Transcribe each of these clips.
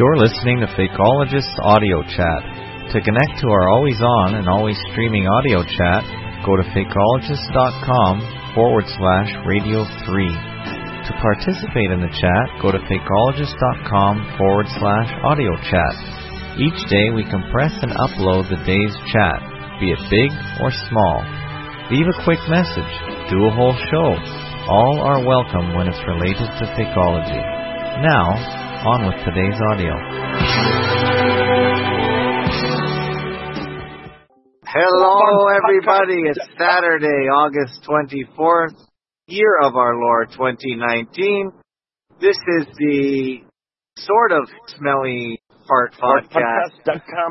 You're listening to Fakeologist Audio Chat. To connect to our always on and always streaming audio chat, go to fakeologist.com/radio 3. To participate in the chat, go to fakeologist.com/audio chat. Each day we compress and upload the day's chat, be it big or small. Leave a quick message, do a whole show. All are welcome when it's related to Fakeology. Now, on with today's audio. Hello, everybody. It's Saturday, August 24th, year of our Lord 2019. This is the sort of smelly fart podcast.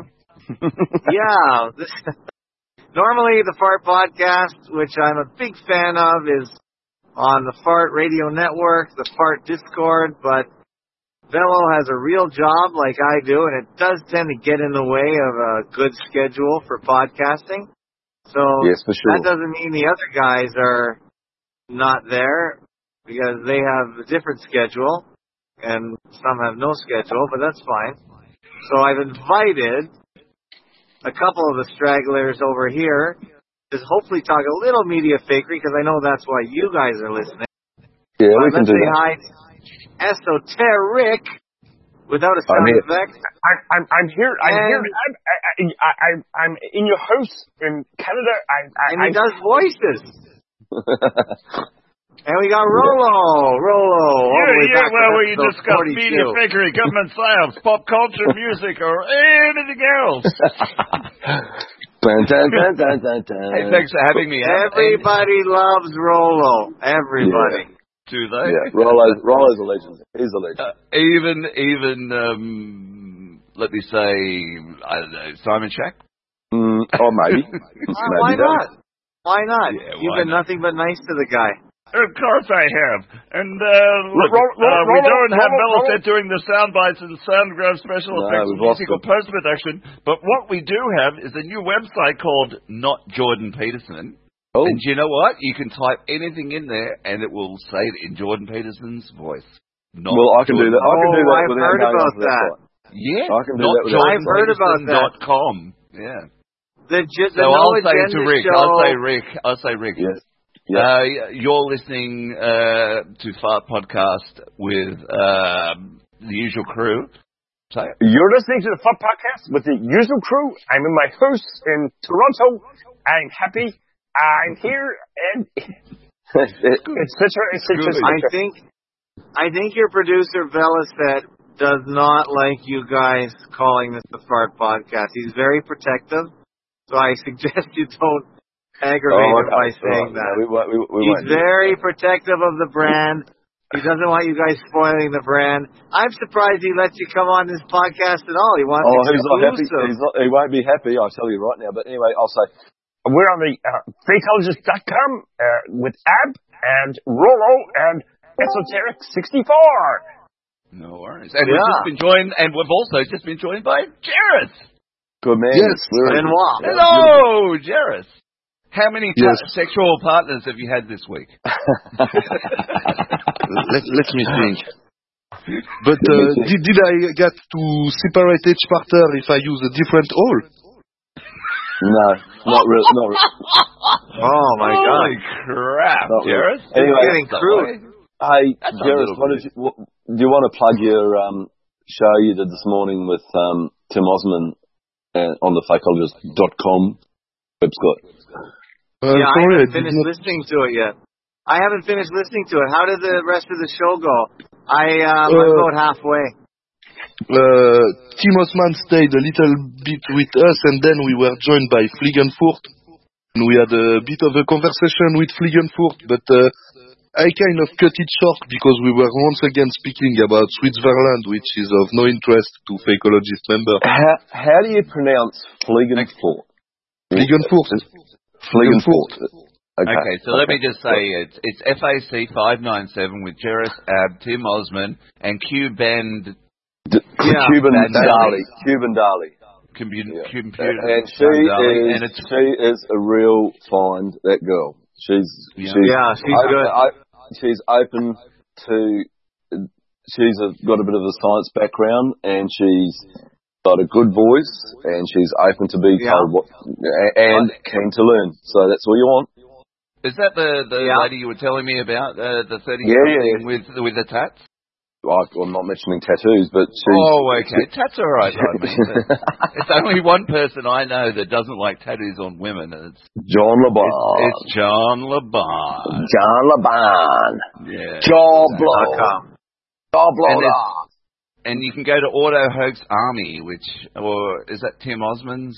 Yeah. Normally, the fart podcast, which I'm a big fan of, is on the Fart Radio Network, the Fart Discord, but Velo has a real job like I do, and it does tend to get in the way of a good schedule for podcasting. So yes, for sure. That doesn't mean the other guys are not there, because they have a different schedule, and some have no schedule, but that's fine. So I've invited a couple of the stragglers over here to hopefully talk a little media fakery, because I know that's why you guys are listening. Yeah, we can do that. Hi, Esoteric, without a sound effect. I'm here. I'm in your house in Canada. And he does voices. And we got Rollo. Yeah. Well, we discuss media fakery, government science, pop culture, music, or anything else. Dun, dun, dun, dun, dun, dun. Hey, thanks for having me. Everybody loves Rollo. Everybody. Yeah. Do they? Yeah, Rollo's a legend. He's a legend. Even let me say, I don't know, Simon Shack? Or maybe. Why not? Why not? Yeah, You've been nothing but nice to the guy. Of course I have. And look, we don't have Velocet doing the sound bites and sound grab special effects and musical post-production, but what we do have is a new website called Not Jordan Peterson. Oh. And you know what? You can type anything in there, and it will say it in Jordan Peterson's voice. Well, I can do that. I can do that. I've heard about that. Yeah, I can do that. I've heard about that. .com. Yeah. So I'll say to Rick. I'll say Rick. Yes. You're listening to Fart Podcast with the usual crew. So you're listening to the Fart Podcast with the usual crew. I'm in my house in Toronto. I'm happy. I'm here, and it's such a. I think your producer Velocet does not like you guys calling this the Fart Podcast. He's very protective, so I suggest you don't aggravate him by saying that. He's very protective of the brand. He doesn't want you guys spoiling the brand. I'm surprised he lets you come on this podcast at all. He wants. He's not happy. He won't be happy. I'll tell you right now. But anyway, I'll say. We're on the fakeologist.com with Ab and Rollo and Esoteric 64. No worries. And we've also just been joined by Jairus. Good man. Yes. Benoit. Hello, Jairus. How many sexual partners have you had this week? Let me think. But did I get to separate each partner if I use a different hole? No, not really. Oh my God! Holy crap, Jairus! Anyway, getting crude. Hey, Jairus, do you want to plug your show you did this morning with Tim Osman on the fakeologist.com website? I haven't finished listening to it yet. How did the rest of the show go? I'm about halfway. Tim Osman stayed a little bit with us, and then we were joined by Fliegenfurt. And we had a bit of a conversation with Fliegenfurt, but I kind of cut it short because we were once again speaking about Switzerland, which is of no interest to Fakeologist members. How do you pronounce Fliegenfurt? Fliegenfurt. Okay, so let me just say it's FAC 597 with Jairus, Ab, Tim Osman, and Cuban Dali. And she is a real find, that girl. She's good. She's open to she's got a bit of a science background, and she's got a good voice, and she's open to be told what, and keen to learn. So that's all you want. Is that the lady you were telling me about, the 30 with the tats? I'm not mentioning tattoos, but she's... Oh, okay. Tats are alright, I mean. It's only one person I know that doesn't like tattoos on women. It's John LeBon. It's John LeBon. John LeBon. Yeah. Jawblow. And you can go to Auto Hoax Army, or is that Tim Osmond's?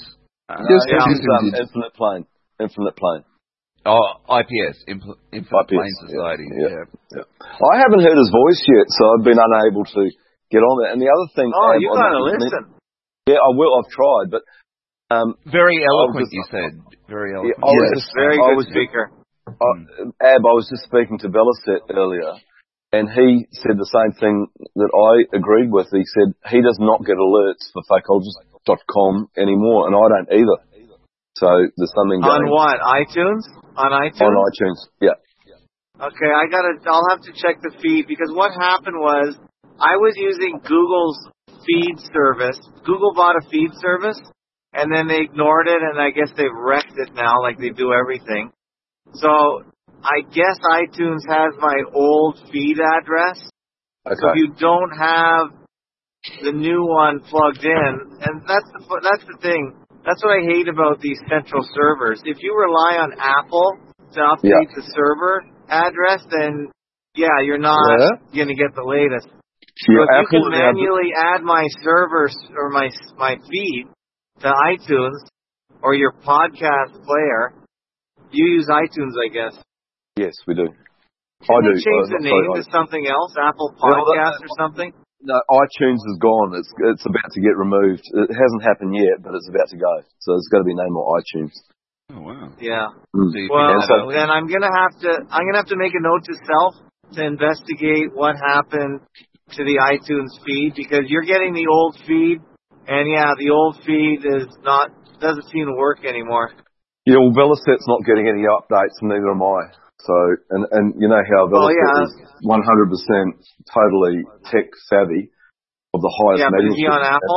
Infinite Plane. Infinite Plane. Oh, IPS, Infinite Plane Society. Yeah. I haven't heard his voice yet, so I've been unable to get on it. And the other thing... Oh, you got to listen. Yeah, I will. I've tried, but... very eloquent, you said. Very eloquent. Very good speaker. I was just speaking to Belicet earlier, and he said the same thing that I agreed with. He said he does not get alerts for fakeologist.com anymore, and I don't either. So there's something going on. What? iTunes? On iTunes? On iTunes, yeah. Okay, I'll have to check the feed, because what happened was I was using Google's feed service. Google bought a feed service, and then they ignored it, and I guess they've wrecked it now, like they do everything. So I guess iTunes has my old feed address. Okay. So if you don't have the new one plugged in, and that's the thing. That's what I hate about these central servers. If you rely on Apple to update the server address, then you're not going to get the latest. So if you can manually add my servers or my feed to iTunes or your podcast player, you use iTunes, I guess. Yes, we do. Can you change the name to something else? Apple Podcast or something? No, iTunes is gone. It's about to get removed. It hasn't happened yet, but it's about to go. So it's got to be named more iTunes. Oh wow! Yeah. Well, then I'm gonna have to make a note to self to investigate what happened to the iTunes feed, because you're getting the old feed, and the old feed doesn't seem to work anymore. Yeah, well, Velicet's not getting any updates, and neither am I. So, and you know how Velicet is 100% totally tech savvy of the highest magnitude. Yeah, but is he on Apple?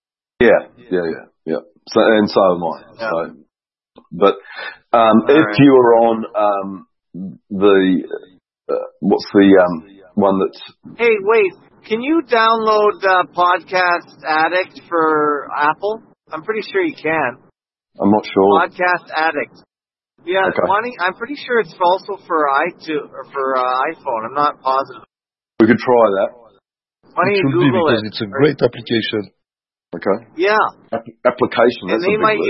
Yeah. So, and so am I. Yeah. So, but if you are on what's the one that's... Hey, wait. Can you download Podcast Addict for Apple? I'm pretty sure you can. I'm not sure. Podcast Addict. Yeah, okay. I'm pretty sure it's also for iTunes or for iPhone. I'm not positive. We could try that. Why don't you Google it? It's a great application. Okay. Yeah. Application. And they might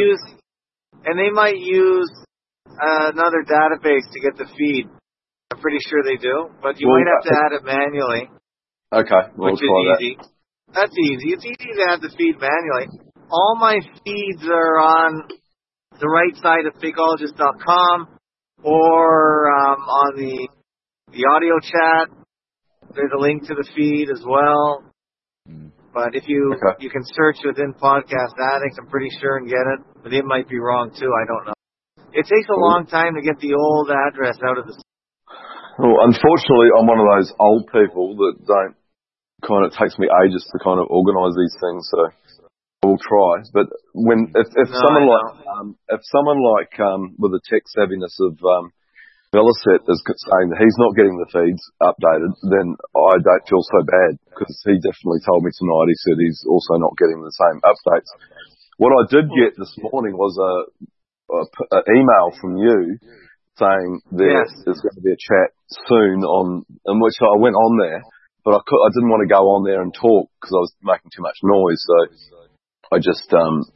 use another database to get the feed. I'm pretty sure they do, but you might have to add it manually. Okay, which is easy. That's easy. It's easy to add the feed manually. All my feeds are on the right side of fakeologist.com or on the audio chat. There's a link to the feed as well. But if you can search within Podcast Addict, I'm pretty sure, and get it. But it might be wrong too. I don't know. It takes a long time to get the old address out of the... Well, unfortunately, I'm one of those old people that it takes me ages to kind of organise these things, so we'll try. But if someone like with the tech savviness of Velicet is saying that he's not getting the feeds updated, then I don't feel so bad, because he definitely told me tonight, he said he's also not getting the same updates. What I did get this morning was an email from you saying there's going to be a chat soon in which I went on there, but I didn't want to go on there and talk because I was making too much noise, so I just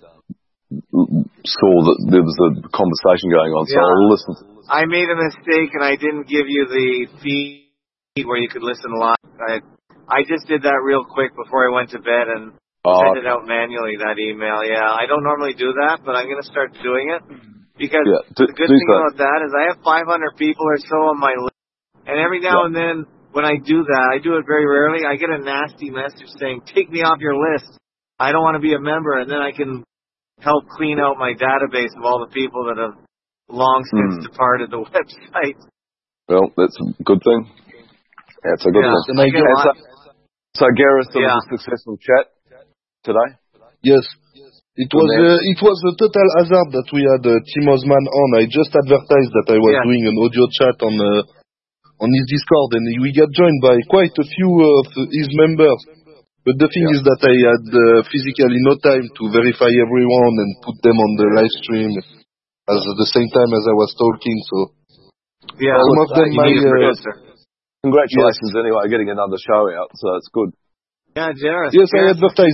saw that there was a conversation going on, so I listened to it. I made a mistake and I didn't give you the feed where you could listen live. I just did that real quick before I went to bed and sent it out manually, that email. Yeah, I don't normally do that, but I'm going to start doing it, because the good thing about that is I have 500 people or so on my list, and every now and then when I do that, I do it very rarely, I get a nasty message saying, take me off your list. I don't want to be a member, and then I can help clean out my database of all the people that have long since departed the website. Well, that's a good thing. That's a good thing. So, Gareth, there was a successful chat today? Yes. It was a total hazard that we had Tim Osman on. I just advertised that I was doing an audio chat on his Discord, and we got joined by quite a few of his members. But the thing is that I had physically no time to verify everyone and put them on the live stream at the same time as I was talking. So some of them congratulations anyway, getting another show out. So it's good. Yeah, Jared. Yes, I advertise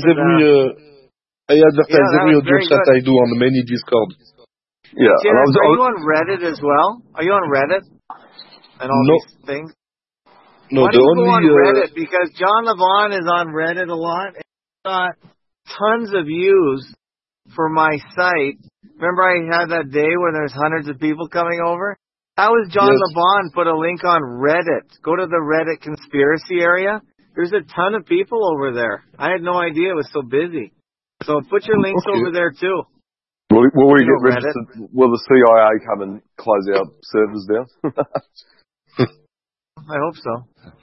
every audio chat I do on many Discord. Yeah. Jared, are you on Reddit as well? Are you on Reddit? And all these things? No, why do you go on Reddit? Because John Levon is on Reddit a lot. And he's got tons of views for my site. Remember I had that day where there's hundreds of people coming over? How is John Levon put a link on Reddit? Go to the Reddit conspiracy area. There's a ton of people over there. I had no idea it was so busy. So put your links over there too. Will we get registered? Will the CIA come and close our servers down? I hope so.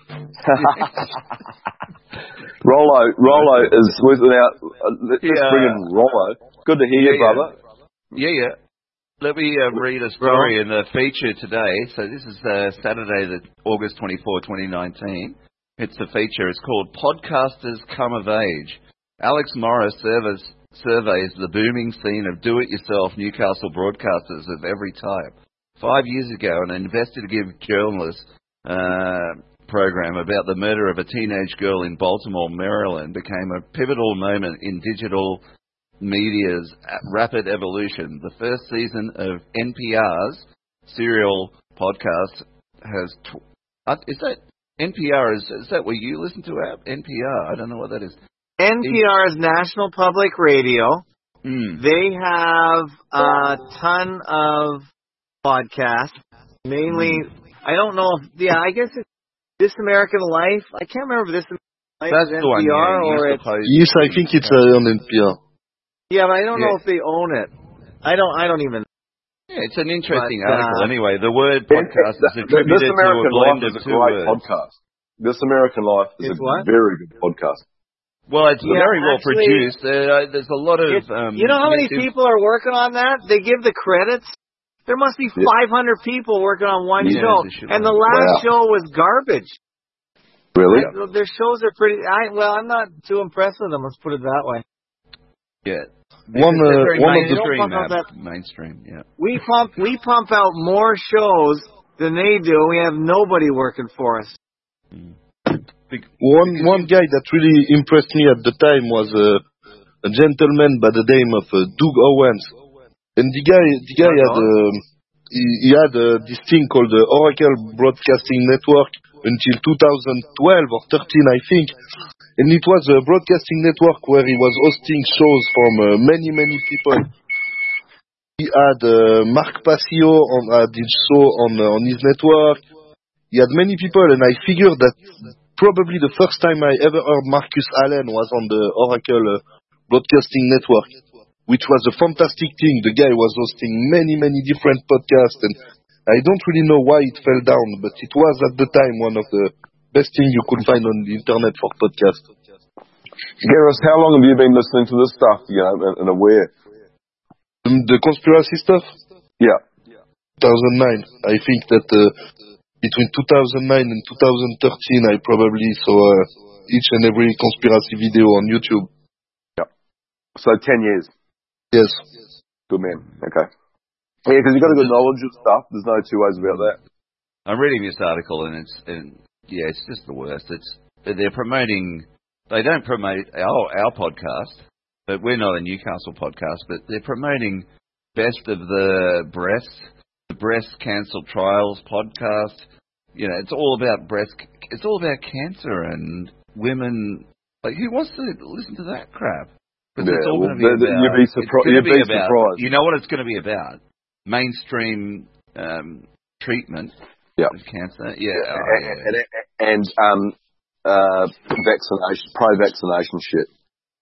Rollo is without. Let's bring in Rollo. Good to hear you, brother. Yeah. Let me read a story in the feature today. So this is Saturday, August 24, 2019. It's the feature. It's called Podcasters Come of Age. Alex Morris surveys the booming scene of do-it-yourself Newcastle broadcasters of every type. 5 years ago, an investigative journalist program about the murder of a teenage girl in Baltimore, Maryland became a pivotal moment in digital media's rapid evolution. The first season of NPR's serial podcast has... is that NPR? Is that what you listen to, NPR? I don't know what that is. NPR is National Public Radio. They have a ton of podcasts, mainly... I don't know if, I guess it's This American Life. I can't remember if This American Life is NPR or it's... Yes, I think it's on NPR. Yeah, but I don't know if they own it. I don't even... Yeah, it's an interesting article. Anyway, the word podcast is attributed to a blend of two words. Podcast. This American Life is a very good podcast. Well, it's very well produced. There's a lot of... you know how many people are working on that? They give the credits. There must be 500 people working on one show. And the last show was garbage. Really? Their shows are pretty... I'm not too impressed with them, let's put it that way. Yeah. One of mainstream, yeah. We pump out more shows than they do. We have nobody working for us. One guy that really impressed me at the time was a gentleman by the name of Doug Owens. And the guy had this thing called the Oracle Broadcasting Network until 2012 or 13, I think. And it was a broadcasting network where he was hosting shows from many people. He had Mark Passio did show on his network. He had many people, and I figured that probably the first time I ever heard Marcus Allen was on the Oracle Broadcasting Network, which was a fantastic thing. The guy was hosting many different podcasts, and I don't really know why it fell down, but it was at the time one of the best things you could find on the internet for podcasts. Gareth, how long have you been listening to this stuff, and aware? The conspiracy stuff? Yeah. 2009. I think that between 2009 and 2013, I probably saw each and every conspiracy video on YouTube. Yeah. So 10 years? Yes. Good man. Okay. Yeah, because you've got a good knowledge of stuff. There's no two ways about that. I'm reading this article, and it's just the worst. They're promoting... They don't promote our podcast, but we're not a Newcastle podcast, but they're promoting Best of the Breast Cancer Trials podcast. You know, it's all about cancer and women. Like, who wants to listen to that crap? Because it's all going to be about... You'd be surprised. You know what it's going to be about? Mainstream treatment of cancer. And pro-vaccination shit.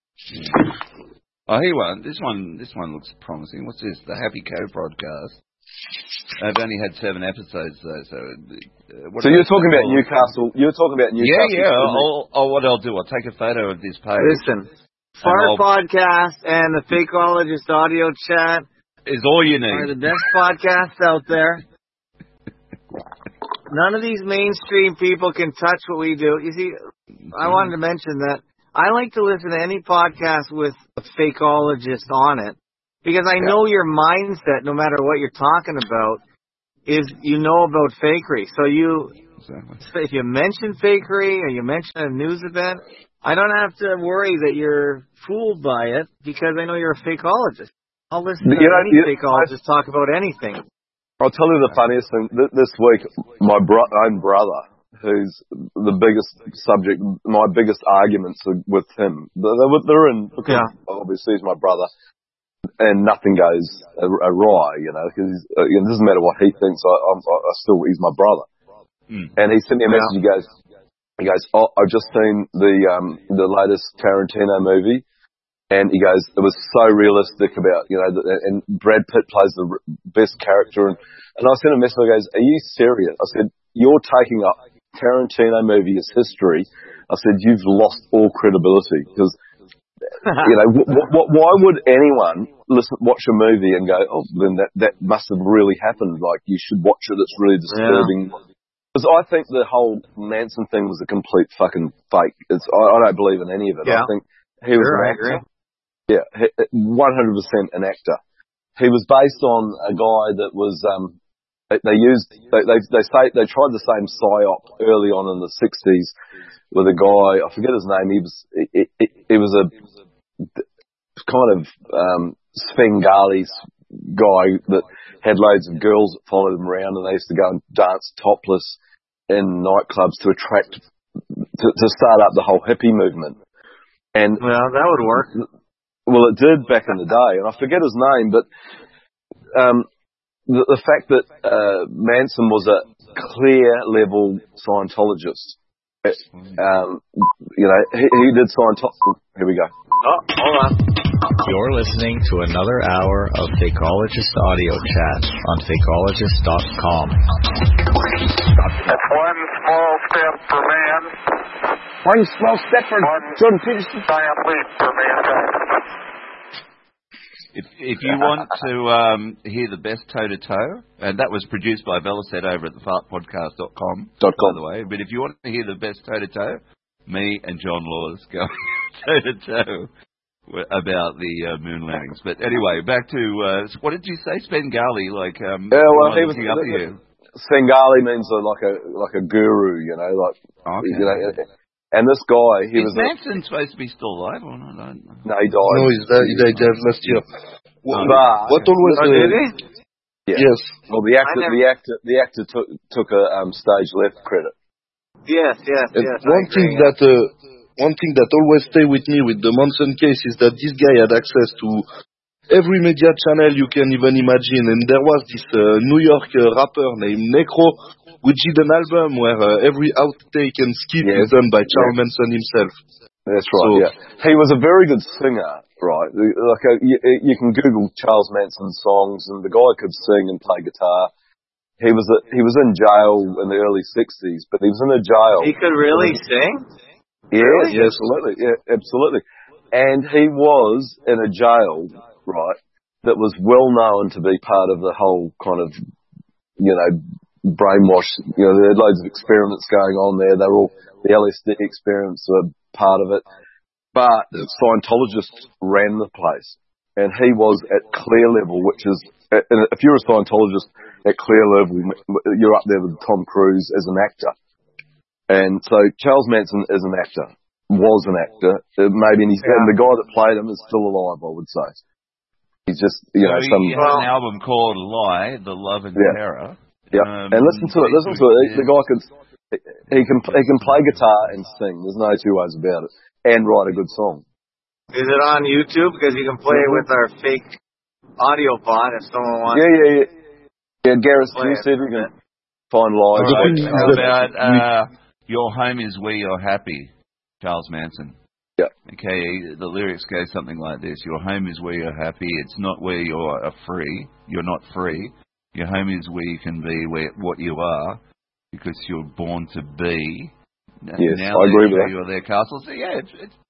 Oh, here one. This one looks promising. What's this? The Happy Co podcast. I've only had 7 episodes though, so. So you're talking about Newcastle. You're talking about Newcastle. Yeah. What I'll do, I'll take a photo of this page. Listen, Fart Podcast and the Fakeologist audio chat is all you need. Are the best podcasts out there. None of these mainstream people can touch what we do. You see, I wanted to mention that I like to listen to any podcast with a fakeologist on it because I know your mindset, no matter what you're talking about, is you know about fakery. So if you mention fakery or you mention a news event, I don't have to worry that you're fooled by it because I know you're a fakeologist. I'll listen to any fakeologist talk about anything. I'll tell you the funniest thing. This week, my own brother, who's the biggest subject, my biggest arguments are with him. They're in, because obviously he's my brother, and nothing goes awry, because it doesn't matter what he thinks, he's my brother. And he sent me a message, he goes, I've just seen the latest Tarantino movie. And he goes, it was so realistic about, and Brad Pitt plays the best character. And I sent a message, I goes, are you serious? I said, you're taking a Tarantino movie as history. I said, you've lost all credibility. Because, why would anyone watch a movie and go, oh, then that must have really happened. Like, you should watch it. It's really disturbing. Because I think the whole Manson thing was a complete fucking fake. I don't believe in any of it. I think he was an actor. Yeah, 100% an actor. He was based on a guy that was, they say they tried the same psyop early on in the 60s with a guy, I forget his name, he was a kind of, Svengali guy that had loads of girls that followed him around and they used to go and dance topless in nightclubs to start up the whole hippie movement. And well, that would work. Well, it did back in the day, and I forget his name, but the fact that Manson was a clear-level Scientologist, he did Scientology. Here we go. Oh, hold on. You're listening to another hour of Fakeologist audio chat on Fakeologist.com. One small step for man. One small step for Jordan Peterson. Giant leap for mankind. If you want to hear the best toe-to-toe, and that was produced by Velocet over at thefartpodcast.com, by the way, but if you want to hear the best toe-to-toe, me and John Laws go toe-to-toe about the moon landings. But anyway, back to, what did you say, Svengali? He was up here. Svengali means like a guru, and this guy, Is Manson supposed to be still alive or not? No, he died. No, he died last year. What always? Did he? Yeah. Yes. Well, the actor took a stage left credit. Yes. One thing that always stay with me with the Manson case is that this guy had access to every media channel you can even imagine, and there was this New York rapper named Necro, which did an album where every outtake and skit is done by Charles Manson himself. That's right. He was a very good singer, right? You can Google Charles Manson songs, and the guy could sing and play guitar. He was in jail in the early 60s, but he was in a jail. He could really sing? Yeah, really? Yeah, absolutely. Yeah, absolutely. And he was in a jail, right, that was well known to be part of the whole kind of, brainwash. There are loads of experiments going on there. They're all, the LSD experiments are part of it. But Scientologists ran the place. And he was at clear level, which is, if you're a Scientologist at clear level, you're up there with Tom Cruise as an actor. And so Charles Manson is an actor, was an actor, maybe, and the guy that played him is still alive, I would say. He's just, he had an album called Lie, The Love and Terror. Yeah, and listen to it. The guy he can play guitar and sing. There's no two ways about it, and write a good song. Is it on YouTube? Because you can play it with our fake audio pod if someone wants. Yeah. Gareth, can you see if you can find live? How about Your Home Is Where You're Happy, Charles Manson. Yeah. Okay, the lyrics go something like this: Your home is where you're happy. It's not where you're free. You're not free. Your home is where you can be, what you are, because you're born to be. Yes, now I agree with that. You're their castle. So yeah,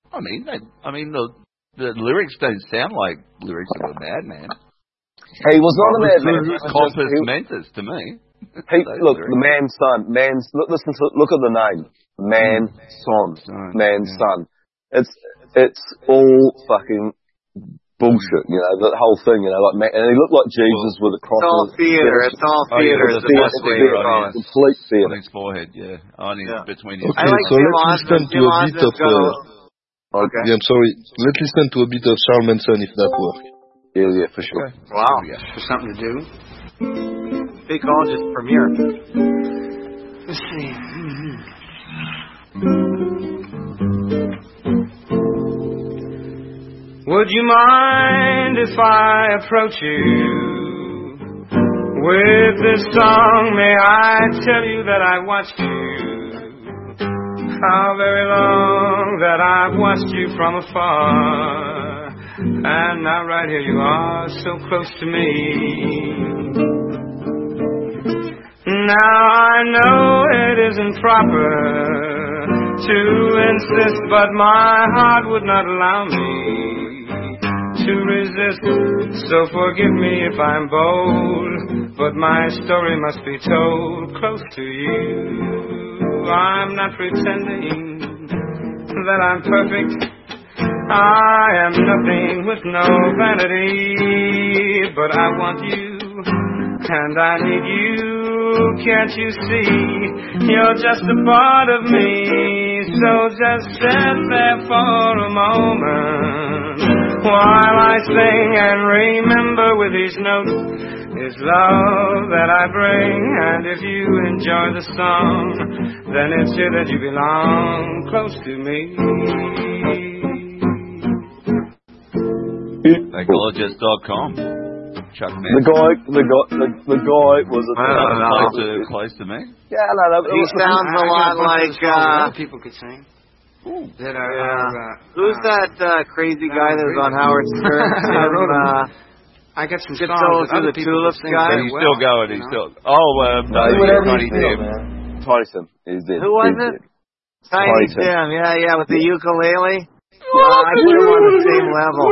the lyrics don't sound like lyrics of a madman. He was not a madman. Compos mentis to me. Look, the man's son. Look at the name. Man's son. It's all fucking bullshit, the whole thing, and he looked like Jesus with a cross. It's all theater. It's all theater. It's complete theater. On his forehead, between his. Okay, so let's listen to a bit of. Okay. Yeah, I'm sorry. Let's listen to a bit of Charles Manson, if that works. Yeah, for sure. Okay. Wow. There's something to do. Big call, just premiere. Let's see. Would you mind if I approach you with this song? May I tell you that I watched you, how very long that I've watched you from afar, and now right here you are, so close to me. Now I know it isn't proper to insist, but my heart would not allow me to resist, so forgive me if I'm bold, but my story must be told close to you. I'm not pretending that I'm perfect, I am nothing with no vanity, but I want you, and I need you, can't you see, you're just a part of me, so just sit there for a moment, while I sing and remember with each note is love that I bring. And if you enjoy the song, then it's here that you belong, close to me. Ecologist.com. Chuck The guy was close to me. Yeah, no. He sounds a lot like people could sing. Who's that crazy guy that was on Howard Stern? I got some songs that other the people Tulips sing guy. He's still going. He's still. Tiny Tim. Tyson is dead. Who was it? Tiny Tim. Yeah, with the ukulele. I put him on the same level.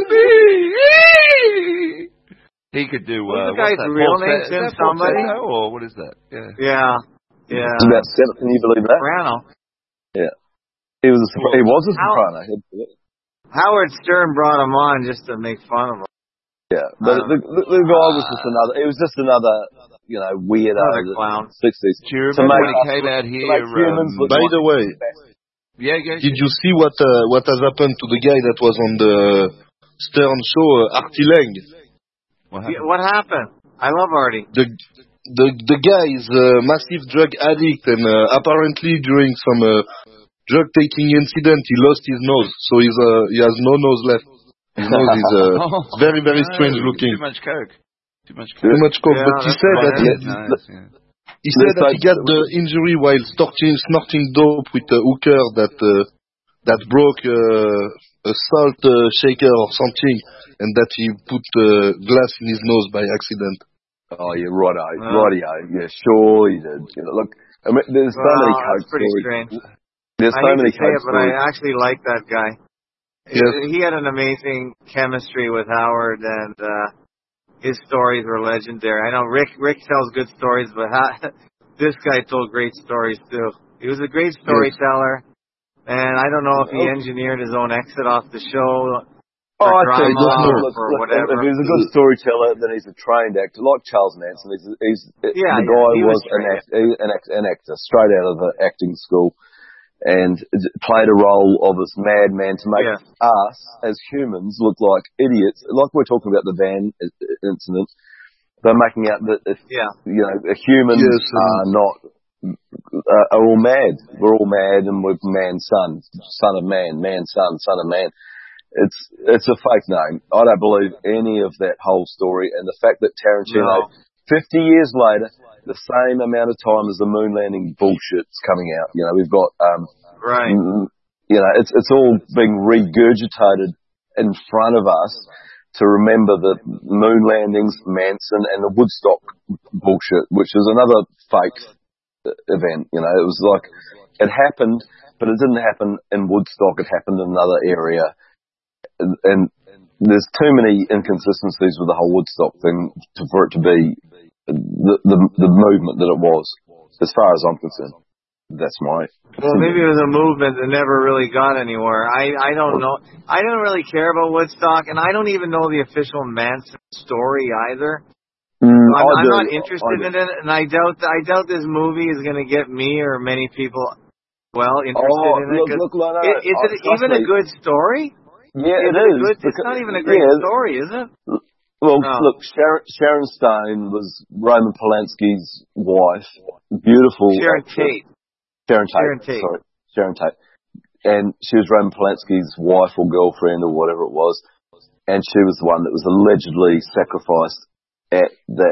He could do. What's the guy's real name? Tim somebody? Or what is that? Yeah. It's about 7. Can you believe that? Soprano. Yeah. He was a soprano. Howard Stern brought him on just to make fun of him. Yeah, but the guy was just another. It was just another, weirdo. Another clown. 60s. Do you remember when he came out here? By the way, did you see what has happened to the guy that was on the Stern show, Artie Lang? What happened? I love Artie. The guy is a massive drug addict, and apparently during some drug taking incident, he lost his nose, so he has no nose left. His nose is very, very strange looking. Too much coke. But he said that he got the injury while snorting dope with a hooker that broke a salt shaker or something, and that he put glass in his nose by accident. Oh, yeah, righto. Yeah, sure he did. Look, I mean, there's so many coke stories. Strange. There's so many coke but I actually like that guy. Yes. He had an amazing chemistry with Howard, and his stories were legendary. I know Rick tells good stories, but this guy told great stories too. He was a great storyteller, and I don't know if he engineered his own exit off the show. I don't know. Or whatever. If he's a good storyteller, then he's a trained actor, like Charles Manson. The guy was an actor, straight out of the acting school, and played a role of this madman to make us as humans look like idiots. Like we're talking about the van incident, they're making out that humans are all mad. We're all mad, and we're man, son of man, son of man. It's a fake name. I don't believe any of that whole story, and the fact that Tarantino, 50 years later, the same amount of time as the moon landing bullshit's coming out. We've got it's all being regurgitated in front of us to remember the moon landings, Manson, and the Woodstock bullshit, which is another fake event. You know, it was like, it happened, but it didn't happen in Woodstock, it happened in another area. And there's too many inconsistencies with the whole Woodstock thing for it to be the movement that it was, as far as I'm concerned. That's my... Well, maybe it was a movement that never really got anywhere. I don't know. I don't really care about Woodstock, and I don't even know the official Manson story either. I'm not interested in it, and I doubt this movie is going to get me or many people interested in it. Is it even a good story? Yeah, it is. It's not even a great story, is it? Well, look, Sharon Stone was Roman Polanski's wife. Beautiful. Sharon Tate. Sharon Tate. And she was Roman Polanski's wife or girlfriend or whatever it was. And she was the one that was allegedly sacrificed at that,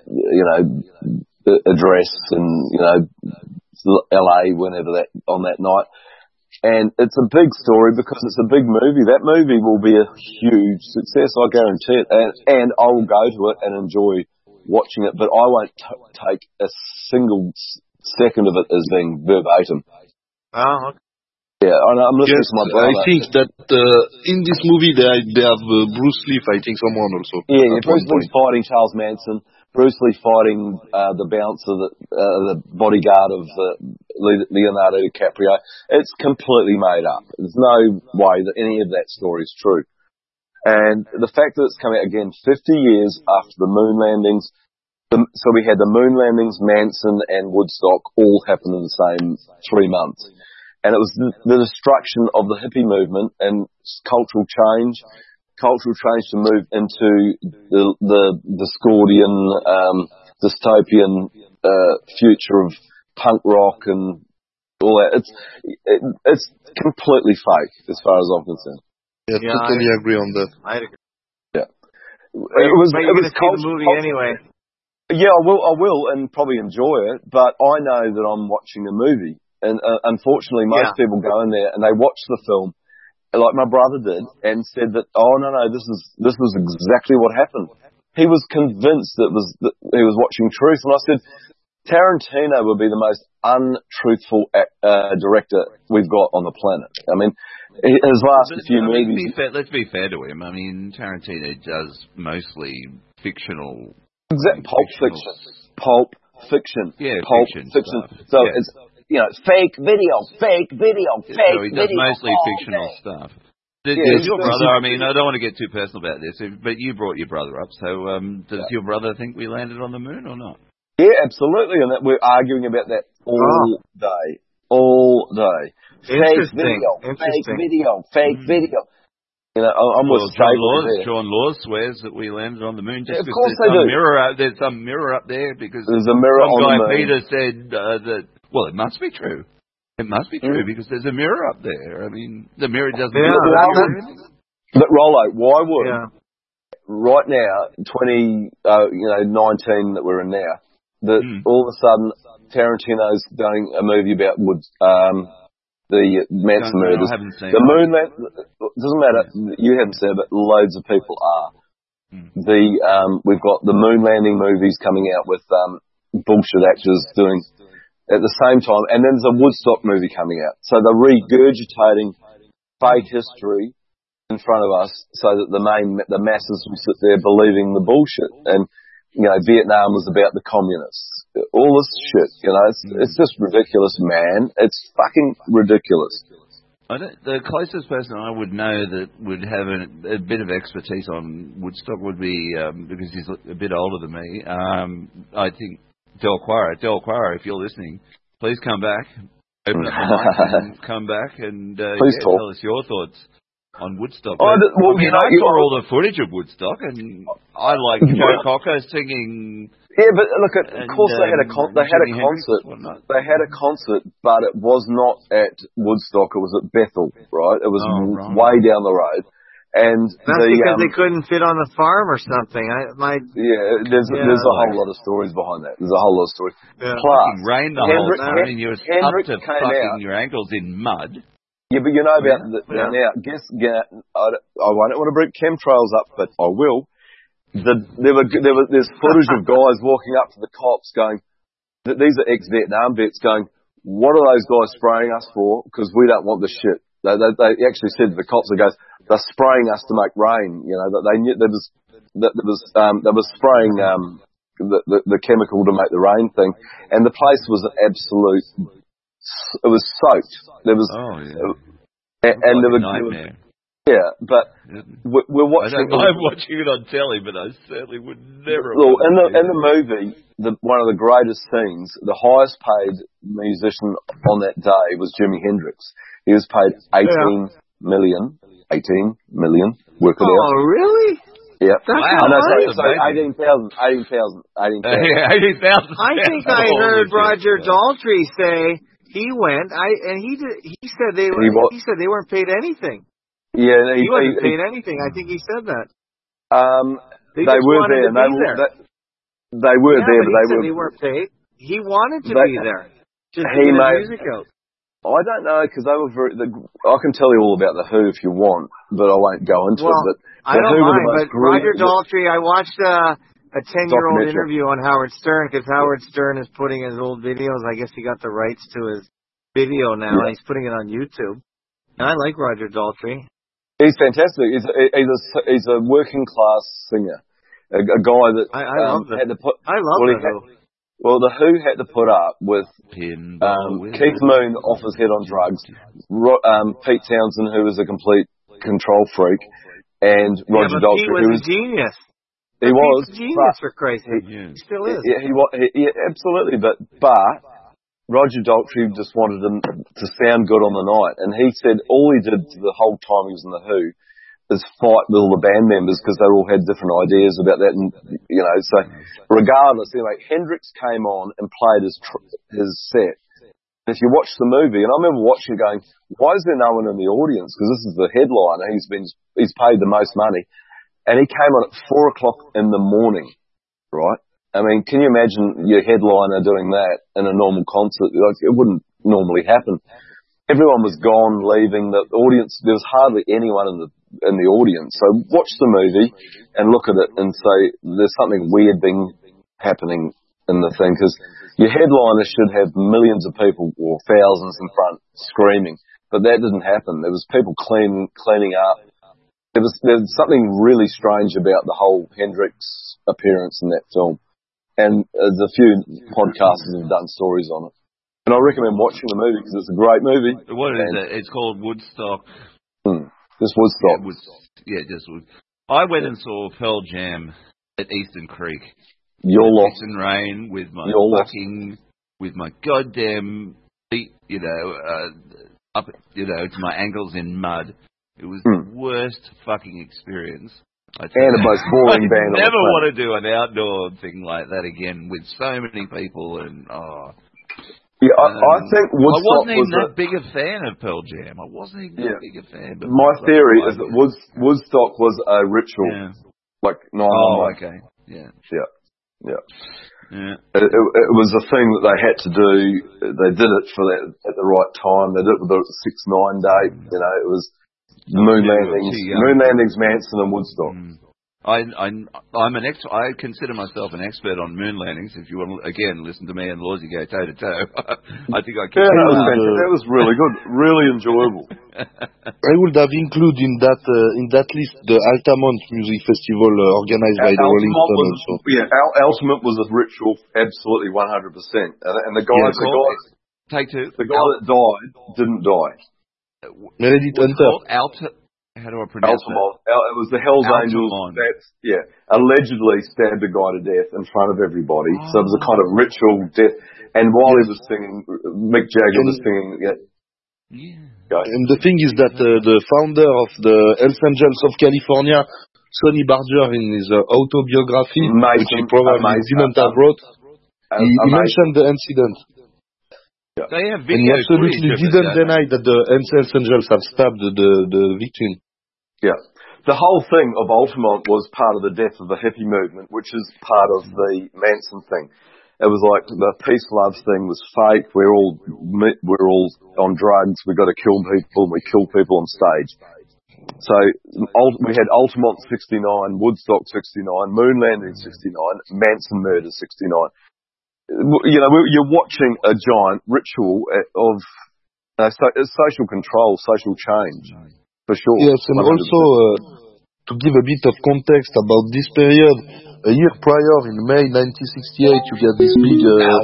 address in, LA, on that night. And it's a big story because it's a big movie. That movie will be a huge success, I guarantee it. And I will go to it and enjoy watching it, but I won't take a single second of it as being verbatim. Oh, okay. Yeah, I'm listening to my brother. I think that in this movie they have Bruce Lee fighting someone also. Yeah, Bruce Lee's fighting Charles Manson. Bruce Lee fighting the bouncer, the bodyguard of Leonardo DiCaprio. It's completely made up. There's no way that any of that story is true. And the fact that it's come out again 50 years after the moon landings, so we had the moon landings, Manson and Woodstock all happen in the same 3 months. And it was the destruction of the hippie movement and cultural change to move into the Discordian, dystopian future of punk rock and all that. It's completely fake as far as I'm concerned. Yeah, totally agree on that. I agree. Yeah. You're going to see the movie anyway. Yeah, I will, and probably enjoy it. But I know that I'm watching a movie, and unfortunately, most people go in there and they watch the film, like my brother did, and said that, no, this was exactly what happened. He was convinced that he was watching truth, and I said, Tarantino would be the most untruthful director we've got on the planet. I mean, his last few movies... Let's be fair to him. I mean, Tarantino does mostly fictional... Pulp fiction. Yeah, Pulp fiction. So it's, fake video. So he does mostly fictional stuff. Does your brother, I mean, I don't want to get too personal about this, but you brought your brother up, so does your brother think we landed on the moon or not? Yeah, absolutely, and we're arguing about that all day. All day. Fake video. I'm with John Laws swears that we landed on the moon just of course they do. There's some mirror up there because there's a mirror on the moon. Peter said that, well, it must be true. It must be true because there's a mirror up there. I mean, the mirror doesn't... But Rollo, why would... Yeah. Right now, 2019 that we're in now, that all of a sudden Tarantino's doing a movie about the Manson murders. The moon doesn't matter. You haven't said, but loads of people are. We've got the moon landing movies coming out with bullshit actors doing at the same time, and then there's a Woodstock movie coming out. So they're regurgitating fake history in front of us, so that the masses will sit there believing the bullshit. And Vietnam was about the communists. All this shit, it's just ridiculous, man. It's fucking ridiculous. The closest person I would know that would have a bit of expertise on Woodstock would be, because he's a bit older than me, I think Del Quara, if you're listening, please come back. Open up the mic and come back and tell us your thoughts on Woodstock. I saw all the footage of Woodstock, and I like Joe Cocker singing. Yeah, but look, of course they had a concert. They had a concert, but it was not at Woodstock. It was at Bethel, right? It was way down the road. And that's because they couldn't fit on the farm or something. There's a whole lot of stories behind that. There's a whole lot of stories. Yeah. Plus, rain the whole time, and you're up to fucking your ankles in mud. Yeah, but you know about now. I don't want to bring chemtrails up, but I will. There's footage of guys walking up to the cops going, these are ex-Vietnam vets going, what are those guys spraying us for? Because we don't want the shit. They actually said to the cops, they're spraying us to make rain. You know, that they knew they were spraying the chemical to make the rain thing, and the place was an absolute. It was soaked. There was, and there was nightmare. Yeah, but we're watching. I'm watching it on telly, but I certainly would never. Well, in the movie, one of the greatest scenes, the highest paid musician on that day was Jimi Hendrix. He was paid $18 million. Work it out. Oh, really? Yeah. Wow. So 18,000. Yeah, 18,000. I think I heard Roger Daltrey say he went. He said they weren't paid anything. Yeah, he wasn't paid anything. I think he said that. They were there. They were there, but they weren't paid. He wanted to be there. Just to get his music out. I don't know, because they were I can tell you all about the Who if you want, but I won't go into it. But I don't mind. But Roger Daltrey, I watched a 10-year-old interview on Howard Stern, because Howard Stern is putting his old videos. I guess he got the rights to his video now, and he's putting it on YouTube. And I like Roger Daltrey. He's fantastic. He's a working class singer, a guy that had to put. I love the Who. Well, the Who had to put up with Keith Moon off his head on drugs, Pete Townsend, who was a complete control freak, and Roger Daltrey, who was a genius. He was a genius, for Christ's sake. He still is. Yeah, absolutely. But Roger Daltrey just wanted him to sound good on the night, and he said all he did the whole time he was in the Who is fight with all the band members because they all had different ideas about that, and so regardless, anyway, Hendrix came on and played his set. If you watch the movie, and I remember watching going, why is there no one in the audience? Because this is the headliner. He's paid the most money, and he came on at 4:00 in the morning, right? I mean, can you imagine your headliner doing that in a normal concert? It wouldn't normally happen. Everyone was gone, leaving. The audience, there was hardly anyone in the audience. So watch the movie and look at it and say there's something weird happening in the thing, because your headliner should have millions of people or thousands in front screaming, but that didn't happen. There was people cleaning up. There was something really strange about the whole Hendrix appearance in that film, and there's a few podcasters have done stories on it. And I recommend watching the movie because it's a great movie. What is it? It's called Woodstock. Just Woodstock. Just Woodstock. I went and saw Pearl Jam at Eastern Creek. You're lost. In rain with my with my goddamn feet, up, to my ankles in mud. It was the worst fucking experience. And the most boring band. I never want to do an outdoor thing like that again with so many people and Yeah, I think Woodstock I wasn't even that big a fan of Pearl Jam. I wasn't even that big a fan. But my theory is that Woodstock was a ritual, like 9/11. Oh, okay. Yeah. It was a thing that they had to do. They did it for that at the right time. They did it with the 6/9 date. It was moon landings, Manson, and Woodstock. I'm an I consider myself an expert on moon landings. If you want to, again, listen to me and Lawsy go toe to toe, I think I can. That was really good, really enjoyable. I would have included in that list the Altamont Music Festival organized by the Rolling Stones. Altamont was a ritual, absolutely 100%. And the guy that died didn't die. Meredith Hunter. How do I pronounce Altamont. It was the Hells Angels. Allegedly stabbed a guy to death in front of everybody. So it was a kind of ritual death. And while he was singing, Mick Jagger was singing. And the thing is that the founder of the Hells Angels of California, Sonny Barger, in his autobiography, which he probably didn't have wrote, he mentioned the incident. Yeah. They have and he absolutely didn't deny that the Hells Angels have stabbed the victim. Yeah. The whole thing of Altamont was part of the death of the hippie movement, which is part of the Manson thing. it was like the peace love thing was fake. We're all on drugs. We got to kill people. We kill people on stage. So we had Altamont 69, Woodstock 69, Moon Landing 69, Manson Murder 69. You know, you're watching a giant ritual of social control, social change, for sure. Yes, and 100%. Also to give a bit of context about this period, a year prior, in May 1968, you get this big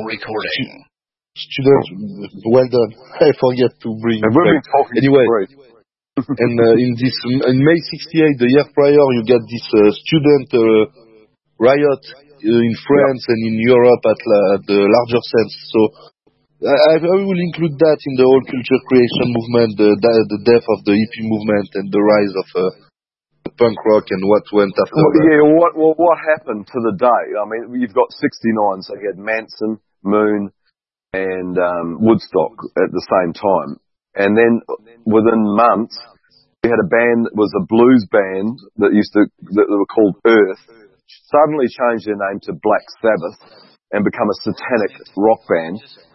student. Well done. I forget to bring. Anyway, and in May 68, the year prior, you get this student riot in France and in Europe at the larger sense. So I will include that in the whole culture creation movement, the death of the hippie movement and the rise of punk rock and what went after that. Yeah, what happened to the day? I mean, you've got 69, so you had Manson, Moon, and Woodstock at the same time. And then within months, we had a band that was a blues band that were called Earth, suddenly changed their name to Black Sabbath and become a satanic rock band.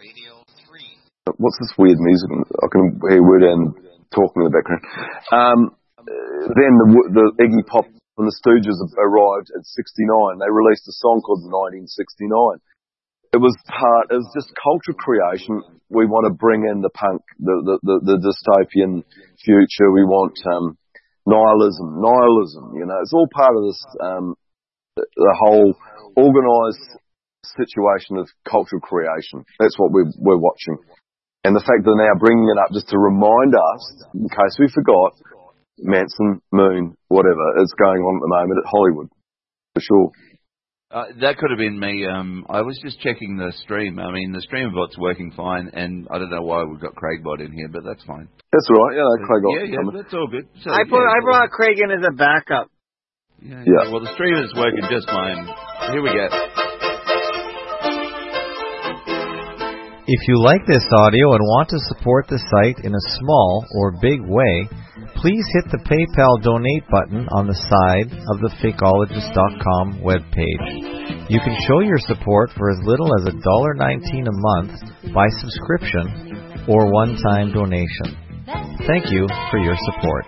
What's this weird music? I can hear Wood and talking in the background. Then the Iggy Pop and the Stooges arrived at 69. They released a song called 1969. It was just culture creation. We want to bring in the punk, the dystopian future. We want nihilism. You know, it's all part of this. The whole organised situation of cultural creation. That's what we're watching. And the fact they're now bringing it up just to remind us, in case we forgot, Manson, Moon, whatever is going on at the moment at Hollywood, for sure. That could have been me. I was just checking the stream. I mean, the streamerbot's working fine, and I don't know why we've got Craigbot in here, but that's fine. That's all right. Yeah, Craigbot. Yeah, that's all good. So, I brought Craig in as a backup. Yeah. Well, the stream is working just fine. Here we go. If you like this audio and want to support the site in a small or big way, please hit the PayPal donate button on the side of the Fakeologist.com webpage. You can show your support for as little as $1.19 a month by subscription or one-time donation. Thank you for your support.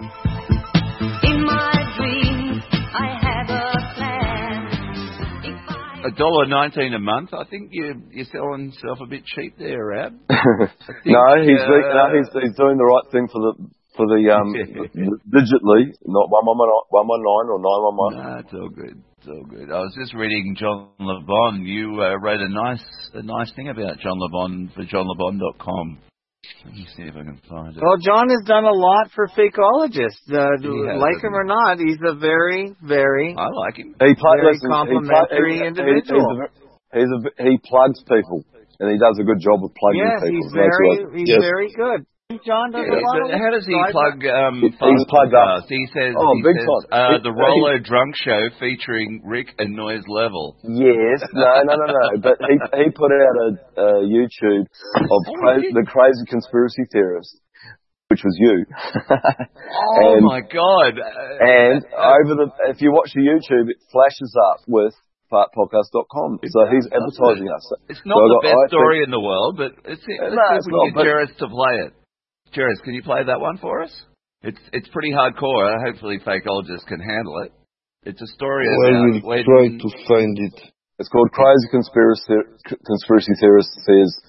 $1.19 a month. I think you're selling yourself a bit cheap there, Ab. No, he's doing the right thing for the digitally, not 119 or 911. No, it's all good. It's all good. I was just reading John LeBon. You wrote a nice thing about John LeBon for johnlebon.com. Let me see if I can find it. Well, John has done a lot for Fakeologists. Like him or not, he's a very, very I like him. Very complimentary individual. He plugs people, and he does a good job of plugging people. He's very good. John does a lot. How does he plug? He's plugged up. He says, the Rollo Drunk Show featuring Rick and Noise Level. Yes, no. But he put out a YouTube of the crazy conspiracy theorist, which was you. My God! And if you watch the YouTube, it flashes up with fartpodcast.com. So he's advertising us. It's not the best story in the world, but let's see if we can get Jairus to play it. Jairus, can you play that one for us? It's pretty hardcore. Hopefully Fakeologist can handle it. It's a story about... I will try to find it. It's called Crazy Conspiracy Theorist Says...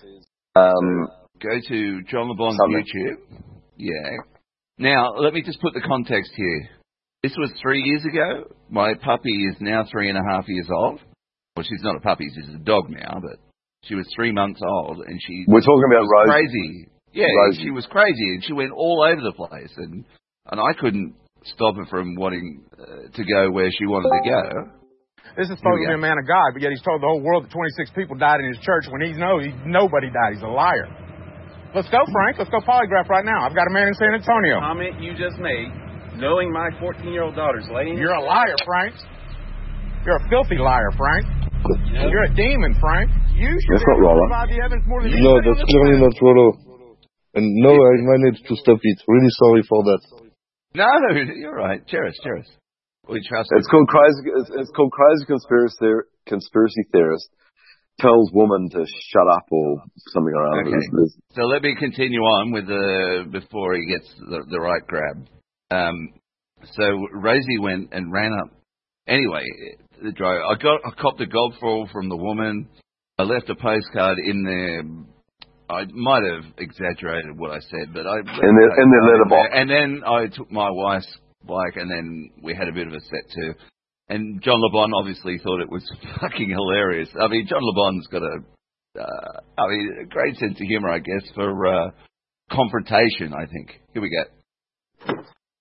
Go to John LeBon's YouTube. Yeah. Now, let me just put the context here. This was 3 years ago. My puppy is now 3.5 years old. Well, she's not a puppy. She's a dog now, but she was 3 months old, and she... We're talking about Rosie. Crazy. Yeah, Rosie. She was crazy, and she went all over the place, and I couldn't stop her from wanting to go where she wanted to go. This is supposed to be a man of God, but yet he's told the whole world that 26 people died in his church when nobody died. He's a liar. Let's go, Frank. Let's go polygraph right now. I've got a man in San Antonio. Comment you just made, knowing my 14-year-old daughter's laying... You're a liar, Frank. You're a filthy liar, Frank. Yep. You're a demon, Frank. You should that's not Rollo. No, that's clearly not Rollo. And no, I managed to stop it. Really sorry for that. No, you're right. Jairus. We trust It's called Crazy Conspiracy Theorist. tells woman to shut up or something or other. Okay. So let me continue on with before he gets the right grab. So Rosie went and ran up. Anyway, the driver. I copped a golf ball from the woman. I left a postcard in there. I might have exaggerated what I said, but I in the letterbox. And then I took my wife's bike, and then we had a bit of a set too. And John LeBon obviously thought it was fucking hilarious. I mean, John LeBon's got a great sense of humour, I guess, for confrontation, I think. Here we go.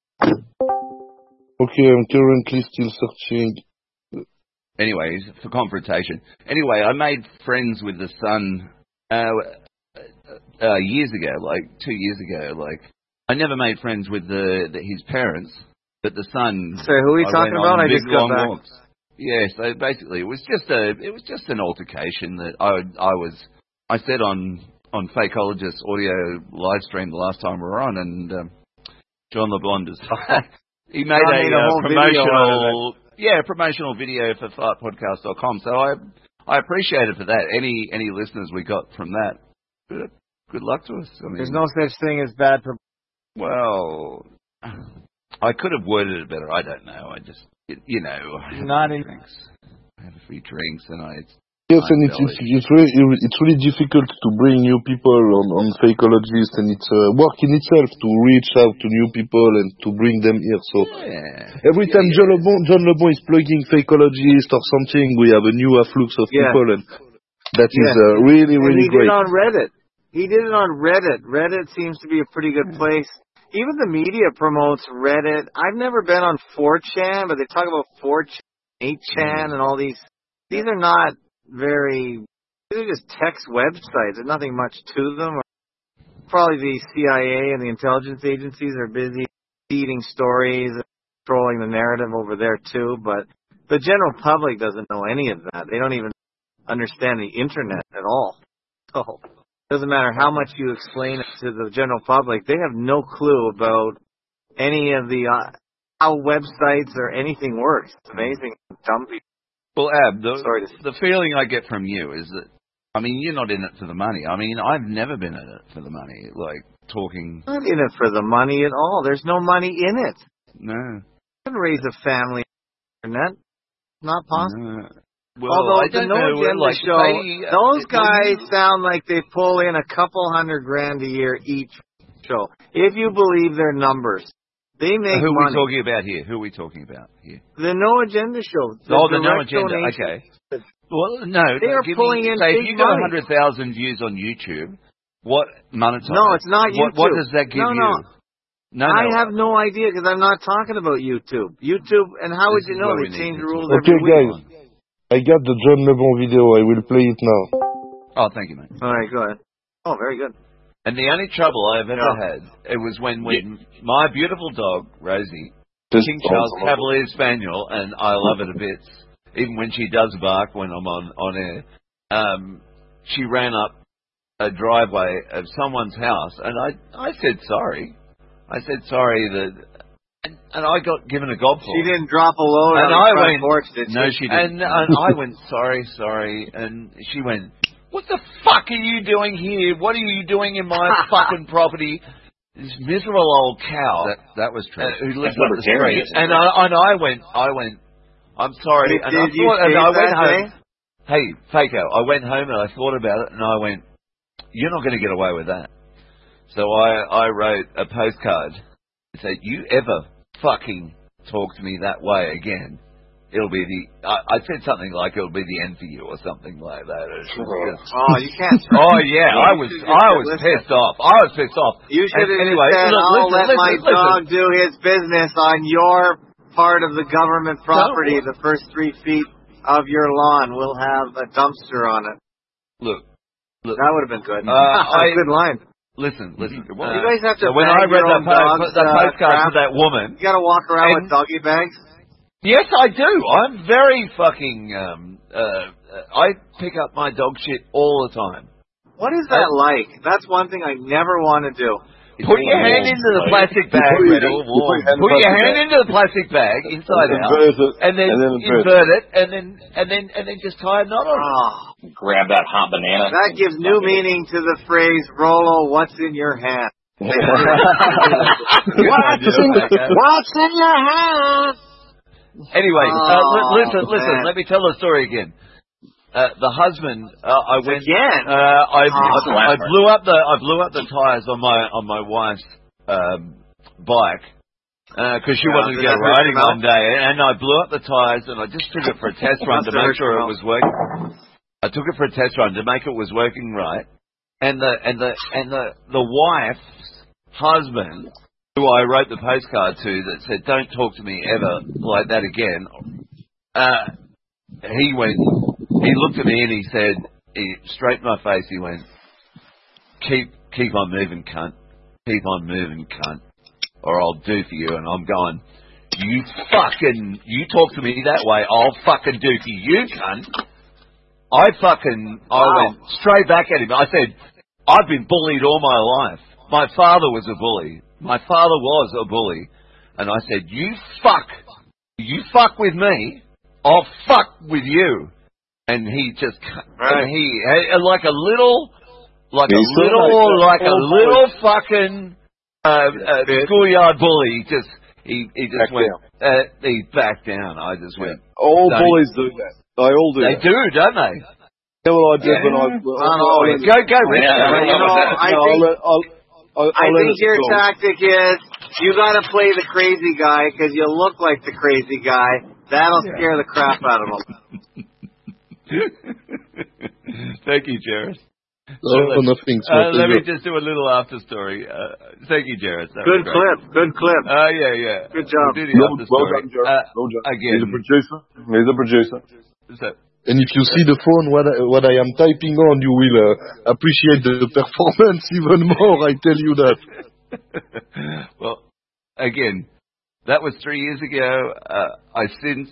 Okay, I'm currently still searching. Anyways, for confrontation. Anyway, I made friends with the son years ago, like 2 years ago. Like, I never made friends with his parents, but the son. So who are you talking about? I just got back. Walks. Yeah, so basically, it was just an altercation that I said on Fakeologist audio live stream the last time we were on, and John LeBond is. He made a promotional video for fartpodcast.com. So I appreciate it for that. Any listeners we got from that, good luck to us. I mean, there's no such thing as bad. Well, I could have worded it better. I don't know. I just, not in drinks. I have a few drinks and Yes, and it's really difficult to bring new people on Fakeologist, and it's work in itself to reach out to new people and to bring them here. So every time John LeBon is plugging Fakeologist or something, we have a new afflux of people, and that is really, really great. He did it on Reddit. He did it on Reddit. Reddit seems to be a pretty good place. Even the media promotes Reddit. I've never been on 4chan, but they talk about 4chan, 8chan, and all these. These are not these are just text websites. There's nothing much to them. Probably the CIA and the intelligence agencies are busy feeding stories and controlling the narrative over there too, but the general public doesn't know any of that. They don't even understand the internet at all. So it doesn't matter how much you explain it to the general public. They have no clue about any of the how websites or anything works. It's amazing how dumb people. Well, Ab, the feeling I get from you is that, I mean, you're not in it for the money. I mean, I've never been in it for the money, like talking. Not in it for the money at all. There's no money in it. No. You can raise a family on the internet. Not possible. No. Well, although I don't the No know, Agenda like, show, those guys sound like they pull in $200,000 a year each show. If you believe their numbers. They make Who money. are we talking about here? Who are we talking about here? The No Agenda show. The No Agenda. Okay. Well, no. They are pulling in big if you got 100,000 views on YouTube, what monetize? No, it's not YouTube. What does that give you? No. I have no idea because I'm not talking about YouTube. YouTube, and how would you know? They change the rules every week. Okay, guys. I got the John LeBon video. I will play it now. Oh, thank you, mate. All right, go ahead. Oh, very good. And the only trouble I've ever had, it was when my beautiful dog, Rosie, King Charles Cavalier Spaniel, and I love it a bit, even when she does bark when I'm on air, she ran up a driveway of someone's house, and I said sorry. I said sorry and I got given a gobful. She didn't drop a load on the front porch, did she? No, she didn't. And I went, sorry, and she went, what the fuck are you doing here? What are you doing in my fucking property? This miserable old cow. That was true. Who lives up the street. And I went, I'm sorry. And I went home. Hey, Fako, I went home and I thought about it and I went, you're not going to get away with that. So I wrote a postcard and said, you ever fucking talk to me that way again, it'll be I said something like it'll be the end for you or something like that. You can't. Oh yeah, I was pissed off. You should have said, I'll let my dog do his business on your part of the government property. The first 3 feet of your lawn will have a dumpster on it. Look. That would have been good. Good line. Listen. You guys have to. So when I read that postcard to that woman, you got to walk around with doggy bags. Yes, I do. I'm very fucking. I pick up my dog shit all the time. What is that like? That's one thing I never want to do. Put your hand into the plastic bag. Put your hand into the plastic bag inside out, and then invert it, and then just tie a knot on it. Grab that hot banana. That gives new meaning to the phrase, Rollo, what's in your hand? What's in your hand? Anyway, listen. Let me tell the story again. The husband, I went again. I blew up the tires on my wife's bike because she wanted to go riding one day, and I blew up the tires and I just took it for a test run to make sure it was working. I took it for a test run to make it was working right, and the wife's husband, who I wrote the postcard to that said, "Don't talk to me ever like that again." He looked at me and he said, straight in my face, he went, keep on moving, cunt. Keep on moving, cunt. Or I'll do for you. And I'm going, you talk to me that way, I'll fucking do for you, cunt. I went straight back at him. I said, I've been bullied all my life. My father was a bully. And I said, you fuck with me, I'll fuck with you. And he just, and he like a little fucking schoolyard bully. He just went, he backed down. I just went. All bullies do that. They all do. They do, don't they? You know what I did when I go, Rich. I think your tactic is you got to play the crazy guy because you look like the crazy guy. That'll scare the crap out of him. Thank you, Jared. Let me just do a little after story. Thank you, Jared. Good clip. Yeah. Good job. Do the after story. Well done. Again. He's a producer. And if you see the phone, what I am typing on, you will appreciate the performance even more, I tell you that. Well, again, that was 3 years ago. I since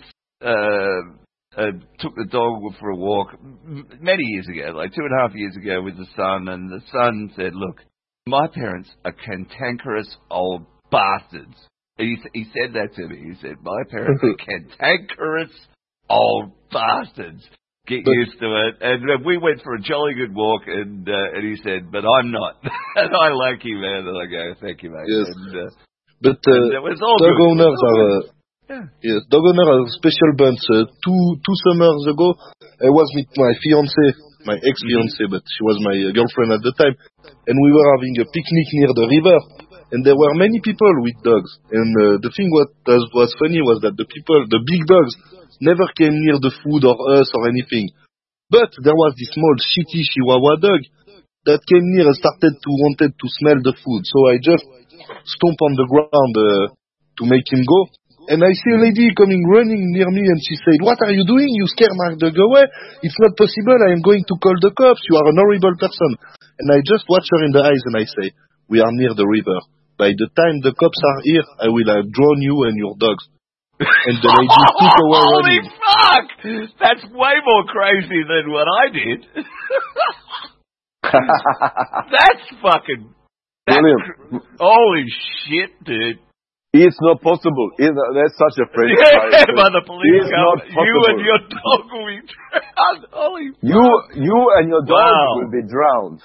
took the dog for a walk many years ago, like 2.5 years ago with the son, and the son said, look, my parents are cantankerous old bastards. He said that to me. He said, my parents are cantankerous old bastards. Get used to it. And we went for a jolly good walk, and he said, but I'm not. And I like you, man. And I go, thank you, mate. Yes. And, but it was all dog good. owners are... Yes, dog owner are special bunch. Two summers ago, I was with my ex-fiancée, but she was my girlfriend at the time, and we were having a picnic near the river, and there were many people with dogs. And the thing what was funny was that the big dogs, never came near the food or us or anything. But there was this small shitty Chihuahua dog that came near and wanted to smell the food. So I just stomped on the ground to make him go. And I see a lady coming running near me, and she said, what are you doing? You scare my dog away. It's not possible. I am going to call the cops. You are an horrible person. And I just watch her in the eyes and I say, we are near the river. By the time the cops are here, I will have drawn you and your dogs. And the lady took away running. Holy fuck! That's way more crazy than what I did. That's fucking... Holy shit, dude. It's not possible. That's such a French phrase. By the police come, you and your dog will be drowned. Holy you and your dog will be drowned.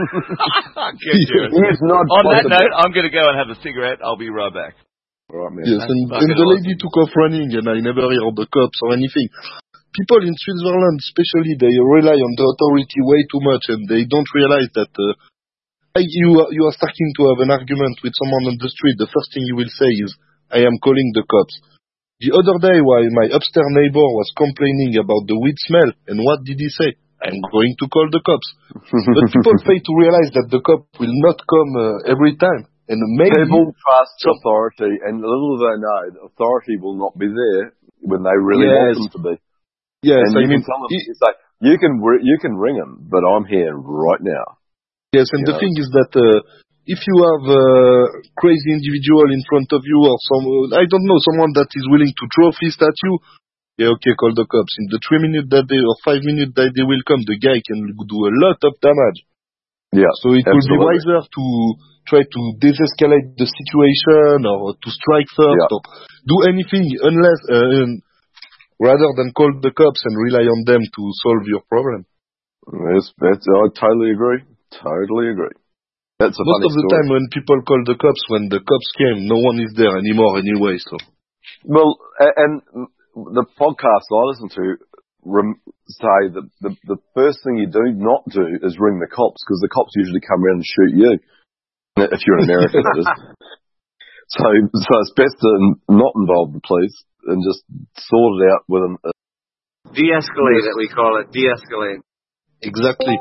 It's not On possible. that note, I'm going to go and have a cigarette. I'll be right back. Right, man. Yes, and the lady took off running, and I never heard the cops or anything. People in Switzerland, especially, they rely on the authority way too much, and they don't realize that you are starting to have an argument with someone on the street. The first thing you will say is, I am calling the cops. The other day, while my upstairs neighbor was complaining about the weed smell, and what did he say? I'm going to call the cops. But people fail to realize that the cop will not come every time. And maybe people trust authority, and little they know, authority will not be there when they really want them to be. Yes, and you can tell them, it's like, you can ring them, but I'm here right now. Yes, and the thing is that if you have a crazy individual in front of you, or someone that is willing to throw a fist at you, okay, call the cops. In the 3 minutes that or 5 minutes that they will come, the guy can do a lot of damage. Yeah. So it will be wiser to try to desescalate the situation or to strike first or do anything rather than call the cops and rely on them to solve your problem. I totally agree. Totally agree. That's a Most of the time when people call the cops, when the cops came, no one is there anymore anyway. So. Well, and the podcast I listen to say that the first thing you do not do is ring the cops, because the cops usually come around and shoot you. If you're in America, that is. So it's best to not involve the police and just sort it out with them. De-escalate it, we call it. De-escalate. Exactly.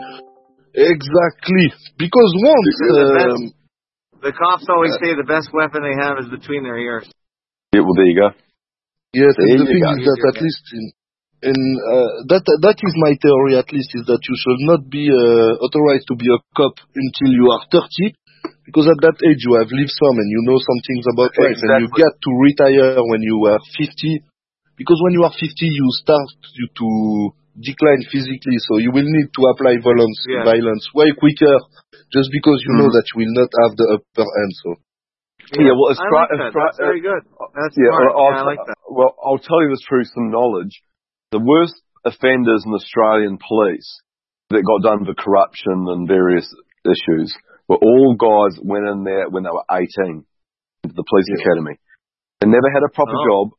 Because once... the cops always say the best weapon they have is between their ears. Yeah, well, there you go. Yes, and the thing is that at least that is my theory, at least, is that you should not be authorized to be a cop until you are 30, because at that age you have lived some and you know some things about life, and you get to retire when you are 50, because when you are 50 you start to decline physically, so you will need to apply violence way quicker, just because you know that you will not have the upper hand. So. Yeah, well, that's very good. That's smart. I like that. Well, I'll tell you this through some knowledge. The worst offenders in Australian police that got done for corruption and various issues were all guys that went in there when they were 18 into the police academy. They never had a proper job.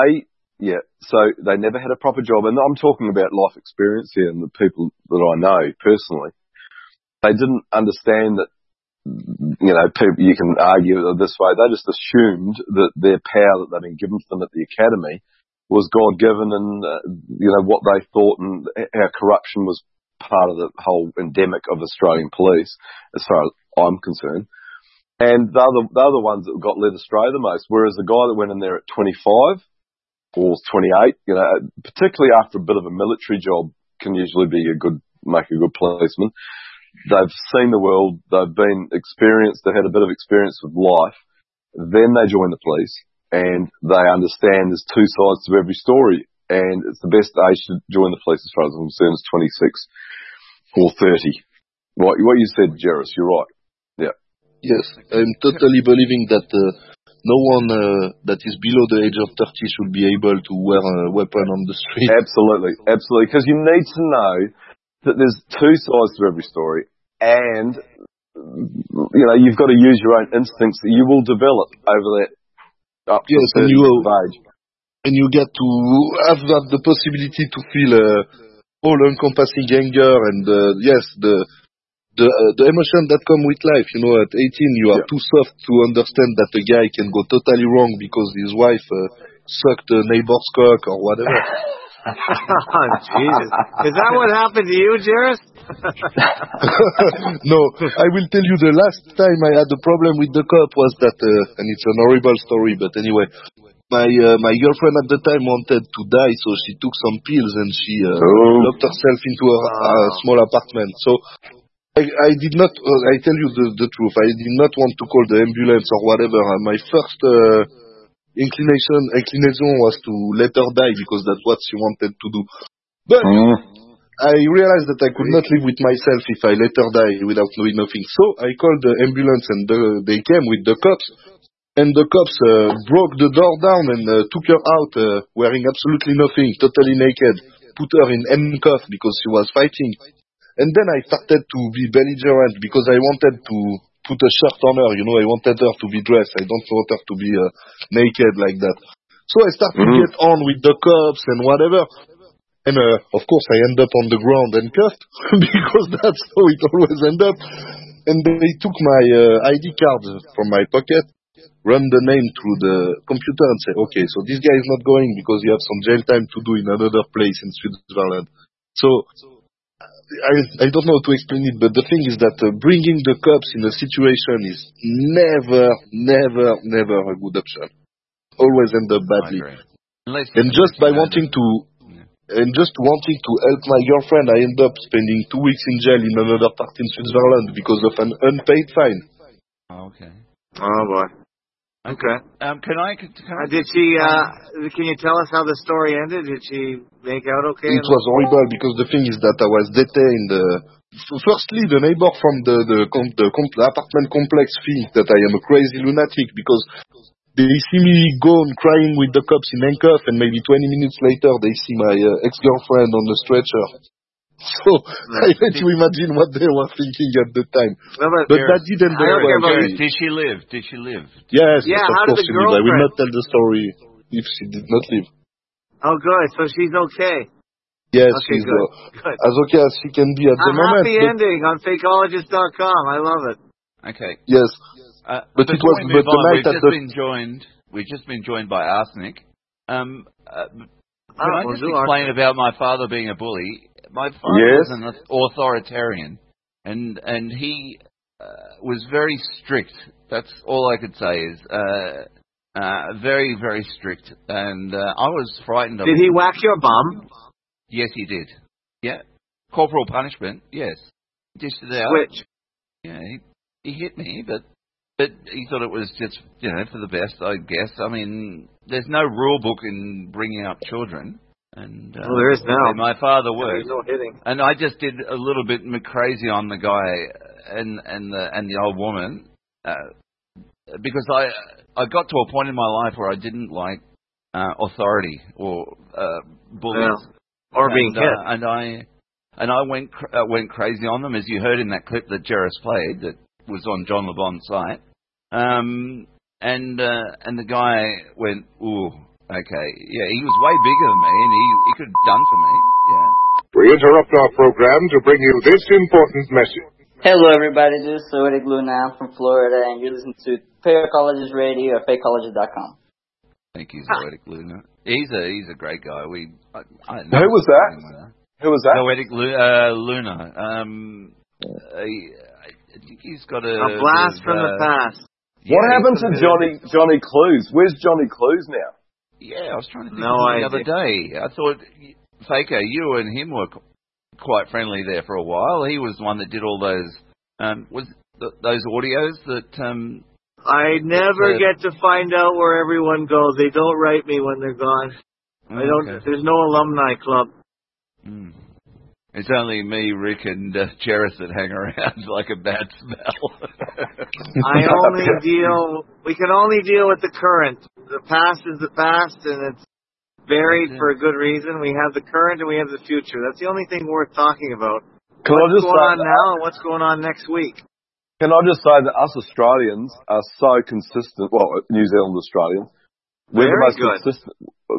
So they never had a proper job. And I'm talking about life experience here and the people that I know personally. They didn't understand that, people, you can argue it this way. They just assumed that their power that they'd been given to them at the academy was God-given, and, what they thought and how corruption was part of the whole endemic of Australian police, as far as I'm concerned. And they're the ones that got led astray the most, whereas the guy that went in there at 25 or 28, particularly after a bit of a military job, can usually make a good policeman. They've seen the world, they've been experienced, they've had a bit of experience with life, then they join the police, and they understand there's two sides to every story, and it's the best age to join the police as far as I'm concerned is 26 or 30. What you said, Jerris, you're right. Yeah. Yes, I'm totally believing that no one that is below the age of 30 should be able to wear a weapon on the street. Absolutely, because you need to know that there's two sides to every story, and you've got to use your own instincts that you will develop over that up to a certain age. And you get to have the possibility to feel all-encompassing anger and the emotion that come with life. At 18 you are too soft to understand that a guy can go totally wrong because his wife sucked a neighbor's cock or whatever. Jesus. Is that what happened to you, Jerris? No, I will tell you the last time I had a problem with the cop was that, and it's an horrible story, but anyway, my girlfriend at the time wanted to die, so she took some pills and she locked herself into a small apartment. So I did not, I tell you the truth, I did not want to call the ambulance or whatever. My first inclination was to let her die because that's what she wanted to do. But I realized that I could not live with myself if I let her die without knowing nothing. So I called the ambulance and they came with the cops. And the cops broke the door down and took her out wearing absolutely nothing, totally naked, put her in handcuffs because she was fighting. And then I started to be belligerent because I wanted to put a shirt on her, I wanted her to be dressed. I don't want her to be naked like that. So I started to get on with the cops and whatever. And of course I end up on the ground and cuffed because that's how it always ends up. And they took my ID card from my pocket, run the name through the computer and say, okay, so this guy is not going because you have some jail time to do in another place in Switzerland. So I don't know how to explain it, but the thing is that bringing the cops in a situation is never a good option. Always end up badly. And just by wanting to help my girlfriend, I end up spending 2 weeks in jail in another part in Switzerland because of an unpaid fine. Okay. Oh boy. Okay. Did she? Can you tell us how the story ended? Did she make out okay? It was horrible because the thing is that I was detained firstly, the neighbor from the apartment complex thinks that I am a crazy lunatic because they see me go on crying with the cops in handcuffs, and maybe 20 minutes later they see my ex-girlfriend on the stretcher. So I let you imagine what they were thinking at the time. But that didn't go well. Did she live? Did she live? Yes, yeah, of course she lived. I will not tell the story if she did not live. Oh, good. So she's okay. Yes, okay, she's good. As okay as she can be at the moment. A happy ending on fakeologist.com. I love it. Okay. Yes. But it was the night We've just been joined by Arsenic. Can I just explain Arsenic about my father being a bully? My father was an authoritarian, and he was very strict. That's all I could say is very, very strict. And I was frightened of him. Did he whack your bum? Yes, he did. Yeah. Corporal punishment, yes. He dished it out. Which? Yeah, he hit me, but he thought it was just, for the best, I guess. I mean, there's no rule book in bringing up children. And well, there is now. My father worked. There's no hitting. And I just did a little bit crazy on the guy and the old woman because I got to a point in my life where I didn't like authority or bullies or being hit. And I went crazy on them, as you heard in that clip that Jerris played that was on John LeBon's site. And the guy went, ooh. Okay, yeah, he was way bigger than me, and he could have done for me, yeah. We interrupt our program to bring you this important message. Hello, everybody. This is Zoetic Luna. I'm from Florida, and you're listening to Fakeologist Radio at fakeologist.com. Thank you, Zoetic Luna. He's a great guy. Who was that? Who was that? Zoetic Luna. I think he's got a blast from the past. Yeah, what happened to Johnny Clues? Where's Johnny Clues now? Yeah, I was trying to think the other day. I thought, Faker, you and him were quite friendly there for a while. He was the one that did all those, those audios that... I never get to find out where everyone goes. They don't write me when they're gone. There's no alumni club. Mm. It's only me, Rick, and Jerris that hang around like a bad smell. We can only deal with the current. The past is the past, and it's buried for a good reason. We have the current and we have the future. That's the only thing worth talking about. What's going on now and what's going on next week? Can I just say that us Australians are so consistent, well, New Zealand Australians, we're the most consistent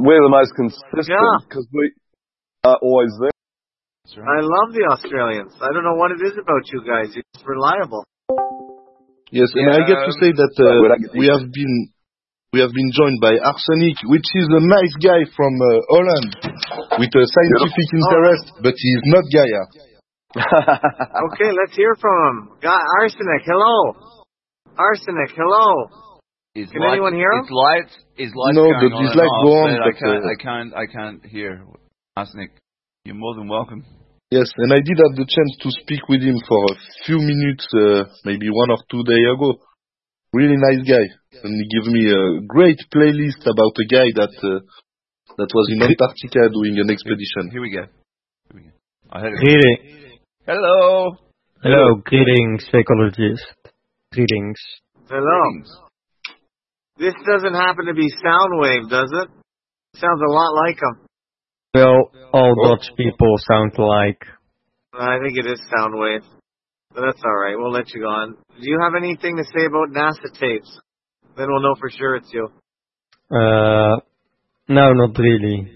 because we are always there. Right. I love the Australians. I don't know what it is about you guys. You're just reliable. Yes, and I get to say that we have been joined by Arsenic, which is a nice guy from Holland with a scientific interest, but he's not Gaia. Okay, let's hear from him. Arsenic, hello. Arsenic, hello. Can anyone hear him? His lights going on his lights go on, but I can't hear Arsenic. You're more than welcome. Yes, and I did have the chance to speak with him for a few minutes, maybe 1 or 2 days ago. Really nice guy. And he gave me a great playlist about a guy that was in Antarctica doing an expedition. Here we go. I heard it. Greetings. Hello. Hello, greetings, fakeologist. Greetings. Hello. This doesn't happen to be Soundwave, does it? Sounds a lot like him. Well, all Dutch people sound alike. I think it is Soundwave. But that's alright, we'll let you go on. Do you have anything to say about NASA tapes? Then we'll know for sure it's you. No, not really.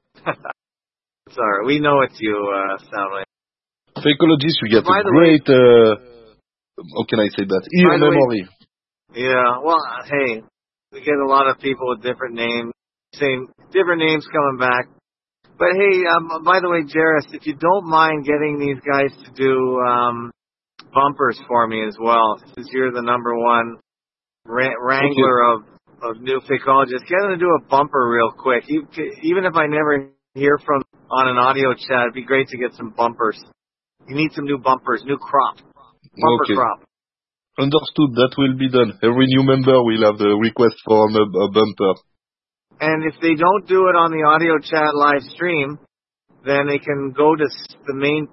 It's alright, we know it's you, Soundwave. Fakeologist, you get a great, how can I say that, ear memory. Yeah, well, hey, we get a lot of people with different names, different names coming back. But hey, by the way, Jerris, if you don't mind getting these guys to do bumpers for me as well, since you're the number one wrangler of new fakeologists, get them to do a bumper real quick. Even if I never hear from on an audio chat, it'd be great to get some bumpers. You need some new bumpers, new crop, bumper crop. Understood. That will be done. Every new member will have a request for a bumper. And if they don't do it on the audio chat live stream, then they can go to the main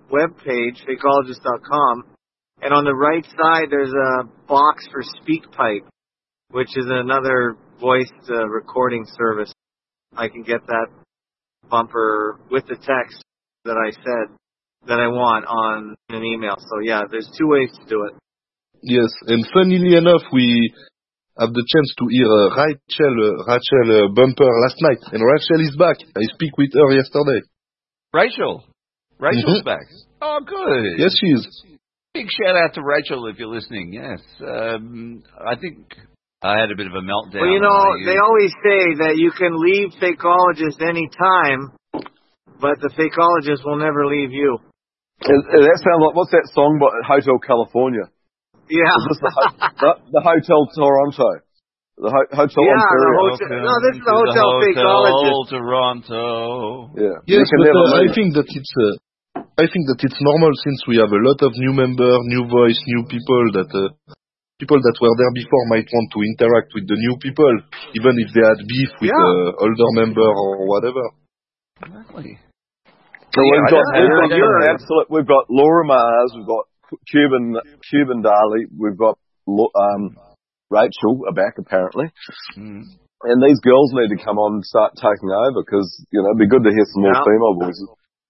webpage, fakeologist.com, and on the right side there's a box for SpeakPipe, which is another voice recording service. I can get that bumper with the text that I said that I want on an email. So yeah, there's two ways to do it. Yes, and funnily enough, we have the chance to hear Rachel bumper last night, and Rachel is back. I speak with her yesterday. Rachel's back. Oh, good. Yes, she is. Big shout out to Rachel if you're listening. Yes, I think I had a bit of a meltdown. Well, you know, they always say that you can leave Fakeologist any time, but the Fakeologist will never leave you. That sounds like, what's that song by Hotel California? Yeah. The Hotel Toronto. The Hotel Ontario. No, this is the Hotel Fakeologist. Toronto. Yeah. Yes, but I think that it's normal since we have a lot of new members, new voice, new people that people that were there before might want to interact with the new people, even if they had beef with older member or whatever. Exactly. So we've got Laura Mars, we've got Cuban Darley, we've got Rachel back apparently, and these girls need to come on and start taking over because it'd be good to hear some more female voices.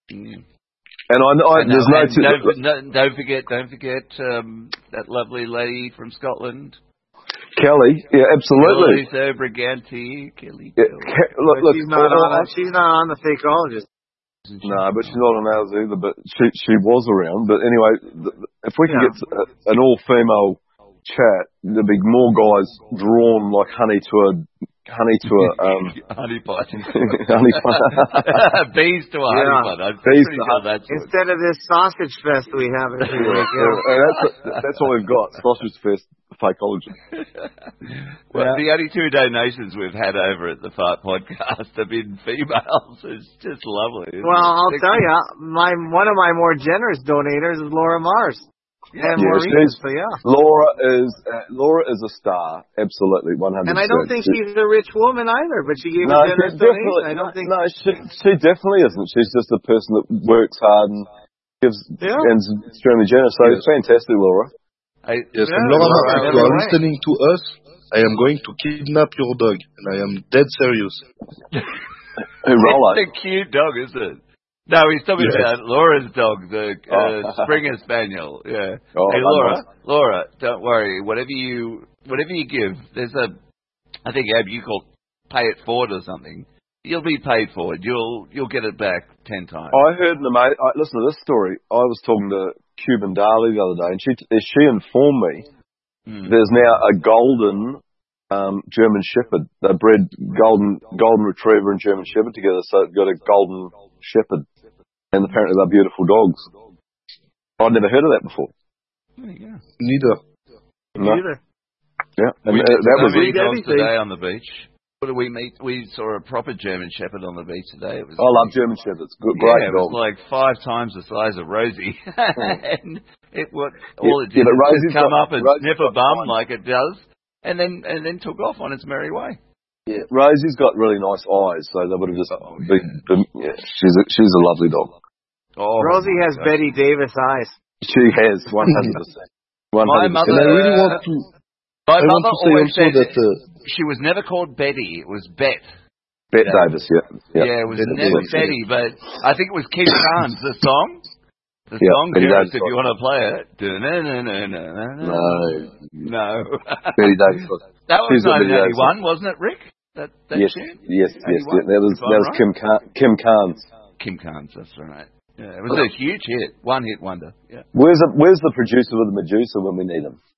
And don't forget that lovely lady from Scotland. Kelly, yeah, absolutely. Kelly Briganti, Kelly. Yeah, look, she's not on the Fakeologist. No, but she's not on ours either. But she was around. But anyway, if we can get an all-female chat, there'd be more guys drawn like honey to a honey pot. Bees to a honey pot. Instead of this sausage fest we have every week. That's what we've got. Sausage fest. Fakeologist. Well, the only 2 donations we've had over at the Fart Podcast have been females. It's just lovely. Well, I'll tell you, one of my more generous donators is Laura Mars. And Maureen, Laura is a star, absolutely, 100%. And I don't think she's a rich woman either, but she gave a generous donation. She definitely isn't. She's just a person that works hard and gives and is extremely generous. So it's fantastic, Laura. Yes, and Laura, if you are listening to us, I am going to kidnap your dog, and I am dead serious. It's a cute dog, isn't it? No, he's talking about Laura's dog, the Springer Spaniel. Yeah. Hey, Laura, don't worry. Whatever you give, there's I think Ab, you call pay it forward or something. You'll be paid for it. You'll get it back 10 times. I heard listen to this story. I was talking to Cuban Darley the other day, and she informed me there's now a golden German Shepherd. They bred golden Retriever and German Shepherd together, so it's got a golden Shepherd, and apparently they're beautiful dogs. I'd never heard of that before. Yeah. Neither. No. Yeah, and that was dogs today on the beach. What did we meet? We saw a proper German Shepherd on the beach today. I love German Shepherds. Great dog. It was like 5 times the size of Rosie. And all it did was just come up and sniff a bum like it does, and then took off on its merry way. Yeah, Rosie's got really nice eyes, so they would have just she's a lovely dog. Rosie has Betty Davis eyes. She has 100%. My mother. And I really want to. My mother always said that she was never called Betty. It was Bet. Bet Davis, Yeah, it was never Betty, but I think it was Kim Carnes, the song. The song, Terrence, if you want to play it. No. Betty Davis. That was 1981, wasn't it, Rick? That yes, tune? Yes. That was Kim Carnes. Kim Carnes, that's right. Yeah, it was a huge hit. One hit wonder. Yeah. Where's the producer of the Medusa when we need him?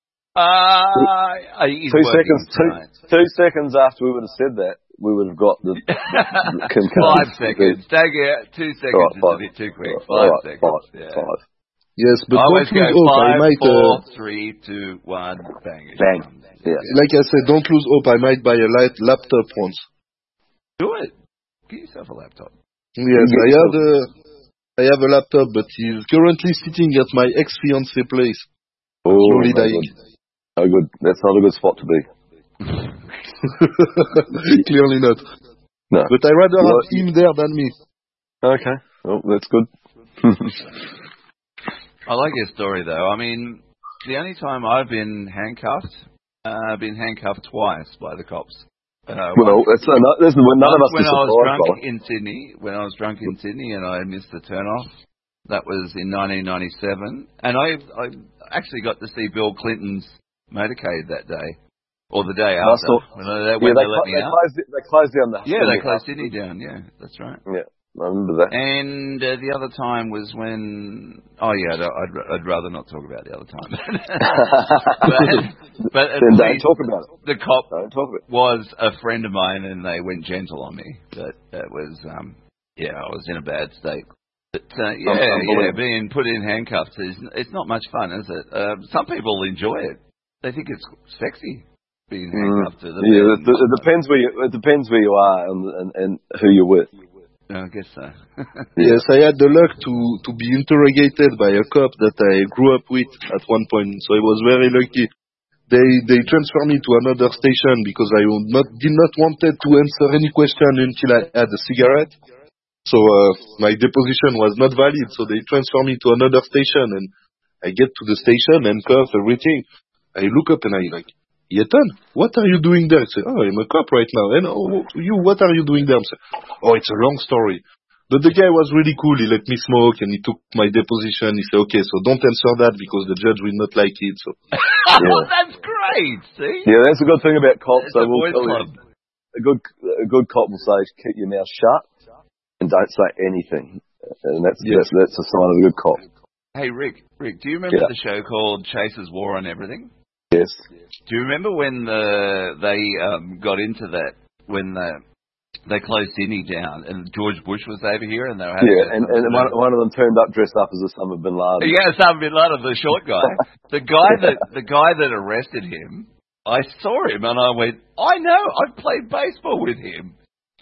2 seconds after we would have said that, we would have got the Kim Carnes. 5 Carnes. seconds. Take it 2 seconds is a bit too quick. 5 seconds. Five. Yes, but always don't lose hope. 5, 4, I might, 3, 2, 1, bang. Yeah. Like I said, don't lose hope. I might buy a laptop once. Do it. Get yourself a laptop. Yes, I have a laptop, but he's currently sitting at my ex-fiancé place. Slowly dying. Oh, good. That's not a good spot to be. Clearly not. No. But I'd rather have him there than me. Okay. Well, that's good. I like your story, though. I mean, the only time I've been handcuffed, I've been handcuffed twice by the cops. This is when none of us when were I was surprised drunk in Sydney, when I was drunk in Sydney and I missed the turn-off. That was in 1997. And I actually got to see Bill Clinton's motorcade that day. Or the day after. When they let me out. They closed down the... Yeah, they closed Sydney down. Yeah, that's right. Yeah, I remember that. And the other time was when... Oh, yeah, I'd rather not talk about the other time. but then don't talk about it. The cop was a friend of mine and they went gentle on me. But it was... I was in a bad state. But, being put in handcuffs, it's not much fun, is it? Some people enjoy it. They think it's sexy. Being handcuffed to them. Yeah, it depends where you are and who you're with. I guess so. Yes, I had the luck to be interrogated by a cop that I grew up with at one point, so I was very lucky. They transferred me to another station because I did not wanted to answer any question until I had a cigarette. So my deposition was not valid, so they transferred me to another station, and I get to the station, handcuffed, everything. I look up and I like, Yetan, what are you doing there? I say, I'm a cop right now. And what are you doing there? I say, it's a long story. But the guy was really cool. He let me smoke and he took my deposition. He said, okay, so don't answer that because the judge will not like it. So, that's great. See? Yeah, that's a good thing about cops. They will tell you. A good cop will say, keep your mouth shut and don't say anything. And that's a sign of a good cop. Hey, Rick, do you remember the show called Chase's War on Everything? Yes. Do you remember when they got into that, when they closed Sydney down and George Bush was over here and they were having and one of them turned up dressed up as Osama bin Laden. Yeah, Osama bin Laden, the short guy. the guy that arrested him, I saw him and I went, I know, I've played baseball with him.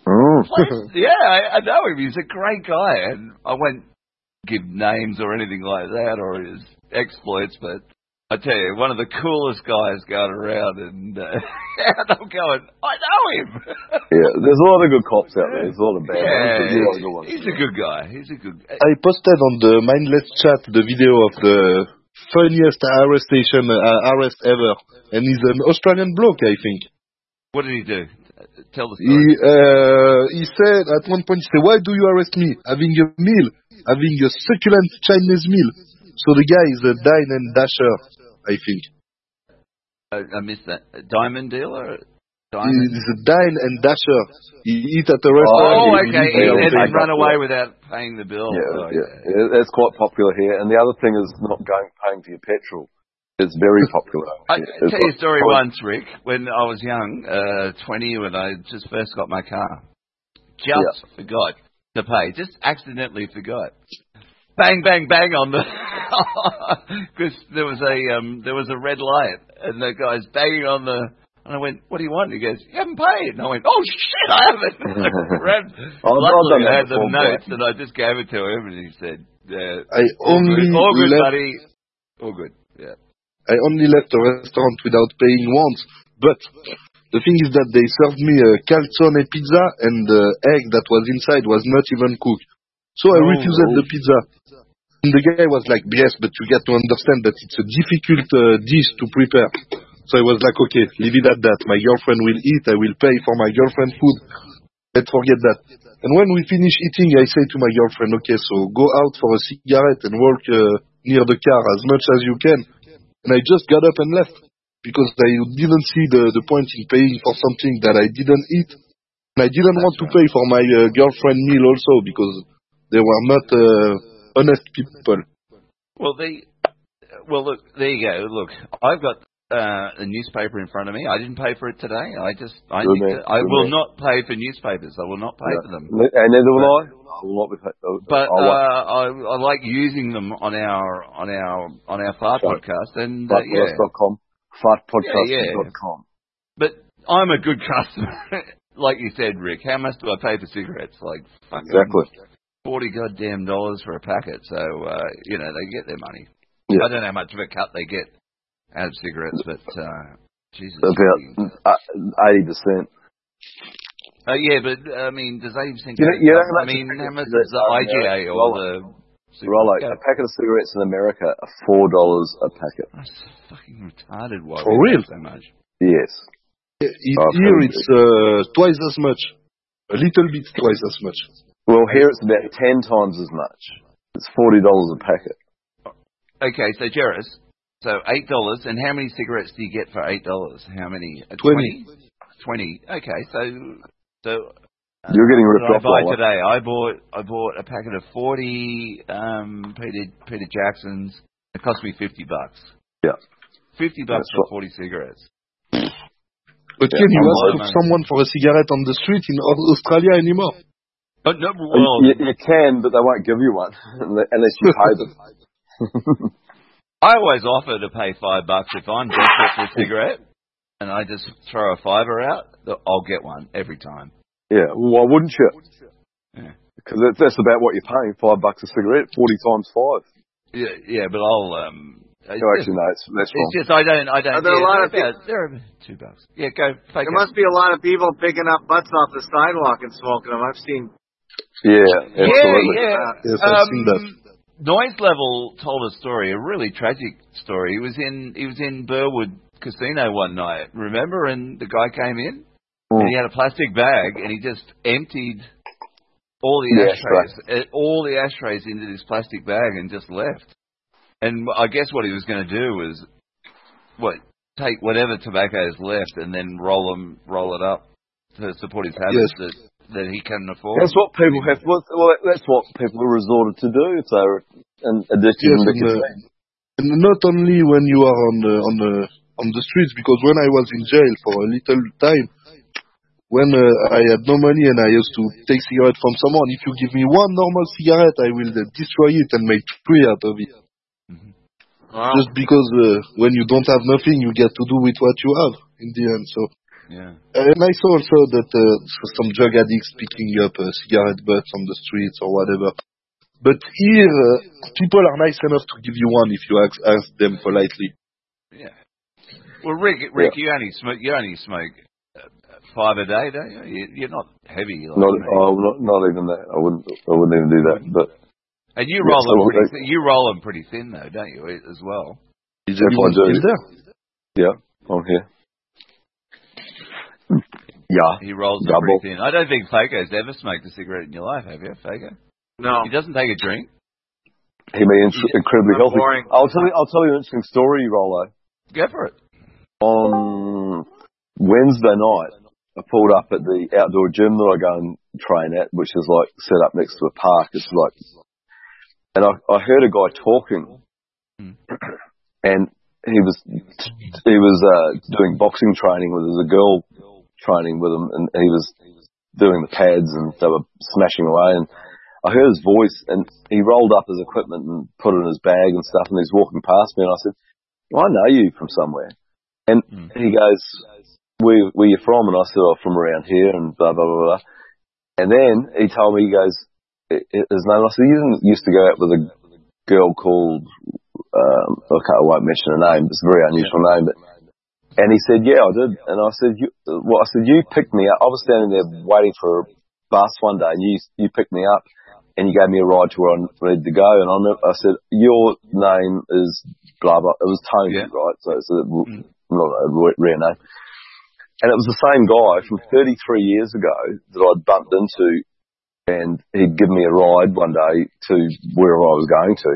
I know him. He's a great guy. And I won't give names or anything like that or his exploits, but I tell you, one of the coolest guys going around, and I'm going, I know him. There's a lot of good cops out there. There's a lot of bad ones. He's a good guy. I posted on the Mindless chat the video of the funniest arrest ever, and he's an Australian bloke, I think. What did he do? Tell the story. He said, at one point, why do you arrest me? Having a meal, having a succulent Chinese meal. So the guy is a dine and dasher, I think. I missed that. A diamond dealer? He's a dine and dasher. He eat at a restaurant. Oh, okay. And then run away without paying the bill. Yeah, that's quite popular here. And the other thing is not paying for your petrol. It's very popular. I'll tell you a story once, Rick. When I was young, 20, when I just first got my car. Just forgot to pay. Just accidentally forgot. Bang, bang, bang on the... Because there was a red light, and the guy's banging on the... And I went, what do you want? He goes, you haven't paid. And I went, oh, shit, I haven't. Luckily, I had the notes, and I just gave it to him, and he said, all good, buddy. All good, yeah. I only left the restaurant without paying once, but the thing is that they served me a calzone pizza, and the egg that was inside was not even cooked. So I refused the pizza. And the guy was like, yes, but you got to understand that it's a difficult dish to prepare. So I was like, okay, leave it at that. My girlfriend will eat. I will pay for my girlfriend's food. Let's forget that. And when we finish eating, I say to my girlfriend, okay, so go out for a cigarette and walk near the car as much as you can. And I just got up and left because I didn't see the point in paying for something that I didn't eat. And I didn't want to pay for my girlfriend meal also because they were not honest people. Well, look, there you go. Look, I've got a newspaper in front of me. I didn't pay for it today. I will not pay for newspapers. I will not pay for them. And neither will I. I will not be paid. But I like using them on our fart podcast and fartpodcast.com. Fartpodcast.com. But I'm a good customer. Like you said, Rick, how much do I pay for cigarettes? Like exactly $40 goddamn for a packet. So they get their money. Yeah. I don't know how much of a cut they get out of cigarettes, but Jesus, about 80%. Yeah, but I mean, does 80% go? I mean, how much does the IGA or Rollo, a packet of cigarettes in America are $4 a packet. That's fucking retarded. Why For real? So much? Yes. Here it's twice as much. A little bit twice as much. Well, here it's about 10 times as much. It's $40 a packet. Okay, so Jerris, so $8, and how many cigarettes do you get for $8? How many? 20. 20. Okay, so you're getting ripped off. By today, I bought a packet of 40 Peter Jacksons. It cost me $50. Yeah, $50 for 40 cigarettes. But can you ask someone for a cigarette on the street in Australia anymore? But no, well, you can, but they won't give you one unless you pay them. I always offer to pay $5 if I'm desperate for a cigarette, and I just throw a $5 out. I'll get one every time. Yeah, well, why wouldn't you? Yeah, because that's about what you're paying. $5 a cigarette, 40 times 5. Yeah, but I'll. Actually, no, that's wrong. It's just I don't. Are there a lot of there are $2. Yeah, go. There must be a lot of people picking up butts off the sidewalk and smoking them. I've seen. Yeah, absolutely. Yeah. Yes, I've seen that. Noise Level told a story, a really tragic story. He was in Burwood Casino one night, remember? And the guy came in and he had a plastic bag and he just emptied all the ashtrays into this plastic bag and just left. And I guess what he was going to do was take whatever tobacco is left and then roll it up to support his habits that he can afford. That's what people have. Well, that's what people are resorted to do if they're addicted to nicotine. And not only when you are on the streets, because when I was in jail for a little time, when I had no money and I used to take cigarette from someone, if you give me one normal cigarette, I will destroy it and make 3 out of it. Mm-hmm. Wow. Just because when you don't have nothing, you get to do with what you have in the end. So. Yeah. And I saw also that some drug addicts picking up cigarette butts on the streets or whatever. But here, people are nice enough to give you one if you ask them politely. Yeah. Well, Rick, you only smoke 5 a day, don't you? You're not heavy. Like not even that. I wouldn't even do that. But and you roll them pretty thin though, don't you? As well. If I do. Yeah, I'm here. Yeah. He rolls them pretty thin. I don't think Faco's ever smoked a cigarette in your life, have you, Faco? No. He doesn't take a drink. He means incredibly healthy. Boring. I'll tell you an interesting story, Rollo. Go for it. On Wednesday night, I pulled up at the outdoor gym that I go and train at, which is like set up next to a park. It's like, and I heard a guy talking, and he was doing boxing training with a girl training with him, and he was doing the pads and they were smashing away, and I heard his voice and he rolled up his equipment and put it in his bag and stuff, and he's walking past me and I said, well, I know you from somewhere. And he goes, where you from? And I said, oh, from around here and blah, blah, blah, blah. And then he told me, he goes, his name, I said, you didn't used to go out with a girl called, I won't mention her name, it's a very unusual name, but, and he said, yeah, I did. And I said, you picked me up. I was standing there waiting for a bus one day and you picked me up and you gave me a ride to where I needed to go. And I said, your name is blah, blah. It was Tony, right? So it's not a rare name. And it was the same guy from 33 years ago that I'd bumped into, and he'd given me a ride one day to wherever I was going to.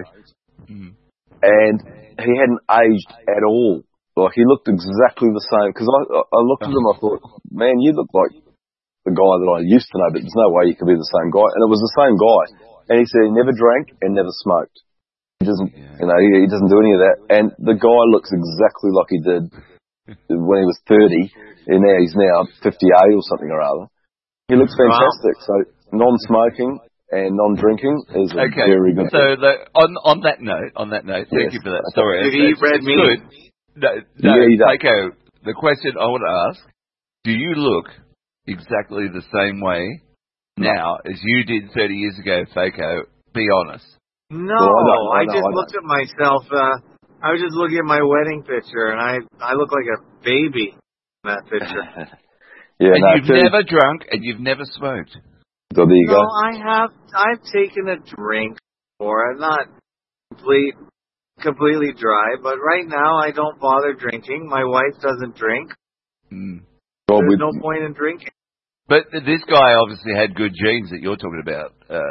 And he hadn't aged at all. Like, he looked exactly the same. Because I looked at him, I thought, man, you look like the guy that I used to know, but there's no way you could be the same guy. And it was the same guy. And he said he never drank and never smoked. He doesn't, he doesn't do any of that. And the guy looks exactly like he did when he was 30, and he's now 58 or something or other. He looks fantastic. So non-smoking and non-drinking is a very good thing. So on that note, thank you for that story. Did he eat red meat? No, Faco, the question I want to ask, do you look exactly the same way now as you did 30 years ago, Faco? Be honest. No, I just looked at myself. I was just looking at my wedding picture, and I look like a baby in that picture. You've never drunk and you've never smoked. So there you go. No, I've taken a drink. before. I'm not completely dry, but right now I don't bother drinking. My wife doesn't drink. Well, There's no point in drinking. But this guy obviously had good genes that you're talking about.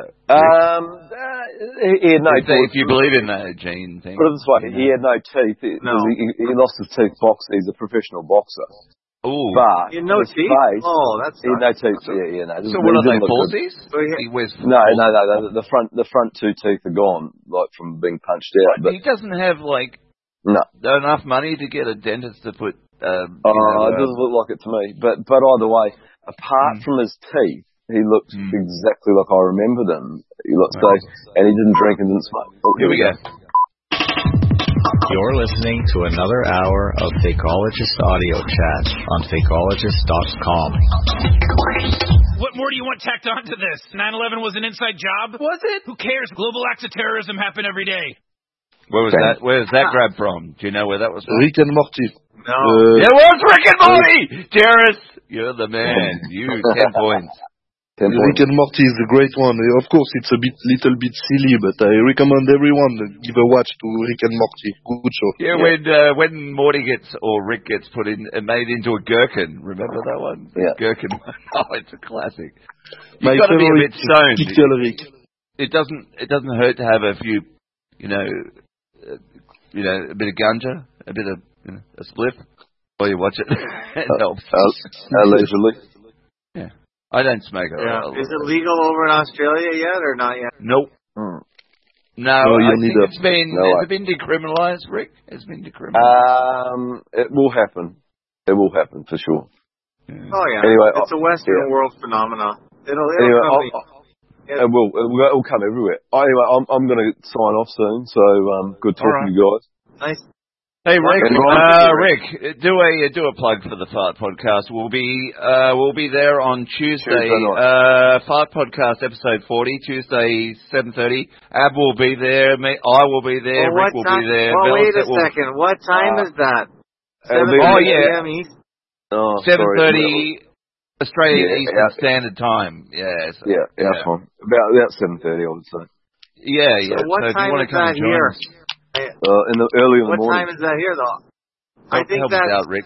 He had no teeth. If you believe in that gene thing. Put it this way, he had no teeth. No. He lost his teeth boxing. He's a professional boxer. Ooh. But he had no his teeth? Face, oh, that's he had no teeth. Yeah, no. So what are they, falsies? No. The front two teeth are gone, like from being punched out. But he doesn't have enough money to get a dentist to put. It doesn't look like it to me. But either way, apart from his teeth, he looked exactly like I remember them. He looked and he didn't drink and didn't smoke. Oh, here we go. You're listening to another hour of Fakeologist audio chat on Fakeologist.com. What more do you want tacked onto this? 9/11 was an inside job? Was it? Who cares? Global acts of terrorism happen every day. Where was that? Where's that grab from? Do you know where that was from? Rick and Morty. No. It was Rick and Morty! Jairus, you're the man. You, 10 points. Rick and Morty is a great one. Of course, it's a little bit silly, but I recommend everyone to give a watch to Rick and Morty. Good show. Yeah, when Morty Rick gets made into a gherkin. Remember that one? Yeah. Gherkin. Oh, it's a classic. You've got to be a bit stoned. Rick. It doesn't hurt to have a few, a bit of ganja, a bit of a spliff while you watch it. It helps. Allegedly. Yeah. I don't smoke it. Yeah. Is it legal over in Australia yet or not yet? Nope. No, I think it's been. Has it been decriminalised, Rick? It's been decriminalised. It will happen. It will happen for sure. Yeah. Oh yeah. Anyway, it's a Western world phenomenon. It'll come everywhere. Anyway, I'm going to sign off soon. So good talking to you guys. Nice. Hey Rick, do a plug for the Fart Podcast. We'll be there on Tuesday. Fart Podcast episode 40, Tuesday 7:30. Ab will be there. I will be there. Well, Rick will be there. Well, wait a second. What time is that? 7:30 a.m. East. 7:30 Australian Eastern Standard Time. Yes. Yeah, that's fine. About 7:30, I would say. Yeah. So what time is that here? In the early in the morning. What time is that here, though? I think that's out, Rick.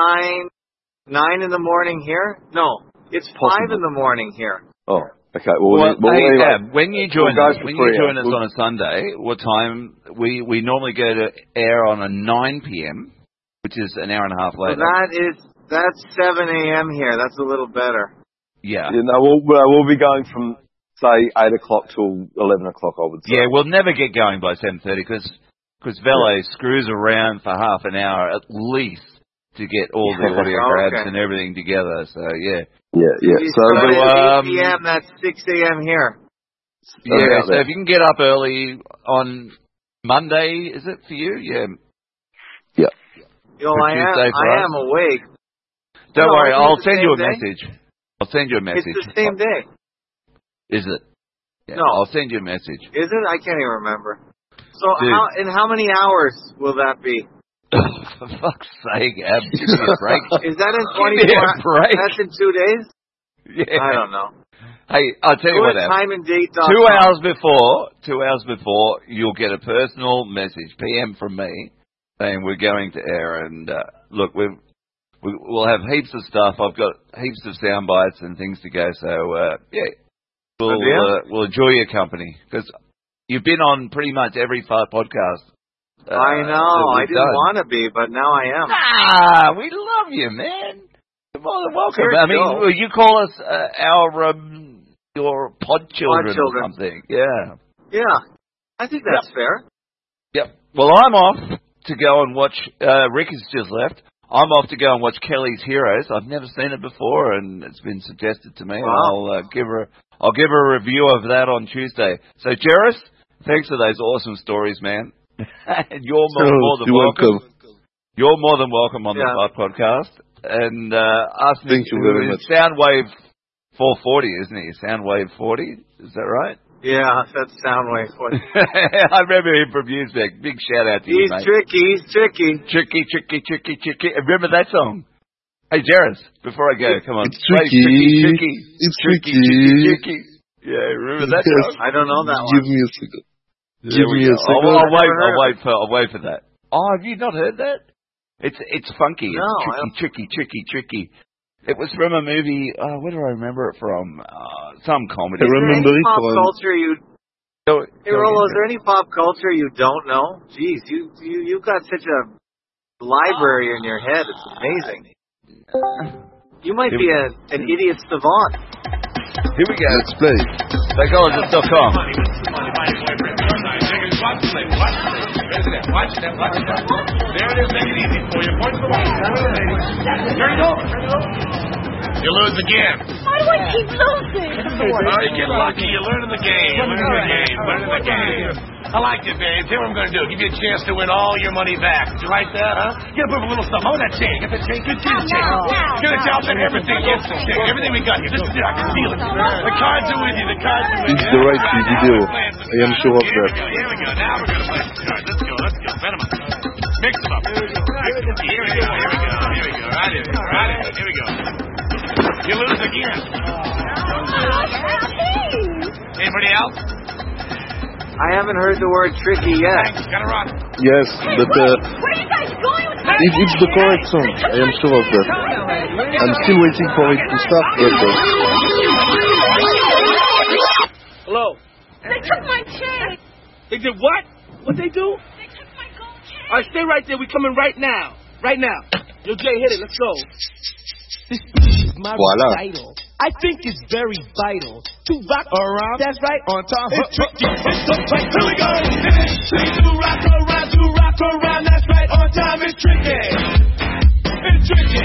9 in the morning here. No, it's 5 in the morning here. Oh, okay. Well anyway, when you join us on a Sunday, what time? We normally go to air on a 9 p.m., which is an hour and a half later. So that's 7 a.m. here. That's a little better. Yeah. We'll be going from say 8 o'clock till 11 o'clock. I would say. Yeah, we'll never get going by 7:30 because Velo screws around for half an hour at least to get all the audio grabs and everything together. So yeah. So 8 p.m. That's 6 a.m. here. Yeah. So if you can get up early on Monday, is it for you? Yeah. I am awake. Don't worry, I'll send you a message. I'll send you a message. It's the same day. Is it? Yeah, no. I'll send you a message. Is it? I can't even remember. So how many hours will that be? For fuck's sake, Ab, give me a break. Is that in 24 hours? That's in 2 days? Yeah. I don't know. Hey, I'll tell you what, Ab. Timeanddate.com. 2 hours before, you'll get a personal message, PM from me, saying we're going to air. And look, we'll have heaps of stuff. I've got heaps of sound bites and things to go. So, we'll enjoy your company. Because you've been on pretty much every Fart podcast. I know. I didn't want to be, but now I am. We love you, man. You're more than welcome. Will you call us your pod children or something? Yeah. Yeah. I think that's fair. Yep. Well, I'm off to go and watch. Rick has just left. I'm off to go and watch Kelly's Heroes. I've never seen it before, and it's been suggested to me. Wow. I'll give her a review of that on Tuesday. So, Jairus, thanks for those awesome stories, man. And you're more than welcome. You're more than welcome on the Fart Podcast. And thank you very much. Soundwave 440, isn't it? Soundwave 40, is that right? Yeah, that's Soundwave 40. I remember him from Newsbeck. Big shout out to you, mate. He's tricky. Tricky. Remember that song? Hey, Jairus, before I go, come on. It's tricky. It's tricky. Yeah, remember that song? I don't know that one. Give me a second. Give me a second. I'll wait for that. Oh, have you not heard that? It's funky. No, it's tricky. It was from a movie. Where do I remember it from? Some comedy. I remember it from culture you. Hey, Rollo, is there any pop culture you don't know? Jeez, you've got such a library in your head. It's amazing. You might be an idiot savant. Here we go. Let's play. Psychologist.com. Watch that. There it is. Make it easy for you. Point to the wall. Turn it over. You lose again. Why do I keep losing? You get lucky. You're learning the game. I like it, Dave. Here's what I'm going to do. Give you a chance to win all your money back. Did you like that, huh? Get a little something. Oh, that chain. Get the chain. Get the chain. Get it down to everything. Get the chain. Everything we got here. This is it. I can feel it. The cards are with you. It's the right video. I am sure of that. Here we go. Now we're going to play some cards. Let's go. Venom. Mix them up. Here we go. Right in. Here we go. You lose again. Anybody else? I haven't heard the word tricky yet. Gotta run. Yes, but where are you guys going with that? it's the correct song. I am sure of that. I'm still waiting for it to start, but Hello. They took my chain. They did what? What they do? They took my gold chain. All right, stay right there. We coming right now. Yo, Jay, hit it. Let's go. This is my recital. I think it's very vital to rock around. That's right. On time. It's tricky. It's so tight. Here we go. To rock around. That's right. On time. It's tricky. It's tricky.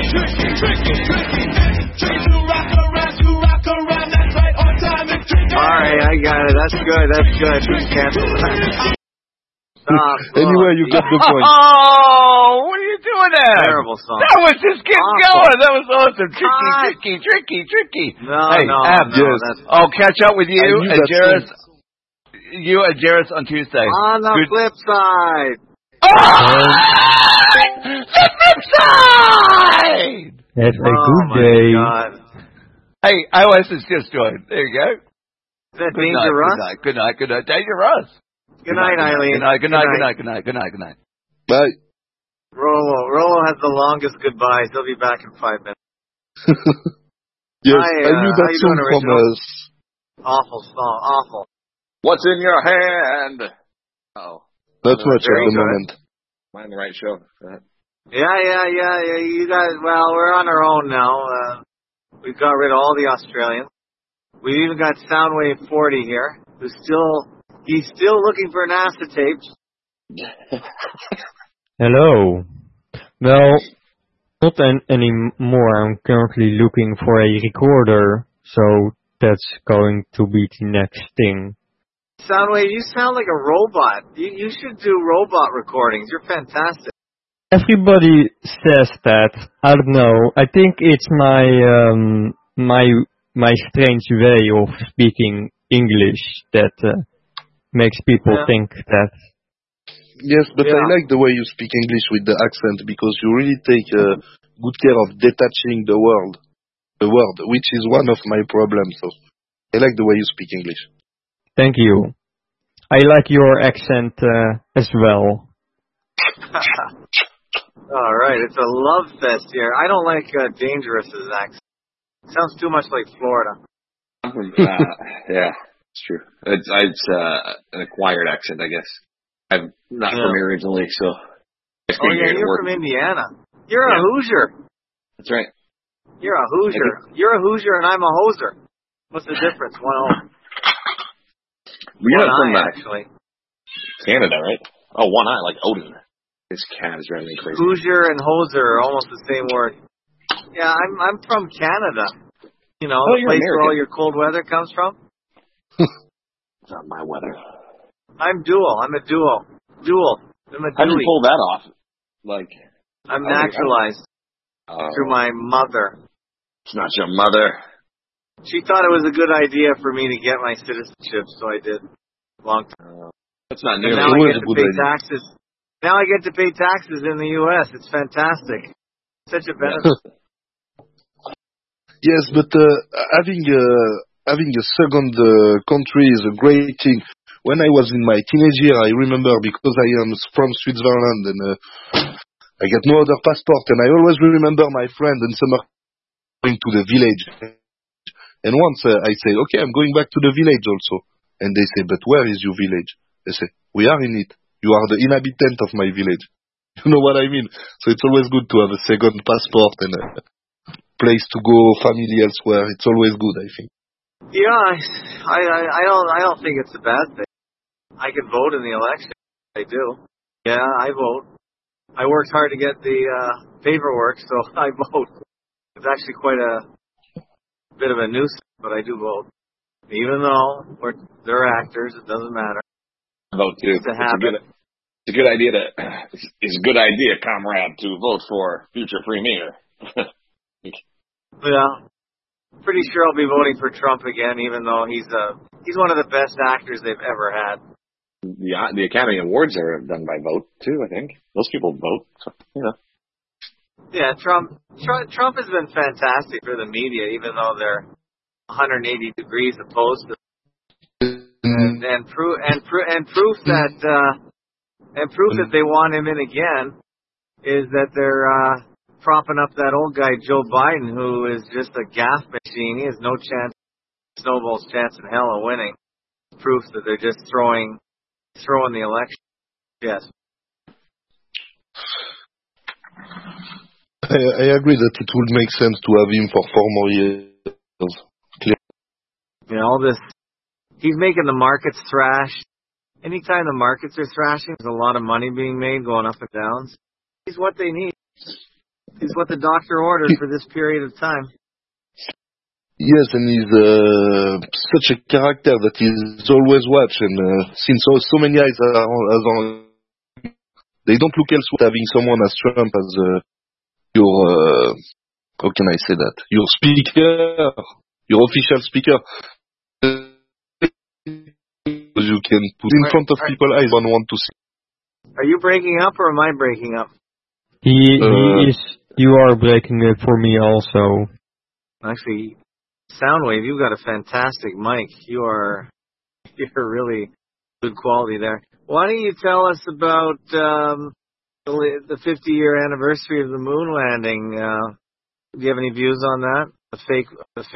To rock around. That's right. On time. It's tricky. All right, I got it. That's good. Cancel that. Stop. Anyway, you get the point. Oh, what are you doing there? Terrible song. That was just getting going. That was awesome. Tricky. No. Yes. I'll catch up with you and Jairus. You and Jairus on Tuesday. On the flip side. The flip side! Have a good day. God. Hey, iOS is just joined. There you go. Is that dangerous? Good night. Dangerous. Good night, Eileen. Good night. Bye. Rollo has the longest goodbyes. He'll be back in 5 minutes. Yes, I knew that song from us. Awful song. Awful. What's in your hand? Oh. Not much at the moment. Am I on the right show? Yeah. You guys, well, we're on our own now. We've got rid of all the Australians. We've even got Soundwave 40 here, he's still looking for an acetate. Hello. Well, not anymore. I'm currently looking for a recorder, so that's going to be the next thing. Soundwave, you sound like a robot. You should do robot recordings. You're fantastic. Everybody says that. I don't know. I think it's my strange way of speaking English that makes people think that. Yes, but I like the way you speak English with the accent because you really take good care of detaching the word, which is one of my problems. So I like the way you speak English. Thank you. I like your accent as well. All right, it's a love fest here. I don't like Dangerous's accent. It sounds too much like Florida. Yeah, it's true. It's an acquired accent, I guess. I'm not from here originally, so. You're from Indiana. You're a Hoosier. That's right. You're a Hoosier. You're a Hoosier and I'm a hoser. What's the difference? One eye, actually. Canada, right? Oh, one eye, like Odin. This cat is driving me crazy. Hoosier and hoser are almost the same word. Yeah, I'm from Canada. You know, the place where all your cold weather comes from. It's not my weather. I'm dual. I'm a duo. How did you pull that off? I'm naturalized through my mother. It's not your mother. She thought it was a good idea for me to get my citizenship, so I did. Long time. That's not nearly. Now I get to pay taxes. Now I get to pay taxes in the U.S. It's fantastic. Such a benefit. Yes, but having a second country is a great thing. when I was in my teenage year, I remember because I am from Switzerland and I got no other passport, and I always remember my friend in summer going to the village. And once I say, okay, I'm going back to the village also. And they say, but where is your village? They say, we are in it. You are the inhabitant of my village. You know what I mean? So it's always good to have a second passport and a place to go, family elsewhere. It's always good, I think. Yeah, I don't think it's a bad thing. I can vote in the election. I do. Yeah, I vote. I worked hard to get the paperwork, so I vote. It's actually quite a bit of a nuisance, but I do vote. Even though they're actors, it doesn't matter. Vote too. It's a good idea it's a good idea, comrade, to vote for future premier. Yeah. Pretty sure I'll be voting for Trump again, even though he's one of the best actors they've ever had. The Academy Awards are done by vote too, I think. Most people vote, so, you know. Yeah, Trump has been fantastic for the media, even though they're 180 degrees opposed to and proof that they want him in again is that they're propping up that old guy Joe Biden, who is just a gaffe machine. He has no chance, snowball's chance in hell of winning. Proof that they're just throwing the election. Yes. I agree that it would make sense to have him for 4 more years. Clear. You know, all this, he's making the markets thrash. Anytime the markets are thrashing, there's a lot of money being made going up and down. He's what they need. He's what the doctor ordered for this period of time. Yes, and he's such a character that he's always watched, and since so many eyes are on, they don't look elsewhere having someone as Trump as your, how can I say that? Your speaker, your official speaker. You can put in front of people eyes one want to see. Are you breaking up or am I breaking up? He is. You are breaking it for me also. Actually, Soundwave, you've got a fantastic mic. You're really good quality there. Why don't you tell us about the 50-year anniversary of the moon landing? Do you have any views on that? The fake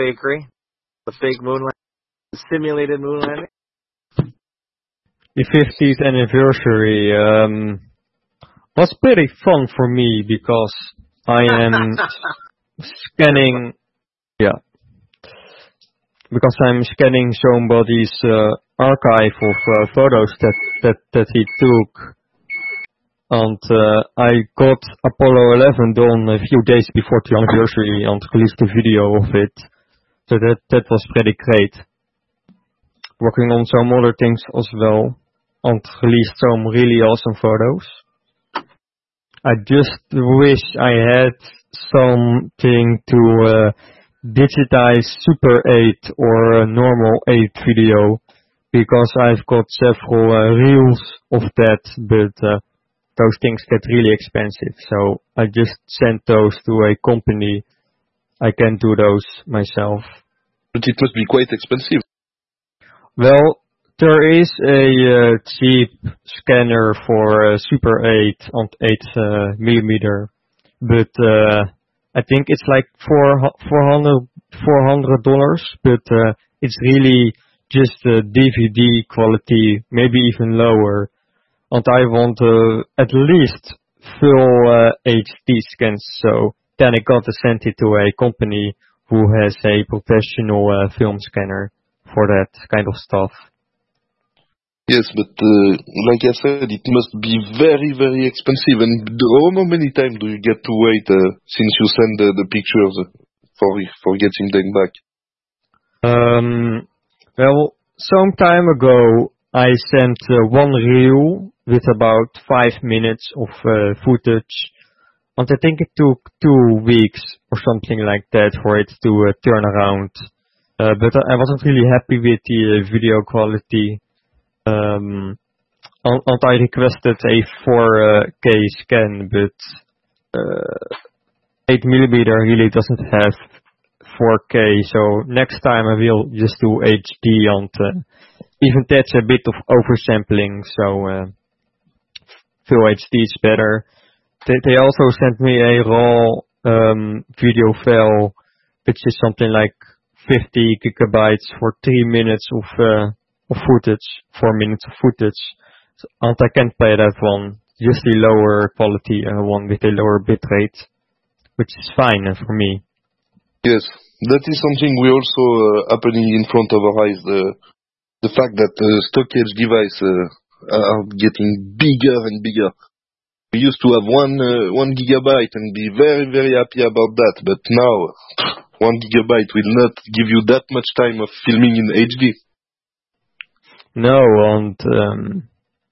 moon landing, the simulated moon landing. The 50th anniversary was pretty fun for me because I am scanning. Yeah. Because I'm scanning somebody's archive of photos that he took. And I got Apollo 11 done a few days before the anniversary and released a video of it. So that was pretty great. Working on some other things as well. And released some really awesome photos. I just wish I had something to digitize Super 8 or a normal 8 video, because I've got several reels of that, but those things get really expensive. So I just sent those to a company. I can do those myself. But it must be quite expensive. Well, there is a cheap scanner for Super 8 and 8 millimeter, but I think it's like $400, but it's really just DVD quality, maybe even lower. And I want at least full HD scans, so then I got to send it to a company who has a professional film scanner for that kind of stuff. Yes, but like I said, it must be very, very expensive. And how many times do you get to wait since you send the pictures for getting them back? Well, some time ago, I sent one reel with about 5 minutes of footage. And I think it took 2 weeks or something like that for it to turn around. But I wasn't really happy with the video quality. And I requested a 4K scan, but 8mm really doesn't have 4K, so next time I will just do HD and even that's a bit of oversampling, so Full HD is better. They also sent me a raw video file, which is something like 50 gigabytes for 3 minutes of footage, 4 minutes of footage. And I can't play that one, just the lower quality one with a lower bitrate, which is fine for me. Yes, that is something we also happening in front of our eyes. The fact that stockage devices are getting bigger and bigger. We used to have 1 gigabyte and be very, very happy about that, but now 1 gigabyte will not give you that much time of filming in HD. No, and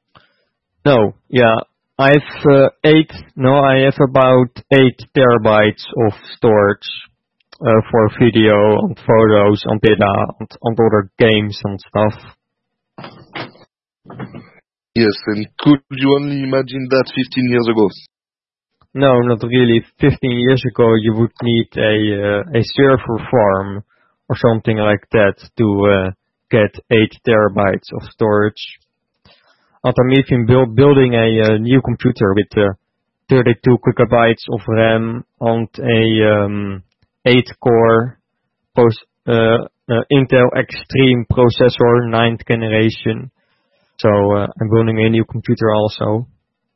I have about 8 terabytes of storage for video and photos and data and other games and stuff. Yes, and could you only imagine that 15 years ago? No, not really. 15 years ago, you would need a server farm or something like that to get 8 terabytes of storage. And I'm even building a new computer with 32 gigabytes of RAM and a 8-core Intel Extreme processor, 9th generation. So I'm building a new computer also.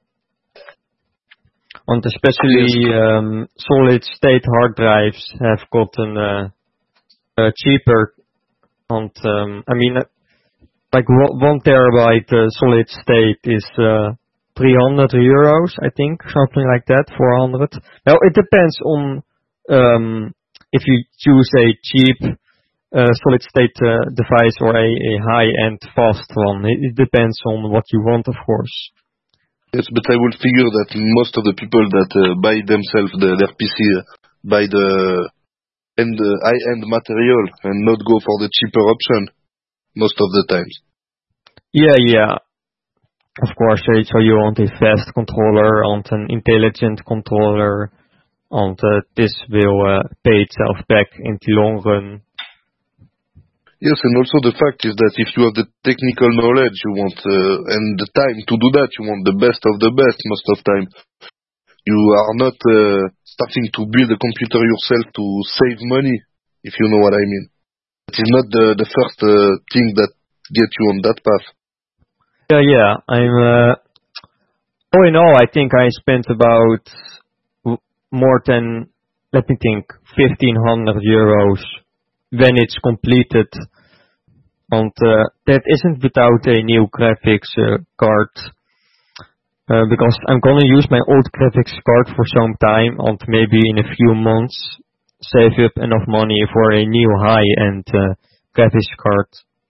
And especially solid state hard drives have gotten cheaper. And like 1 terabyte solid state is 300 euros, I think, something like that, 400. Now it depends on if you choose a cheap solid state device or a high-end fast one. It depends on what you want, of course. Yes, but I will figure that most of the people that buy themselves their PC buy the high-end material and not go for the cheaper option most of the time. Yeah. Of course, so you want a fast controller and an intelligent controller, and this will pay itself back in the long run. Yes, and also the fact is that if you have the technical knowledge you want and the time to do that, you want the best of the best most of the time. You are not starting to build a computer yourself to save money, if you know what I mean. It is not the first thing that gets you on that path. Yeah. All in all, I think I spent about more than, 1,500 euros when it's completed. And that isn't without a new graphics card. Because I'm gonna use my old graphics card for some time, and maybe in a few months save up enough money for a new high-end graphics card.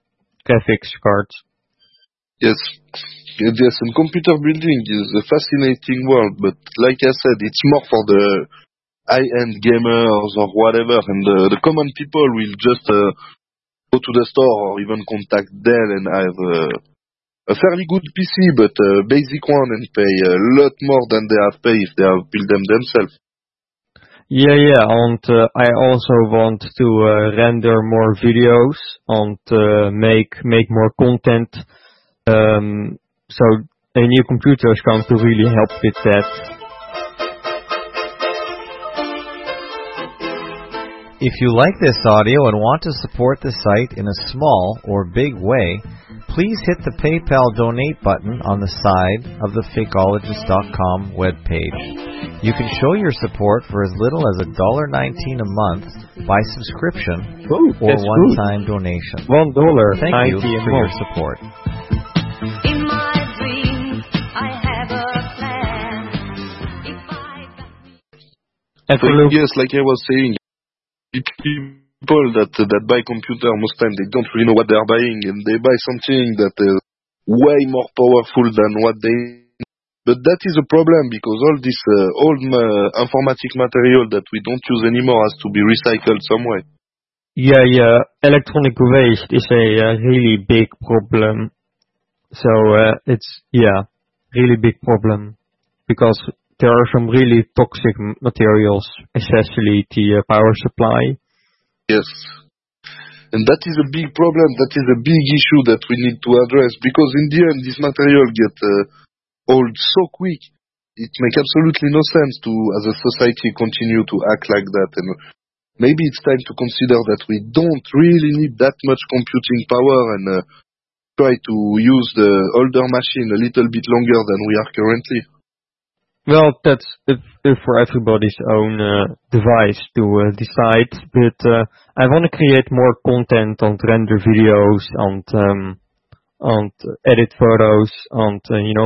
Yes, and computer building is a fascinating world, but like I said, it's more for the high-end gamers or whatever, and the common people will just go to the store or even contact Dell and have a fairly good PC, but a basic one, and pay a lot more than they have paid if they have built them themselves. Yeah, and I also want to render more videos and make more content. So a new computer is going to really help with that. If you like this audio and want to support the site in a small or big way, please hit the PayPal donate button on the side of the Fakeologist.com webpage. You can show your support for as little as $1.19 a month by subscription or one-time donation. $1. Thank you for your support. In my dreams, I have a plan. Yes, like I was saying, people that buy computer most time they don't really know what they are buying, and they buy something that is way more powerful than what they need. But that is a problem because all this old informatic material that we don't use anymore has to be recycled somewhere. Yeah. Electronic waste is a really big problem. So it's really big problem because there are some really toxic materials, especially the power supply. Yes. And that is a big problem, that is a big issue that we need to address, because in the end, this material get old so quick. It makes absolutely no sense to, as a society, continue to act like that. And maybe it's time to consider that we don't really need that much computing power and try to use the older machine a little bit longer than we are currently. Well, that's for everybody's own device to decide, but I want to create more content on render videos and edit photos and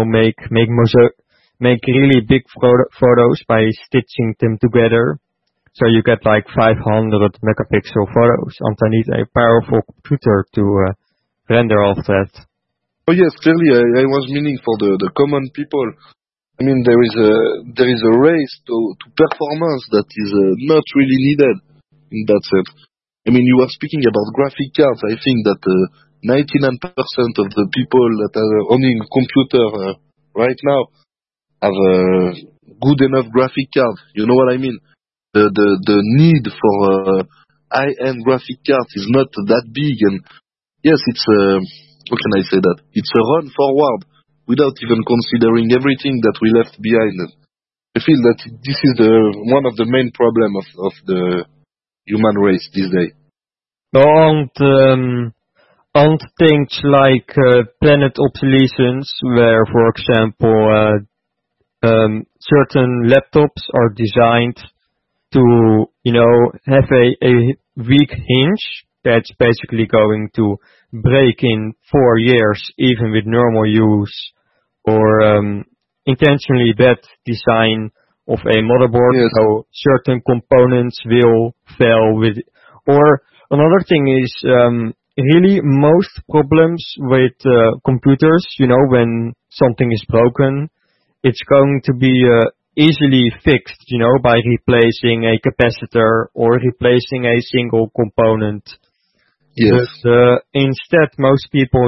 make really big photos by stitching them together. So you get like 500 megapixel photos, and I need a powerful computer to render all of that. Oh yes, clearly I was meaning for the common people. I mean, there is a race to performance that is not really needed in that sense. I mean, you are speaking about graphic cards. I think that 99% of the people that are owning a computer right now have a good enough graphic card. You know what I mean? The need for high-end graphic cards is not that big, and yes, it's how can I say that? It's a run forward without even considering everything that we left behind. I feel that this is one of the main problems of the human race these days. And things like planet obsolescence, where, for example, certain laptops are designed to, have a weak hinge that's basically going to break in 4 years, even with normal use, or intentionally bad design of a motherboard, yes. So certain components will fail with. Or another thing is really most problems with computers, when something is broken, it's going to be easily fixed, by replacing a capacitor or replacing a single component. Yes. But instead, most people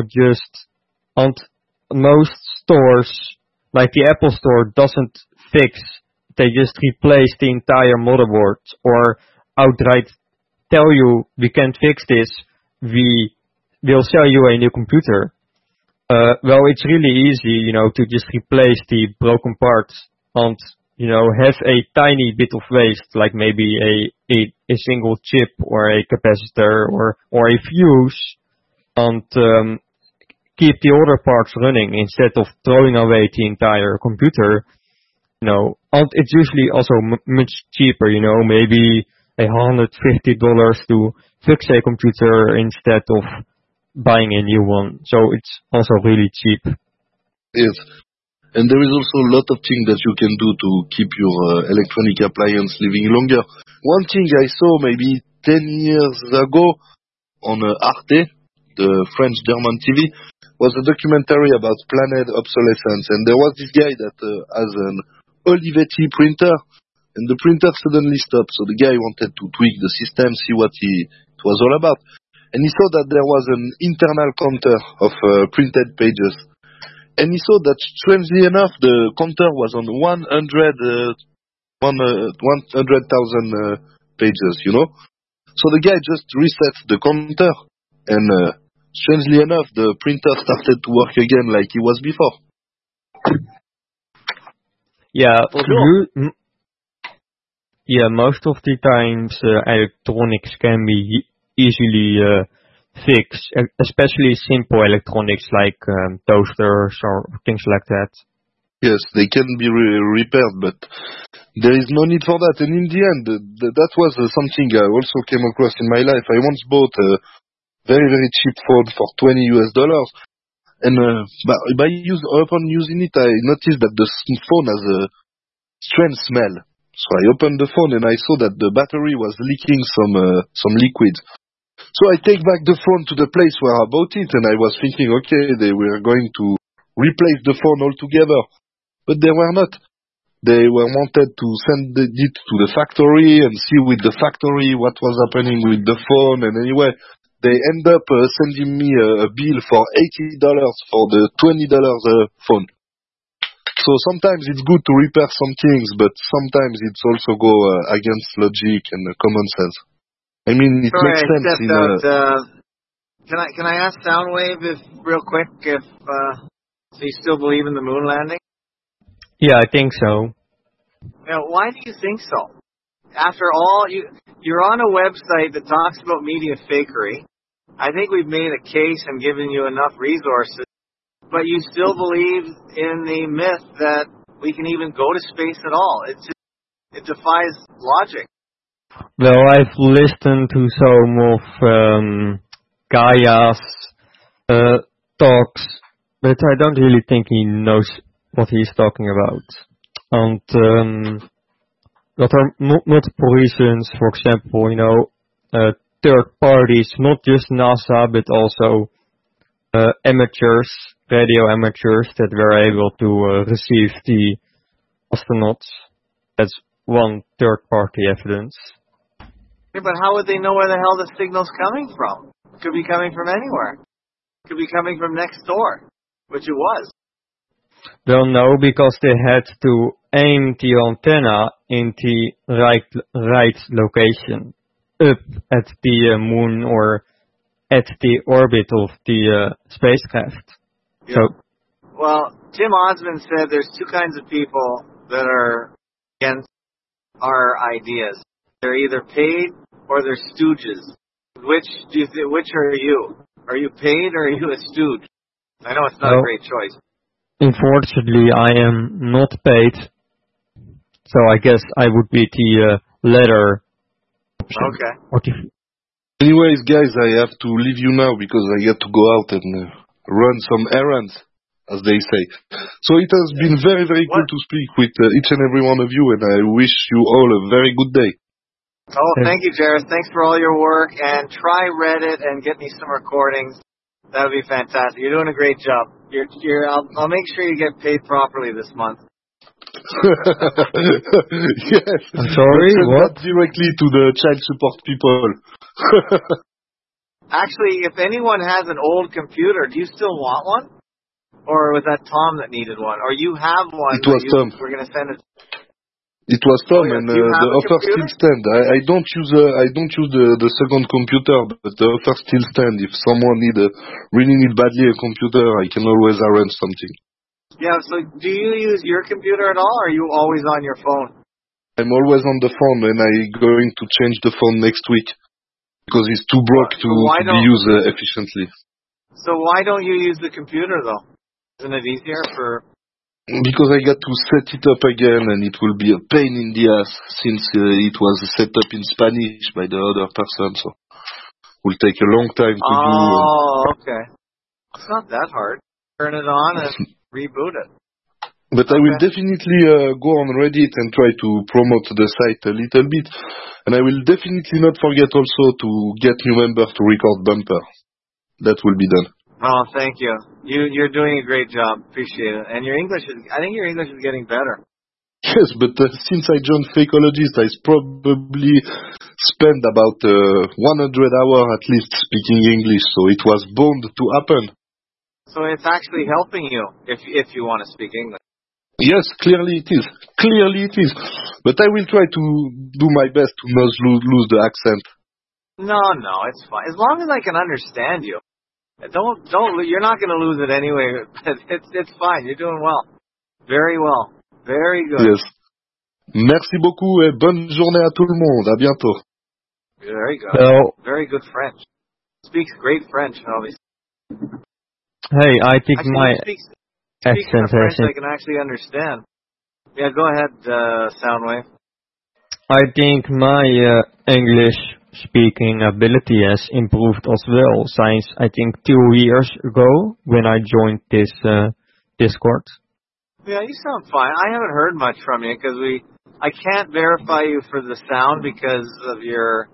most stores, like the Apple Store, doesn't fix. They just replace the entire motherboard, or outright tell you, we can't fix this, we will sell you a new computer. Well, it's really easy, to just replace the broken parts and, have a tiny bit of waste, like maybe a single chip or a capacitor or a fuse, and keep the other parts running instead of throwing away the entire computer. And it's usually also much cheaper, maybe $150 to fix a computer instead of buying a new one. So it's also really cheap. Yes. And there is also a lot of things that you can do to keep your electronic appliance living longer. One thing I saw maybe 10 years ago on Arte, the French-German TV, was a documentary about planned obsolescence. And there was this guy that has an Olivetti printer, and the printer suddenly stopped. So the guy wanted to tweak the system, see what it was all about. And he saw that there was an internal counter of printed pages. And he saw that, strangely enough, the counter was on 100,000 pages, So the guy just reset the counter, and strangely enough, the printer started to work again like it was before. Yeah, most of the times electronics can be easily fixed, especially simple electronics like toasters or things like that. Yes, they can be repaired, but there is no need for that. And in the end, that was something I also came across in my life. I once bought a very, very cheap phone for $20, and upon using it, I noticed that the phone has a strange smell. So I opened the phone and I saw that the battery was leaking some liquid. So I take back the phone to the place where I bought it, and I was thinking, okay, they were going to replace the phone altogether. But they were not. They were wanted to send it to the factory and see with the factory what was happening with the phone. And anyway, they end up sending me a bill for $80 for the $20 phone. So sometimes it's good to repair some things, but sometimes it's also go against logic and common sense. I mean, it makes sense. Can I ask Soundwave real quick if so you still believe in the moon landing? Yeah, I think so. Now, why do you think so? After all, you're on a website that talks about media fakery. I think we've made a case and given you enough resources, but you still believe in the myth that we can even go to space at all. It defies logic. Well, I've listened to some of Gaia's talks, but I don't really think he knows what he's talking about. And there are multiple reasons, for example, third parties, not just NASA, but also amateurs, radio amateurs that were able to receive the astronauts. That's one third-party evidence. Yeah, but how would they know where the hell the signal's coming from? It could be coming from anywhere. It could be coming from next door, which it was. Well, no, because they had to aim the antenna in the right location, up at the moon or at the orbit of the spacecraft. Yeah. Well, Tim Osmond said there's two kinds of people that are against our ideas. They're either paid or they're stooges. Which are you? Are you paid or are you a stooge? I know it's not a great choice. Unfortunately, I am not paid, so I guess I would be the latter option. Okay. Anyways, guys, I have to leave you now because I get to go out and run some errands, as they say. So it has been very, very cool to speak with each and every one of you, and I wish you all a very good day. Oh, thank you, Jared. Thanks for all your work, and try Reddit and get me some recordings. That would be fantastic. You're doing a great job. I'll make sure you get paid properly this month. Yes. I'm sorry, what? Directly to the child support people. Actually, if anyone has an old computer, do you still want one? Or was that Tom that needed one? Or you have one? It was Tom. We're going to send it. It was Tom, and the offer still stand. I don't use the second computer, but the offer still stand. If someone really need badly a computer, I can always arrange something. Yeah. So, do you use your computer at all, or are you always on your phone? I'm always on the phone, and I'm going to change the phone next week because it's too broke to be used efficiently. So why don't you use the computer though? Isn't it easier for? Because I got to set it up again, and it will be a pain in the ass since it was set up in Spanish by the other person, so it will take a long time to do. Oh, okay. It's not that hard. Turn it on and reboot it. But I will definitely go on Reddit and try to promote the site a little bit, and I will definitely not forget also to get new members to record bumper. That will be done. Oh, thank you. You're doing a great job. Appreciate it. And I think your English is getting better. Yes, but since I joined Fakeologist, I probably spent about 100 hours at least speaking English, so it was bound to happen. So it's actually helping you if you want to speak English. Yes, clearly it is. Clearly it is. But I will try to do my best to not lose the accent. No, it's fine. As long as I can understand you. Don't. You're not going to lose it anyway. It's fine. You're doing well. Very well. Very good. Yes. Merci beaucoup et bonne journée à tout le monde. À bientôt. Very good. Well, very good French. Speaks great French, obviously. Hey, I think my accent French I can actually understand. Yeah, go ahead, Soundwave. I think my English speaking ability has improved as well since I think 2 years ago when I joined this Discord. Yeah, you sound fine. I haven't heard much from you because I can't verify you for the sound because of your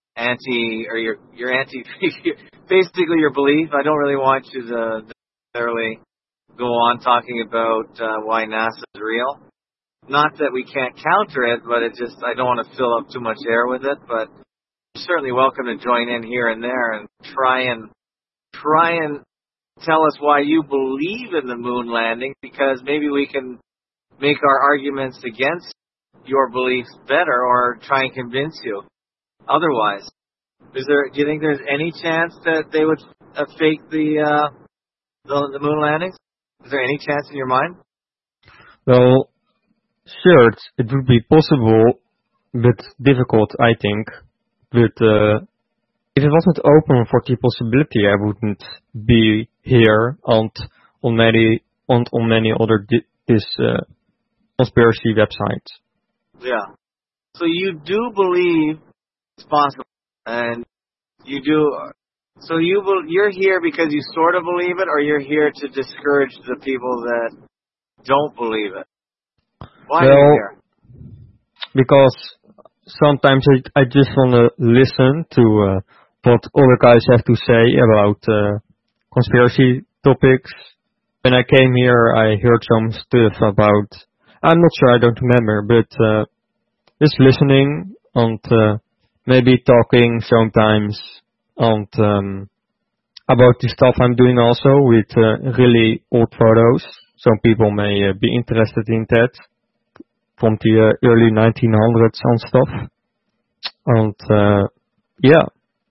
basically your belief. I don't really want you to necessarily go on talking about why NASA is real. Not that we can't counter it, but I don't want to fill up too much air with it, but you're certainly welcome to join in here and there and try and tell us why you believe in the moon landing, because maybe we can make our arguments against your beliefs better or try and convince you otherwise. Do you think there's any chance that they would fake the moon landings? Is there any chance in your mind? Well, sure, it would be possible, but difficult, I think. But if it wasn't open for the possibility, I wouldn't be here and on many other conspiracy websites. Yeah. So you do believe it's possible, and you do. So you're here because you sort of believe it, or you're here to discourage the people that don't believe it? Why are you here? Because sometimes I just want to listen to what other guys have to say about conspiracy topics. When I came here, I heard some stuff about, I'm not sure, I don't remember, but just listening and maybe talking sometimes and about the stuff I'm doing also with really old photos. Some people may be interested in that from the early 1900s and stuff. And yeah.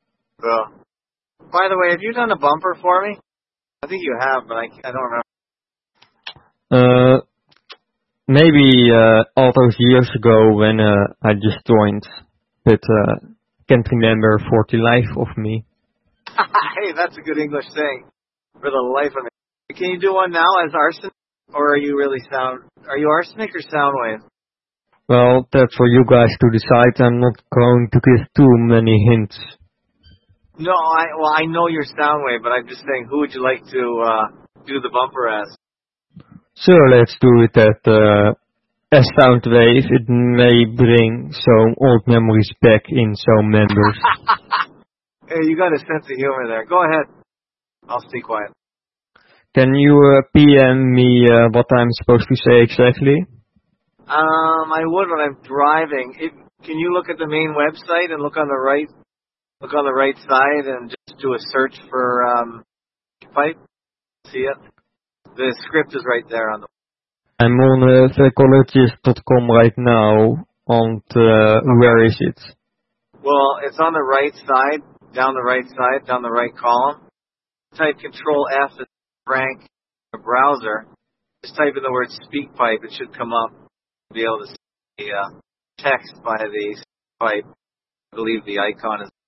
By the way, have you done a bumper for me? I think you have, but I don't remember. Maybe all those years ago when I just joined, but can't remember for the life of me. Hey, that's a good English saying. For the life of me. Can you do one now as arsenic? Or are you really are you arsenic or Soundwave? Well, that's for you guys to decide. I'm not going to give too many hints. No, I know you're Soundwave, but I'm just saying, who would you like to do the bumper as? Sure, let's do it as Soundwave. It may bring some old memories back in some members. Hey, you got a sense of humor there. Go ahead. I'll stay quiet. Can you PM me what I'm supposed to say exactly? I would when I'm driving. Can you look at the main website and look on the right side and just do a search for pipe? See it? The script is right there on the. I'm on fakeologist.com right now, and where is it? Well, it's on the right side, down the right column. Type Control F as Frank, a browser. Just type in the word SpeakPipe. It should come up. Be able to see the text by the pipe. I believe the icon is.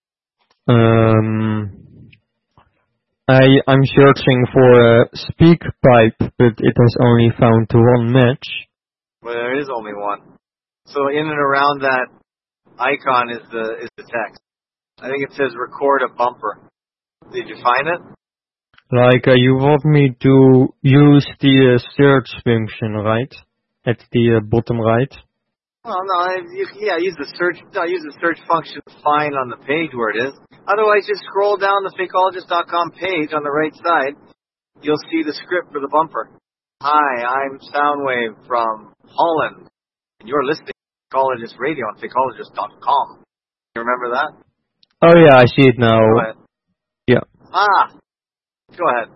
I'm searching for a SpeakPipe, but it has only found one match. Well, there is only one. So in and around that icon is the text. I think it says record a bumper. Did you find it? Like you want me to use the search function, right? At the bottom right. Well, no, use the search function to find on the page where it is. Otherwise, just scroll down the fakeologist.com page on the right side. You'll see the script for the bumper. Hi, I'm Soundwave from Holland, and you're listening to Fakeologist Radio on fakeologist.com. You remember that? Oh yeah, I see it now. Go ahead. Yeah. Go ahead.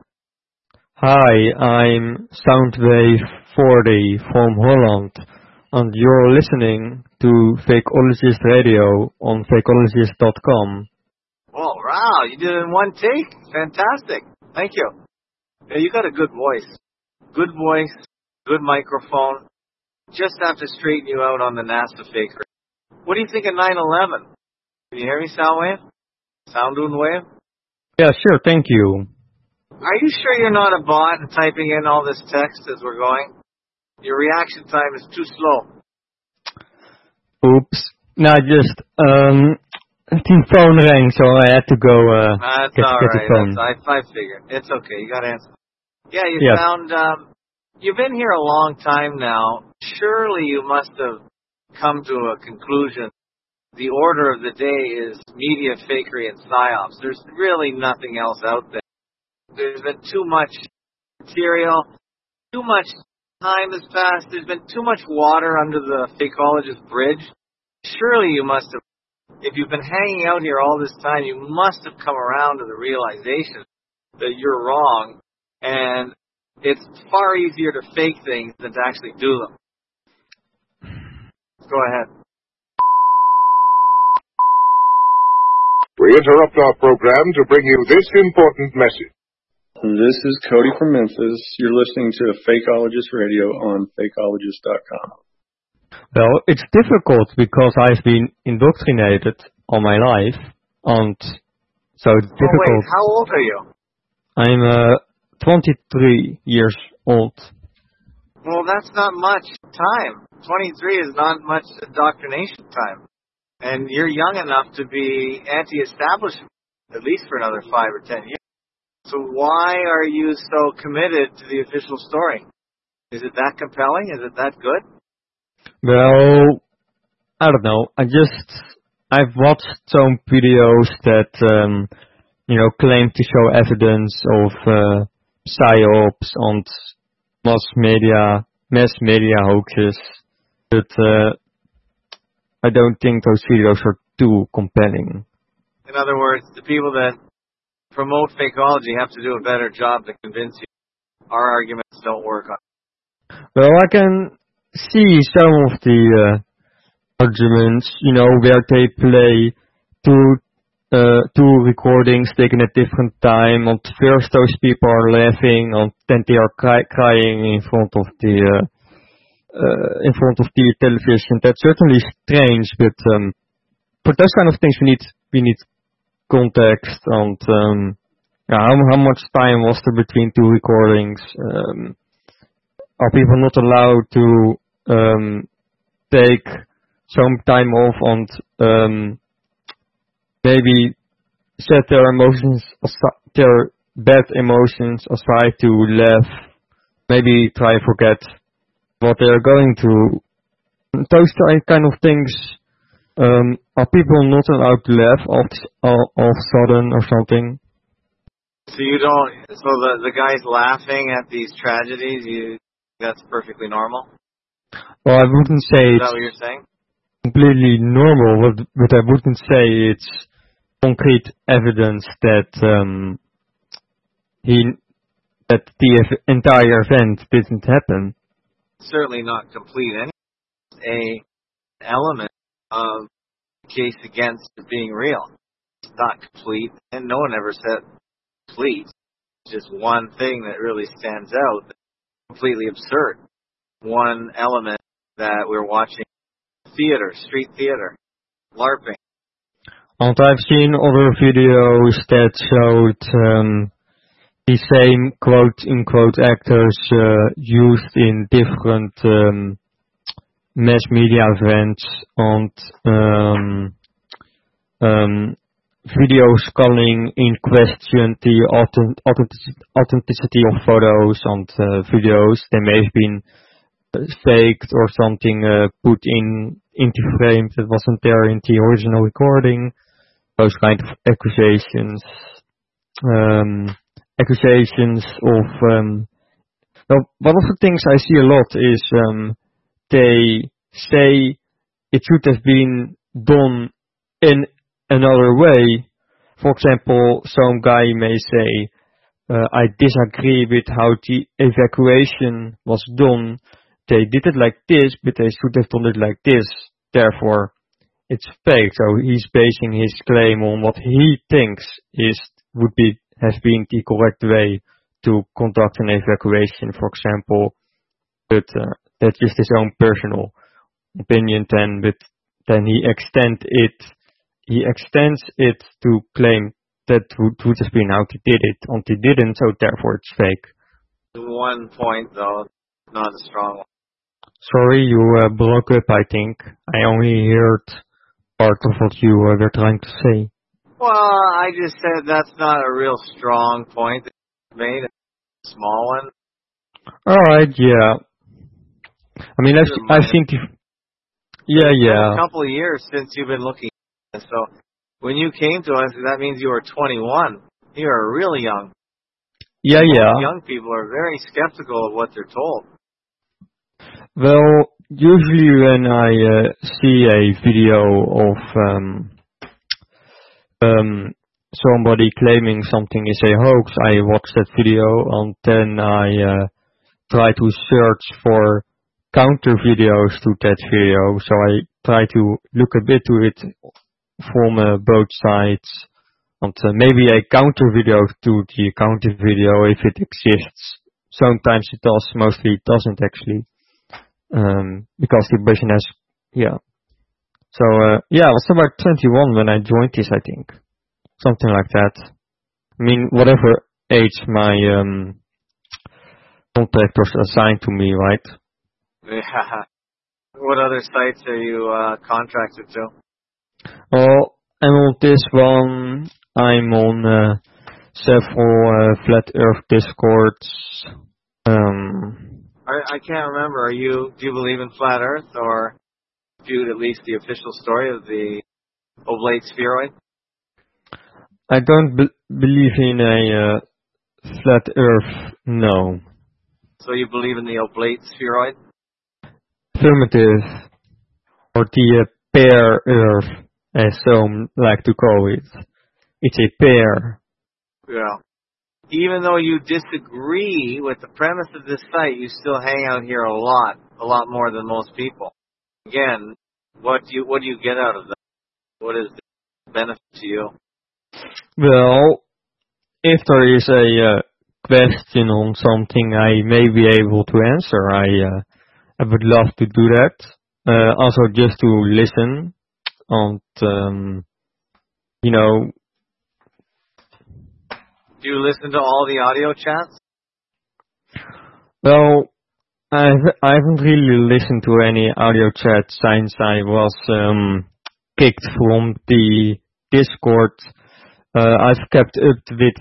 Hi, I'm Soundwave40 from Holland, and you're listening to Fakeologist Radio on fakeologist.com. Oh, wow, you did it in one take. Fantastic. Thank you. Yeah, you got a good voice. Good voice, good microphone. Just have to straighten you out on the NASA faker. What do you think of 9/11? Can you hear me, Soundwave? Soundwave? Yeah, sure, thank you. Are you sure you're not a bot and typing in all this text as we're going? Your reaction time is too slow. Oops. No, just, the phone rang, so I had to go, That's get all the right. phone. I figured. It's okay. You got to answer. Yeah, you sound, you've been here a long time now. Surely you must have come to a conclusion. The order of the day is media fakery and psyops. There's really nothing else out there. There's been too much material, too much time has passed. There's been too much water under the Fakeologist bridge. Surely you must have, if you've been hanging out here all this time, you must have come around to the realization that you're wrong, and it's far easier to fake things than to actually do them. Go ahead. We interrupt our program to bring you this important message. This is Cody from Memphis. You're listening to Fakeologist Radio on Fakeologist.com. Well, it's difficult because I've been indoctrinated all my life, and so it's difficult. Oh wait, how old are you? I'm 23 years old. Well, that's not much time. 23 is not much indoctrination time. And you're young enough to be anti-establishment, at least for another 5 or 10 years. So why are you so committed to the official story? Is it that compelling? Is it that good? Well, I don't know. I've watched some videos that, claim to show evidence of psyops and mass media hoaxes, but I don't think those videos are too compelling. In other words, the people that promote fakeology have to do a better job to convince you. Our arguments don't work on it. Well, I can see some of the arguments, where they play two recordings taken at different time, and first those people are laughing, and then they are crying in front of the television. That's certainly strange, but for those kind of things we need context, and how much time was there between two recordings? Are people not allowed to take some time off and maybe set their emotions aside, their bad emotions aside, to laugh, maybe try to forget what they're going through? Those kind of things. Are people not allowed to laugh all of a sudden or something? So you don't. So the guys laughing at these tragedies, that's perfectly normal? Well, I wouldn't say Is it's that what you're saying? completely normal, but I wouldn't say it's concrete evidence that that the entire event didn't happen. Certainly not complete. An element of case against it being real. It's not complete, and no one ever said complete. It's just one thing that really stands out, completely absurd. One element that we're watching: theater, street theater, LARPing. And I've seen other videos that showed the same quote-unquote actors used in different mass media events, and videos calling in question the authenticity of photos and videos. They may have been faked or something put into frame that wasn't there in the original recording. Those kind of accusations. Accusations of well, one of the things I see a lot is they say it should have been done in another way. For example, some guy may say, I disagree with how the evacuation was done. They did it like this, but they should have done it like this. Therefore, it's fake. So he's basing his claim on what he thinks would have been the correct way to conduct an evacuation, for example. But that's just his own personal opinion then. But then he extends it to claim that would have been how he did it, and he didn't, so therefore it's fake. One point, though, not a strong one. Sorry, you broke up, I think. I only heard part of what you were trying to say. Well, I just said that's not a real strong point that you made. A small one. Alright, yeah. I mean, I've seen... Yeah. A couple of years since you've been looking at this, so when you came to us, that means you were 21. You are really young. Yeah. Young people are very skeptical of what they're told. Well, usually when I see a video of somebody claiming something is a hoax, I watch that video and then I try to search for counter videos to that video. So I try to look a bit to it from both sides, and maybe a counter video to the counter video if it exists. Sometimes it does, mostly it doesn't actually, because the version has, yeah. So, I was about 21 when I joined this, I think. Something like that. I mean, whatever age my contractors assigned to me, right? Yeah. What other sites are you contracted to? Well, I'm on this one. I'm on several Flat Earth Discords. I can't remember. Do you believe in Flat Earth, or viewed at least the official story of the oblate spheroid? I don't believe in a flat Earth, no. So you believe in the oblate spheroid? Affirmative, or the pear Earth, as some like to call it. It's a pear. Yeah. Even though you disagree with the premise of this site, you still hang out here a lot more than most people. Again, what do you get out of that? What is the benefit to you? Well, if there is a question on something I may be able to answer, I would love to do that. Also, just to listen, and Do you listen to all the audio chats? Well, I haven't really listened to any audio chat since I was kicked from the Discord. I've kept up with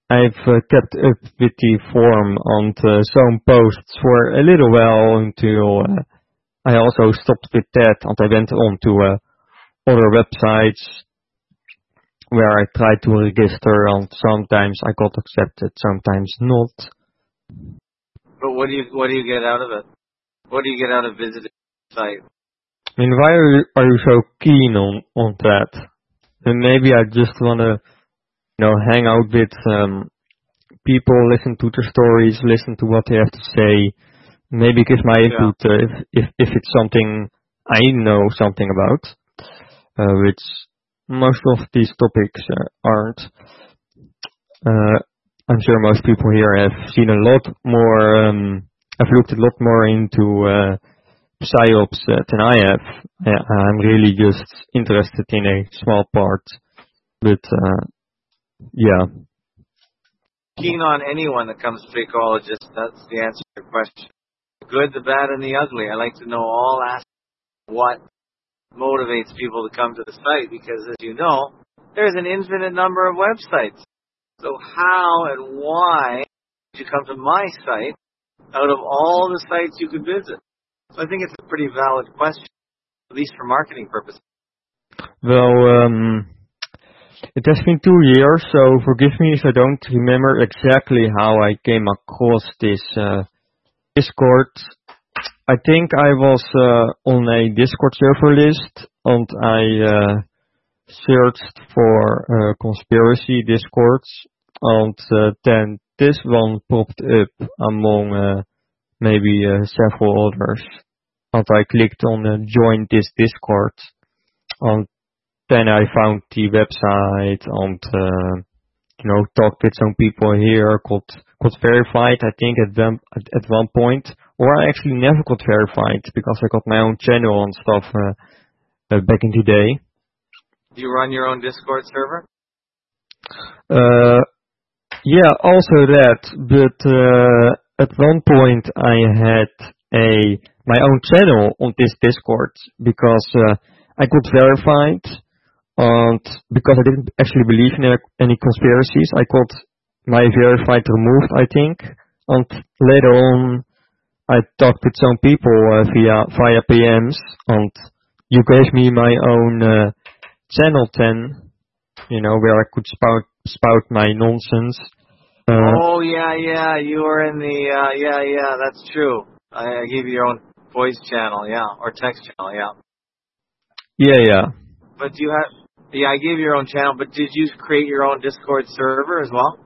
the forum and some posts for a little while until I also stopped with that, and I went on to other websites where I tried to register, and sometimes I got accepted, sometimes not. But what do you get out of it? What do you get out of visiting the site? I mean, why are you so keen on that? And maybe I just wanna, hang out with people, listen to their stories, listen to what they have to say, maybe give my input if it's something I know something about, which most of these topics aren't. I'm sure most people here have seen a lot more, have looked a lot more into PsyOps than I have. I'm really just interested in a small part, but yeah. Keen on anyone that comes to Fakeologist, that's the answer to your question. The good, the bad, and the ugly. I like to know all aspects of what motivates people to come to the site, because as you know, there's an infinite number of websites. So how and why did you come to my site out of all the sites you could visit? So I think it's a pretty valid question, at least for marketing purposes. Well, it has been 2 years, so forgive me if I don't remember exactly how I came across this Discord. I think I was on a Discord server list, and I searched for conspiracy Discords, and then this one popped up among maybe several others. And I clicked on join this Discord, and then I found the website and, talked with some people here, got verified, I think, at one point. Or I actually never got verified because I got my own channel and stuff back in the day. Do you run your own Discord server? Yeah, also that. But at one point I had my own channel on this Discord because I got verified. And because I didn't actually believe in any conspiracies, I got my verified removed, I think. And later on, I talked with some people via PMs, and you gave me my own channel 10, where I could spout my nonsense. Oh yeah, you were in the that's true. I gave you your own voice channel, or text channel, Yeah. But do you have? Yeah, I gave you your own channel, but did you create your own Discord server as well?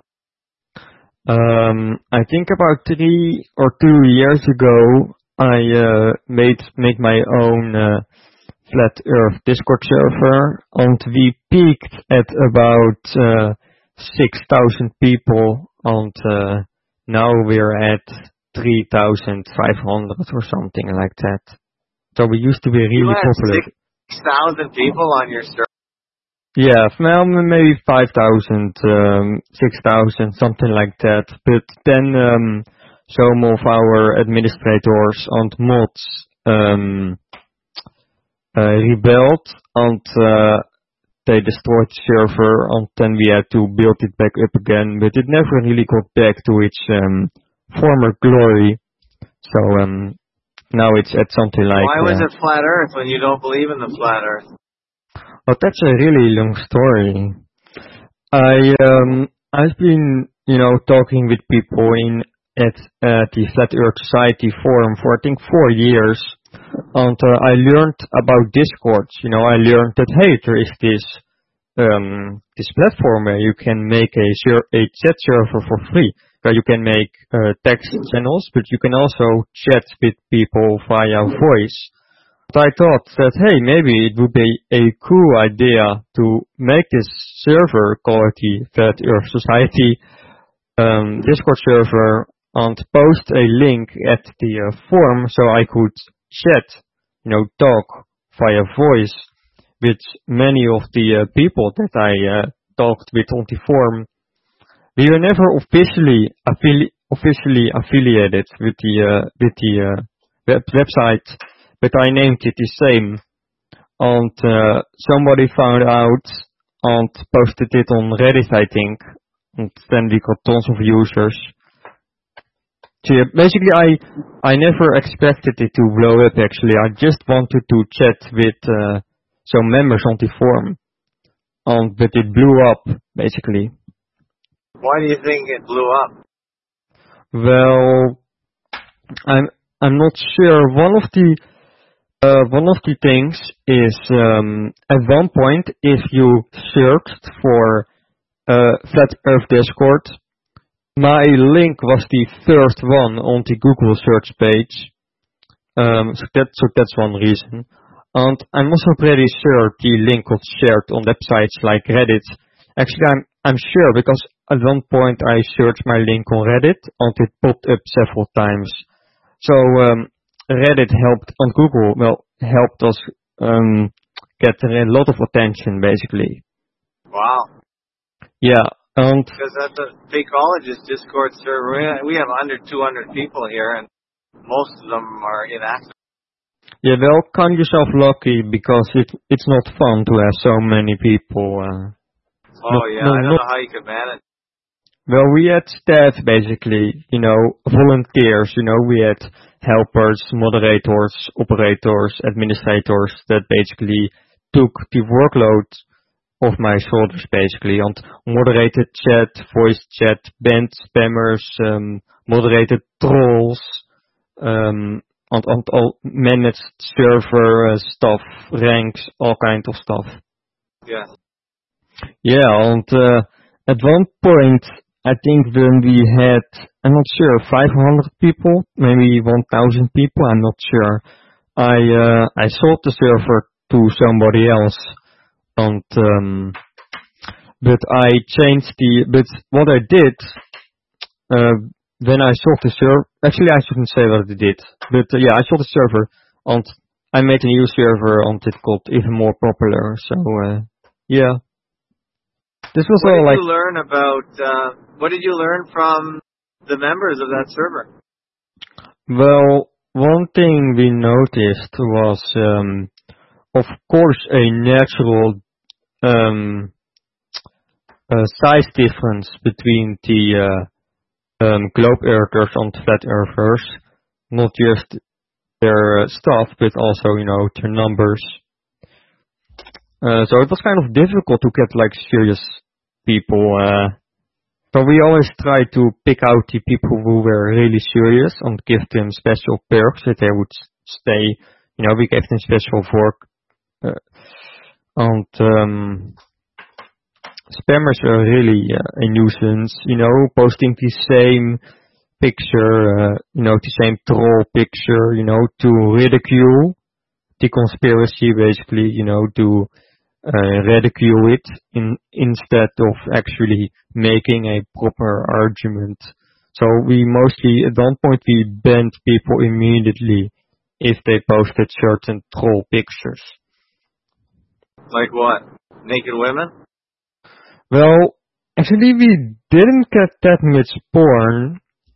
I think about 3 or 2 years ago, I made my own Flat Earth Discord server, and we peaked at about 6,000 people, and now we're at 3,500 or something like that. So we used to be really popular. 6,000 people on your server? Yeah, well, maybe 5,000, 6,000, something like that. But then some of our administrators and mods rebelled, and they destroyed the server, and then we had to build it back up again. But it never really got back to its former glory. So now it's at something like... Why was it Flat Earth when you don't believe in the Flat Earth? Oh, that's a really long story. I've been, talking with people at the Flat Earth Society forum for I think 4 years, and I learned about Discord. I learned that there is this platform where you can make a chat server for free, where you can make text channels, but you can also chat with people via voice. I thought that, maybe it would be a cool idea to make this server called the Flat Earth Society Discord server and post a link at the forum so I could chat, talk via voice with many of the people that I talked with on the forum. We were never officially affiliated with the website, but I named it the same, and somebody found out and posted it on Reddit, I think, and then we got tons of users. So yeah, basically I never expected it to blow up actually. I just wanted to chat with some members on the forum, but it blew up basically. Why do you think it blew up? Well, I'm not sure. One of the things is, at one point, if you searched for Flat Earth Discord, my link was the first one on the Google search page. So that's one reason. And I'm also pretty sure the link was shared on websites like Reddit. Actually, I'm sure because at one point I searched my link on Reddit and it popped up several times. So, Reddit helped on Google, helped us get a lot of attention, basically. Wow. Yeah, and... Because at the Fakeologist Discord server, we have under 200 people here, and most of them are inactive. Yeah, well, count yourself lucky, because it's not fun to have so many people. I don't know how you could manage. Well, we had staff, basically, volunteers, we had helpers, moderators, operators, administrators that basically took the workload of my shoulders, basically, and moderated chat, voice chat, banned spammers, moderated trolls, and all managed server stuff, ranks, all kinds of stuff. Yeah. Yeah, and at one point, I think when we had, I'm not sure, 500 people, maybe 1,000 people, I'm not sure. I sold the server to somebody else, and but I changed but what I did when I sold the server, actually I shouldn't say what I did, but I sold the server, and I made a new server, and it got even more popular. So yeah. This was all like. What did you learn from the members of that server? Well, one thing we noticed was, of course, a natural size difference between the globe earthers and flat earthers, not just their stuff, but also, their numbers. So it was kind of difficult to get like serious people. So we always try to pick out the people who were really serious and give them special perks that they would stay. We gave them special work. And spammers are really a nuisance. Posting the same picture, the same troll picture, to ridicule the conspiracy, basically, to ridicule it instead of actually making a proper argument. So we mostly, at one point, we banned people immediately if they posted certain troll pictures. Like what? Naked women? Well, actually, we didn't get that much porn.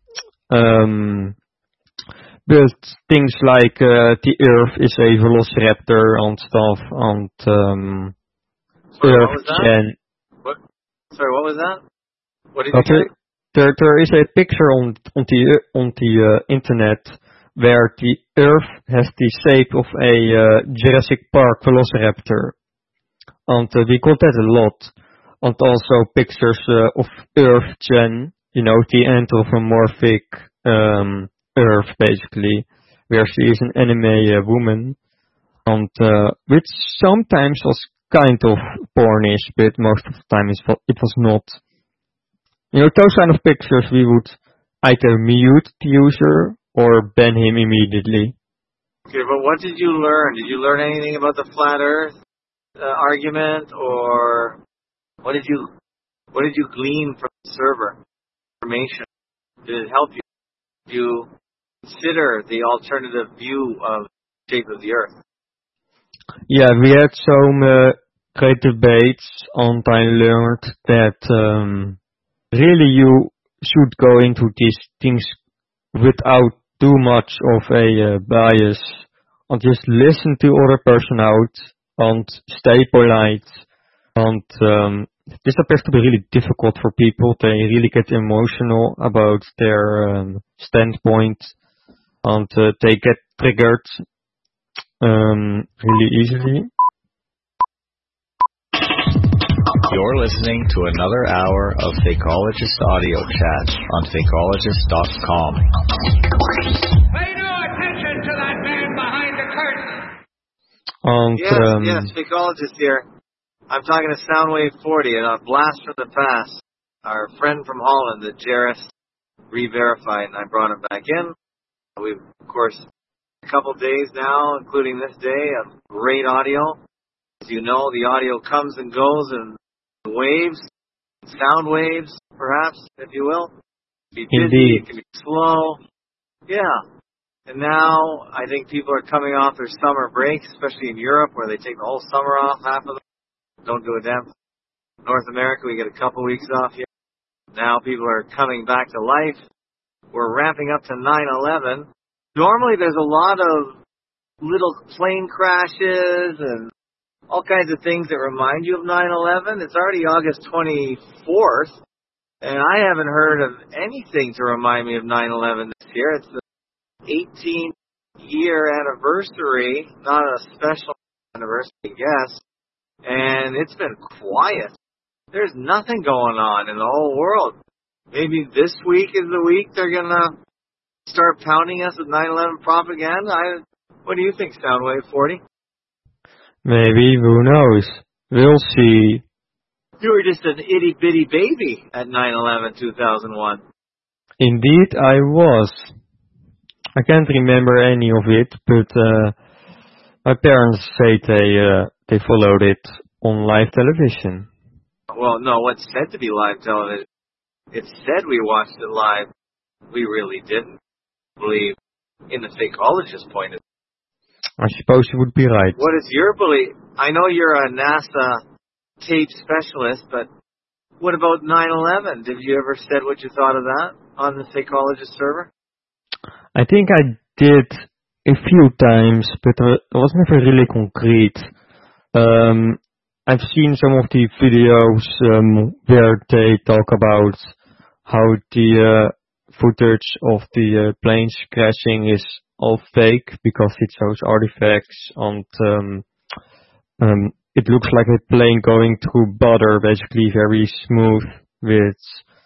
But things like the Earth is a velociraptor and stuff, and Earth-gen. Sorry, what was that? What did you say? There is a picture on the internet where the Earth has the shape of a Jurassic Park velociraptor, and we got that a lot. And also pictures of Earth-gen, the anthropomorphic Earth, basically, where she is an anime woman, and which sometimes was kind of pornish, but most of the time it was not. Those kind of pictures we would either mute the user or ban him immediately. Okay, but what did you learn? Did you learn anything about the flat Earth argument, or what did you glean from the server information? Did it help you? Did you consider the alternative view of the shape of the Earth? Yeah, we had some great debates, and I learned that really you should go into these things without too much of a bias, and just listen to other person out and stay polite. And this appears to be really difficult for people. They really get emotional about their standpoint, and they get triggered really easily. You're listening to another hour of Fakeologist Audio Chat on Fakeologist.com. Pay no attention to that man behind the curtain. And, yes, Fakeologist here. I'm talking to Soundwave 40 and a blast from the past. Our friend from Holland, the Jairus, re-verified, and I brought him back in. We've, of course, a couple days now, including this day, of great audio. As you know, the audio comes and goes in waves, sound waves, perhaps, if you will. It can be busy, Indeed. it can be slow. Yeah. And now, I think people are coming off their summer breaks, especially in Europe, where they take the whole summer off, half of them. Don't do a damn. North America, we get a couple weeks off here. Now people are coming back to life. We're ramping up to 9/11. Normally there's a lot of little plane crashes and all kinds of things that remind you of 9/11. It's already August 24th, and I haven't heard of anything to remind me of 9/11 this year. It's the 18th-year anniversary, not a special anniversary, I guess. And it's been quiet. There's nothing going on in the whole world. Maybe this week is the week they're going to start pounding us with 9/11 propaganda. What do you think, Soundwave 40? maybe, who knows? We'll see. You were just an itty-bitty baby at 9/11, 2001. Indeed, I was. I can't remember any of it, but my parents say they followed it on live television. Well, no, what's said to be live television? It's said we watched it live. We really didn't believe in the fakeologist point of view. I suppose you would be right. What is your belief? I know you're a NASA tape specialist, but what about 9/11? Did you ever said what you thought of that on the fakeologist server? I think I did a few times, but it was never really concrete. I've seen some of the videos where they talk about how the footage of the planes crashing is all fake because it shows artifacts, and it looks like a plane going through butter, basically very smooth with...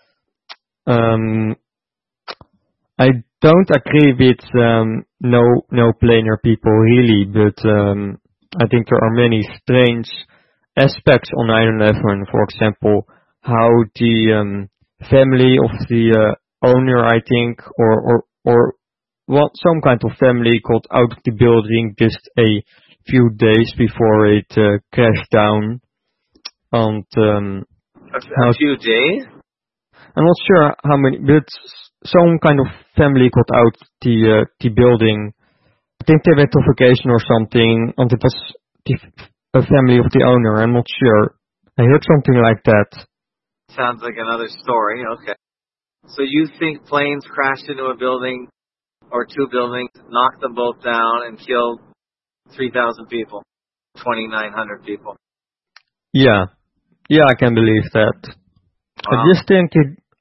I don't agree with no planar people really, but I think there are many strange aspects on 9/11. For example, how the family of the owner, I think, or what some kind of family got out of the building just a few days before it crashed down. And a few days? I'm not sure how many, but some kind of family got out the building. I think they went on vacation or something, and it was a family of the owner. I'm not sure. I heard something like that. Sounds like another story. Okay. So you think planes crashed into a building or two buildings, knocked them both down, and killed 3,000 people, 2,900 people? Yeah, I can believe that. Wow. I just think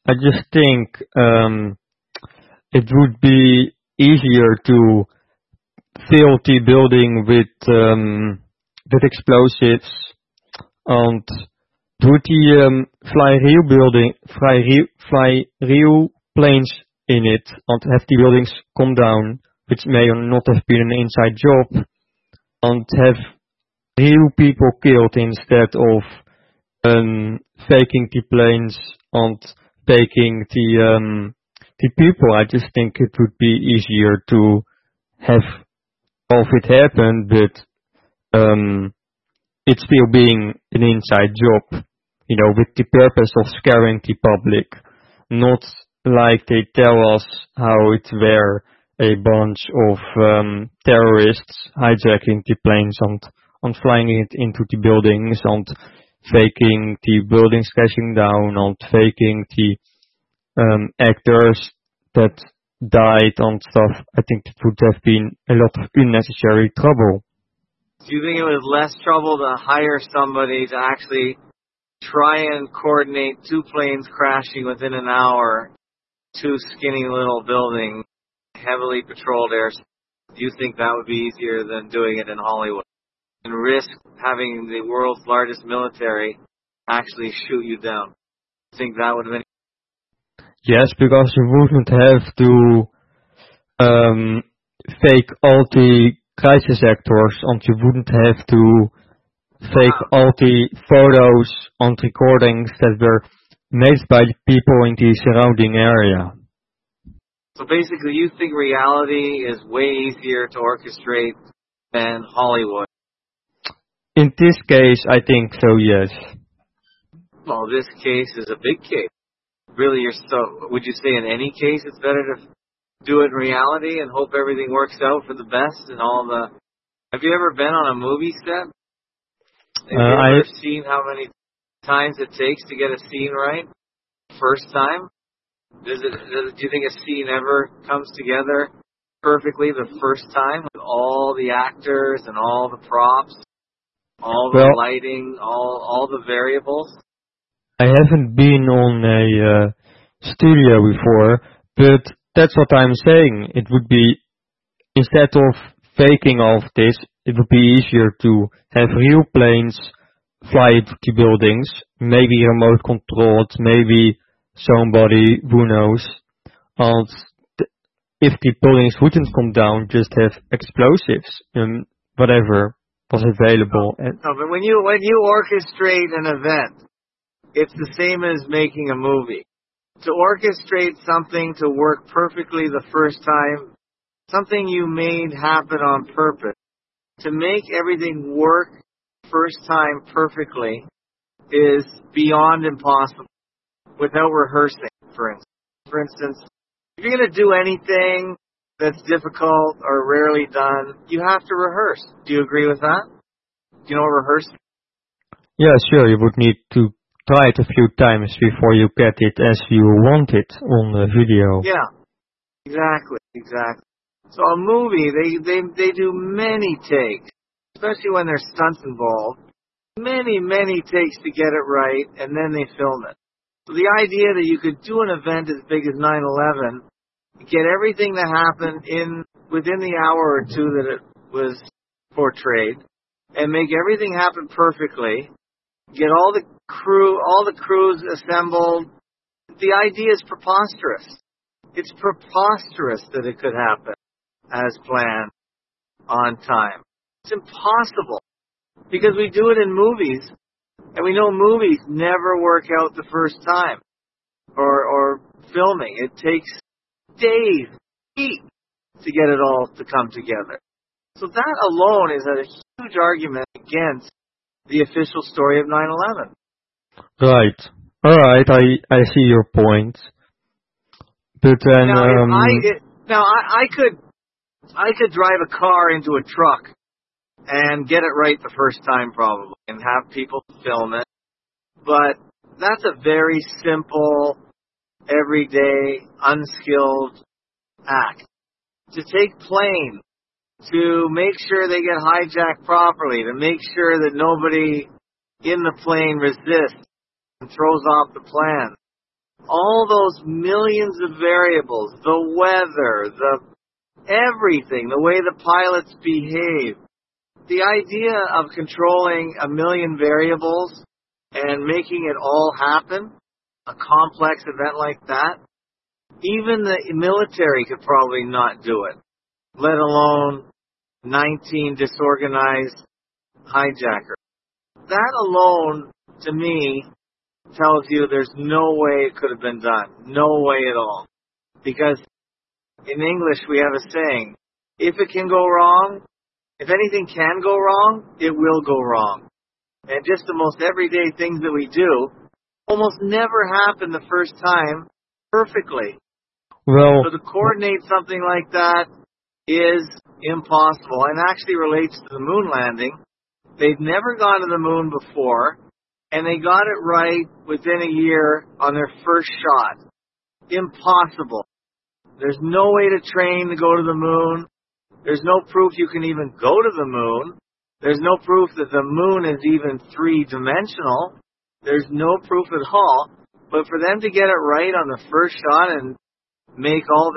it would be easier to fill the building with explosives and do the fly real planes in it and have the buildings come down, which may or not have been an inside job, and have real people killed instead of faking the planes and taking the people. I just think it would be easier to have all of it happen, but it still being an inside job, with the purpose of scaring the public, not like they tell us how it were a bunch of terrorists hijacking the planes and flying it into the buildings and faking the buildings crashing down and faking the actors that died and stuff. I think it would have been a lot of unnecessary trouble. Do you think it was less trouble to hire somebody to actually try and coordinate two planes crashing within an hour, two skinny little buildings, heavily patrolled air? Do you think that would be easier than doing it in Hollywood and risk having the world's largest military actually shoot you down? Do you think that would have been? Yes, because you wouldn't have to fake all the crisis actors, and you wouldn't have to fake all the photos and recordings that were made by the people in the surrounding area. So basically, you think reality is way easier to orchestrate than Hollywood? In this case, I think so, yes. Well, this case is a big case. Really, would you say in any case it's better to do it in reality and hope everything works out for the best and all the... Have you ever been on a movie set? Have you ever seen how many times it takes to get a scene right? First time? Do you think a scene ever comes together perfectly the first time with all the actors and all the props, all the lighting, all the variables? I haven't been on a studio before, but that's what I'm saying. It would be, instead of faking all of this, it would be easier to have real planes fly into the buildings, maybe remote controlled, maybe somebody who knows, and if the buildings wouldn't come down, just have explosives and whatever was available. No, but when you orchestrate an event, it's the same as making a movie. To orchestrate something to work perfectly the first time, something you made happen on purpose, to make everything work first time perfectly is beyond impossible without rehearsing, for instance. For instance, if you're going to do anything that's difficult or rarely done, you have to rehearse. Do you agree with that? Do you know what rehearsing? Yeah, sure. You would need to try it a few times before you get it as you want it on the video. Yeah, exactly. So a movie, they do many takes, especially when there's stunts involved. Many takes to get it right, and then they film it. So the idea that you could do an event as big as 9/11, get everything that happened within the hour or two that it was portrayed, and make everything happen perfectly, get all the crews assembled. The idea is preposterous. It's preposterous that it could happen as planned on time. It's impossible because we do it in movies, and we know movies never work out the first time or filming. It takes days, weeks to get it all to come together. So that alone is a huge argument against the official story of 9/11. Right. All right. I see your point. But then I could drive a car into a truck and get it right the first time probably and have people film it. But that's a very simple, everyday, unskilled act. To take planes, to make sure they get hijacked properly, to make sure that nobody in the plane resists and throws off the plan. All those millions of variables, the weather, everything, the way the pilots behave. The idea of controlling a million variables and making it all happen, a complex event like that, even the military could probably not do it, let alone 19 disorganized hijackers. That alone, to me, tells you there's no way it could have been done. No way at all. Because in English we have a saying, if it can go wrong, if anything can go wrong, it will go wrong. And just the most everyday things that we do almost never happen the first time perfectly. Well, so to coordinate something like that is impossible and actually relates to the moon landing. They'd never gone to the moon before, and they got it right within a year on their first shot. Impossible. There's no way to train to go to the moon. There's no proof you can even go to the moon. There's no proof that the moon is even three-dimensional. There's no proof at all. But for them to get it right on the first shot and make all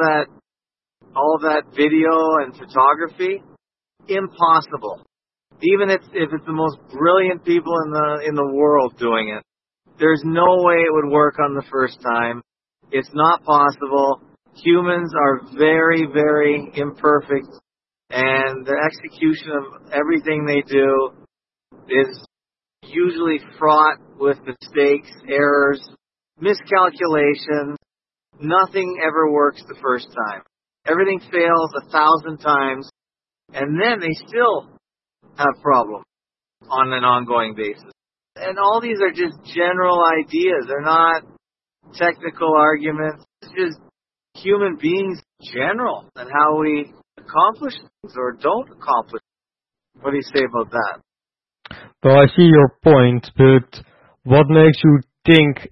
that video and photography, impossible. Even if it's the most brilliant people in the world doing it, there's no way it would work on the first time. It's not possible. Humans are very, very imperfect, and the execution of everything they do is usually fraught with mistakes, errors, miscalculations. Nothing ever works the first time. Everything fails 1,000 times, and then they still have problems on an ongoing basis. And all these are just general ideas. They're not technical arguments. It's just human beings in general and how we accomplish things or don't accomplish things. What do you say about that? Well, I see your point, but what makes you think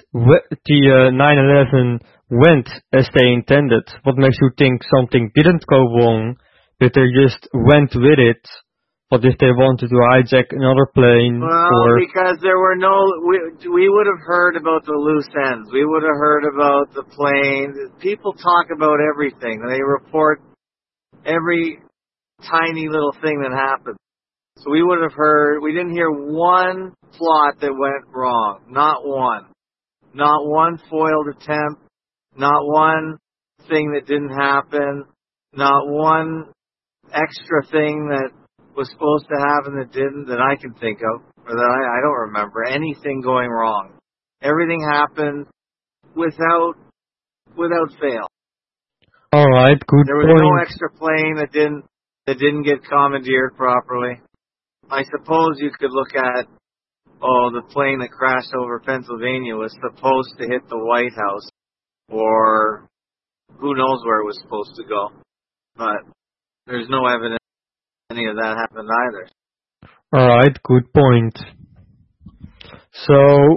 the 9/11 went as they intended? What makes you think something didn't go wrong, but they just went with it? What if they wanted to hijack another plane? Well, because there were we would have heard about the loose ends. We would have heard about the plane. People talk about everything. They report every tiny little thing that happened. So we would have heard, we didn't hear one plot that went wrong. Not one. Not one foiled attempt. Not one thing that didn't happen. Not one extra thing that was supposed to happen that didn't, that I can think of, or that I don't remember anything going wrong. Everything happened without fail. All right, good point. There was no extra plane that didn't get commandeered properly. I suppose you could look at, the plane that crashed over Pennsylvania was supposed to hit the White House, or who knows where it was supposed to go. But there's no evidence any of that happened either. All right, good point. So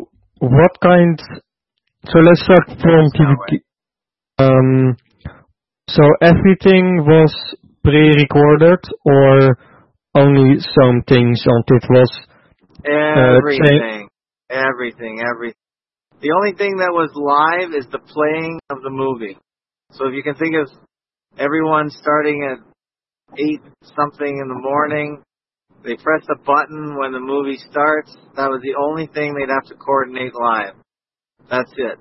let's start from so everything was pre-recorded, or only some things on it was everything. The only thing that was live is the playing of the movie. So if you can think of everyone starting at 8-something in the morning, they press a button when the movie starts. That was the only thing they'd have to coordinate live. That's it.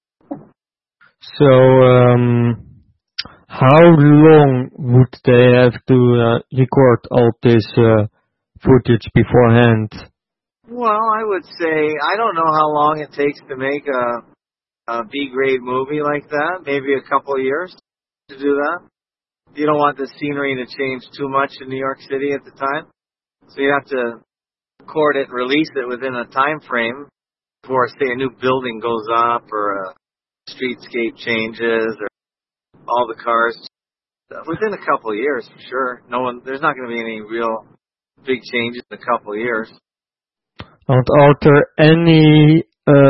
So, how long would they have to record all this footage beforehand? Well, I would say, I don't know how long it takes to make a B-grade movie like that. Maybe a couple of years to do that. You don't want the scenery to change too much in New York City at the time. So you have to record it, release it within a time frame before, say, a new building goes up or a streetscape changes or all the cars. Within a couple of years, for sure. There's not going to be any real big changes in a couple of years. And are there any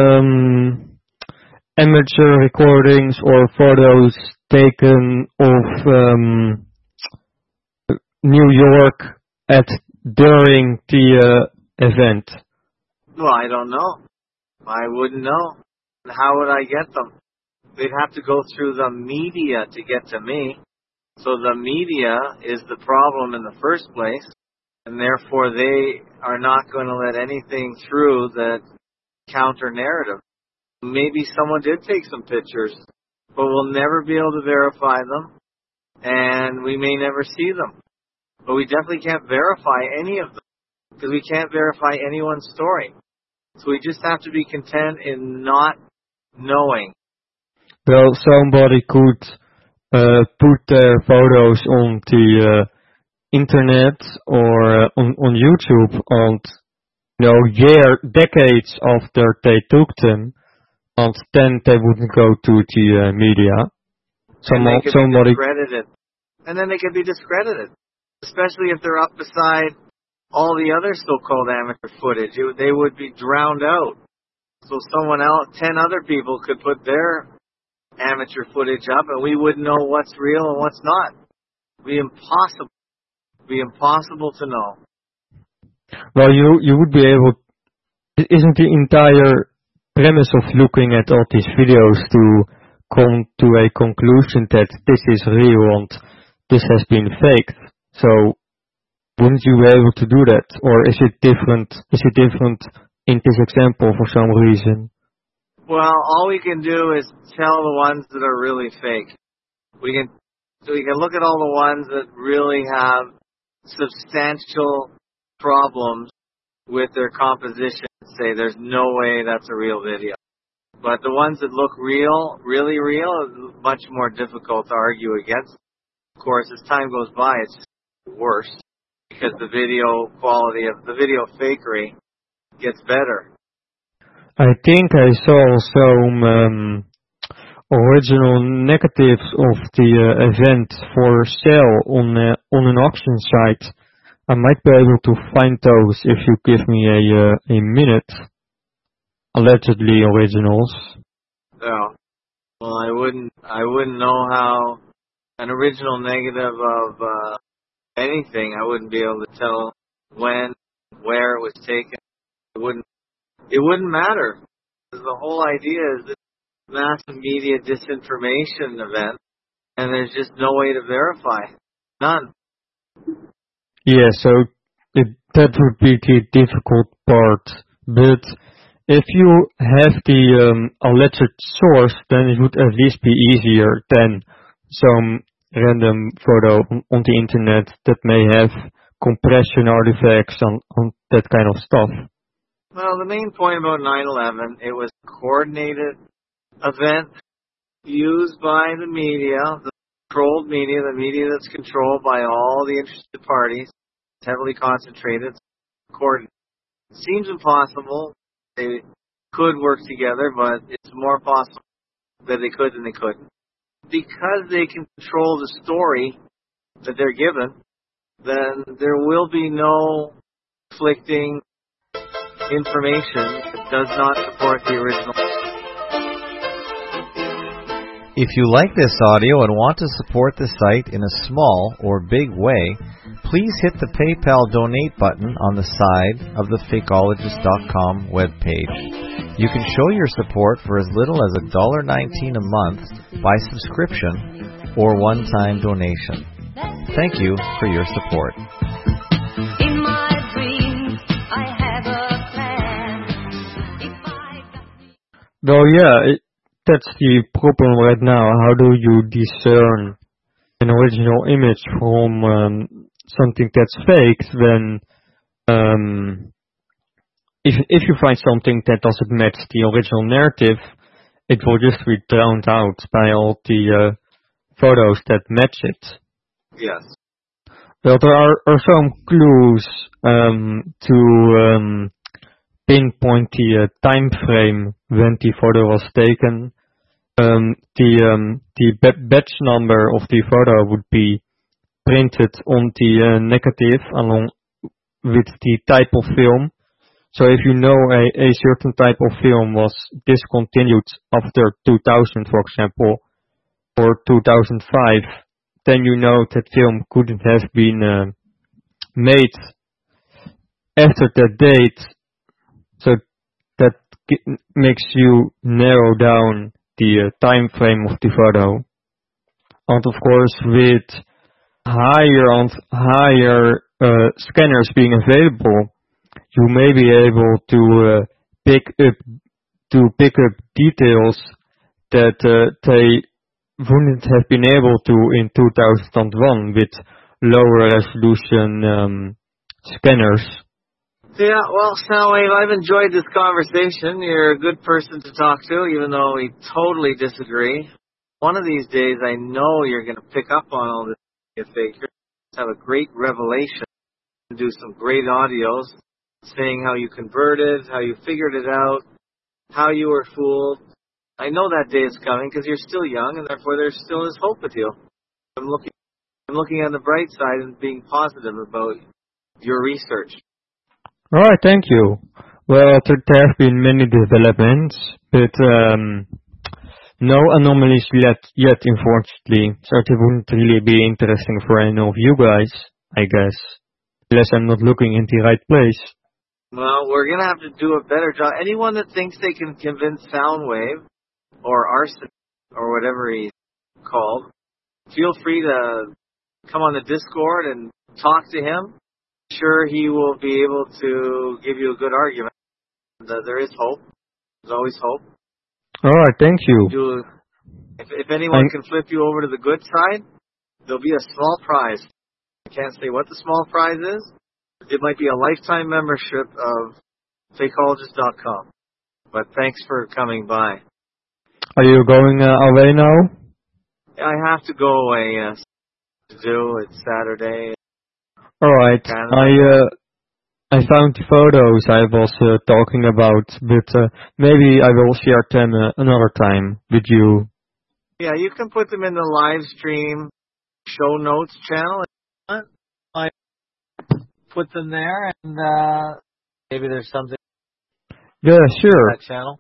amateur recordings or photos taken of New York during the event? Well, I don't know. I wouldn't know. How would I get them? They'd have to go through the media to get to me. So the media is the problem in the first place, and therefore they are not going to let anything through that counter-narrative. Maybe someone did take some pictures, but we'll never be able to verify them, and we may never see them. But we definitely can't verify any of them, because we can't verify anyone's story. So we just have to be content in not knowing. Well, somebody could put their photos on the internet or on YouTube, and decades after they took them, and then they wouldn't go to the media. Somebody be discredited. And then they could be discredited, especially if they're up beside all the other so-called amateur footage. They would be drowned out. So someone else, 10 other people could put their amateur footage up, and we wouldn't know what's real and what's not. It'd be impossible. It'd be impossible to know. Well, you would be able. Isn't the entire premise of looking at all these videos to come to a conclusion that this is real and this has been faked? So wouldn't you be able to do that, or is it different? Is it different in this example for some reason? Well, all we can do is tell the ones that are really fake. We can look at all the ones that really have substantial problems with their composition and say there's no way that's a real video. But the ones that look real, really real, is much more difficult to argue against. Of course, as time goes by, it's worse because the video quality of the video fakery gets better. I think I saw some original negatives of the event for sale on an auction site. I might be able to find those if you give me a minute. Allegedly originals. Yeah. Well, I wouldn't know how an original negative of anything. I wouldn't be able to tell when, where it was taken. It wouldn't matter. The whole idea is this massive media disinformation event, and there's just no way to verify. None. Yeah, so that would be the difficult part. But if you have the alleged source, then it would at least be easier than some random photo on the internet that may have compression artifacts and that kind of stuff. Well, the main point about 9/11, it was a coordinated event used by the media, the controlled media, the media that's controlled by all the interested parties. It's heavily concentrated. It seems impossible. They could work together, but it's more possible that they could than they couldn't. Because they can control the story that they're given, then there will be no conflicting information that does not support the original. If you like this audio and want to support the site in a small or big way, please hit the PayPal donate button on the side of the Fakeologist.com webpage. You can show your support for as little as $1.19 a month by subscription or one-time donation. Thank you for your support. In my dreams, I have a plan. Well, yeah, that's the problem right now. How do you discern an original image from something that's fake? Then, if you find something that doesn't match the original narrative, it will just be drowned out by all the photos that match it. Yes. Well, there are some clues to pinpoint the time frame when the photo was taken. The batch number of the photo would be printed on the negative along with the type of film. So if you know a certain type of film was discontinued after 2000, for example, or 2005, then you know that film couldn't have been made after that date. So that makes you narrow down the time frame of the photo. And of course, with higher scanners being available, you may be able to pick up details that they wouldn't have been able to in 2001 with lower resolution scanners. Yeah, well, Soundwave, I've enjoyed this conversation. You're a good person to talk to, even though we totally disagree. One of these days, I know you're going to pick up on all this figure, have a great revelation, and do some great audios, saying how you converted, how you figured it out, how you were fooled. I know that day is coming because you're still young, and therefore there still is hope with you. I'm looking on the bright side and being positive about your research. All right, thank you. Well, there have been many developments, but no anomalies yet, unfortunately. So it wouldn't really be interesting for any of you guys, I guess, unless I'm not looking in the right place. Well, we're going to have to do a better job. Anyone that thinks they can convince Soundwave or Arson or whatever he's called, feel free to come on the Discord and talk to him. Sure, he will be able to give you a good argument. There is hope. There's always hope. All right, thank you. If anyone can flip you over to the good side, there'll be a small prize. I can't say what the small prize is. It might be a lifetime membership of fakeologist.com. But thanks for coming by. Are you going away now? I have to go away, yes. It's Saturday. All right. I found the photos I was talking about, but maybe I will share them another time with you. Yeah, you can put them in the live stream show notes channel. I put them there, and maybe there's something. Yeah, sure. That channel.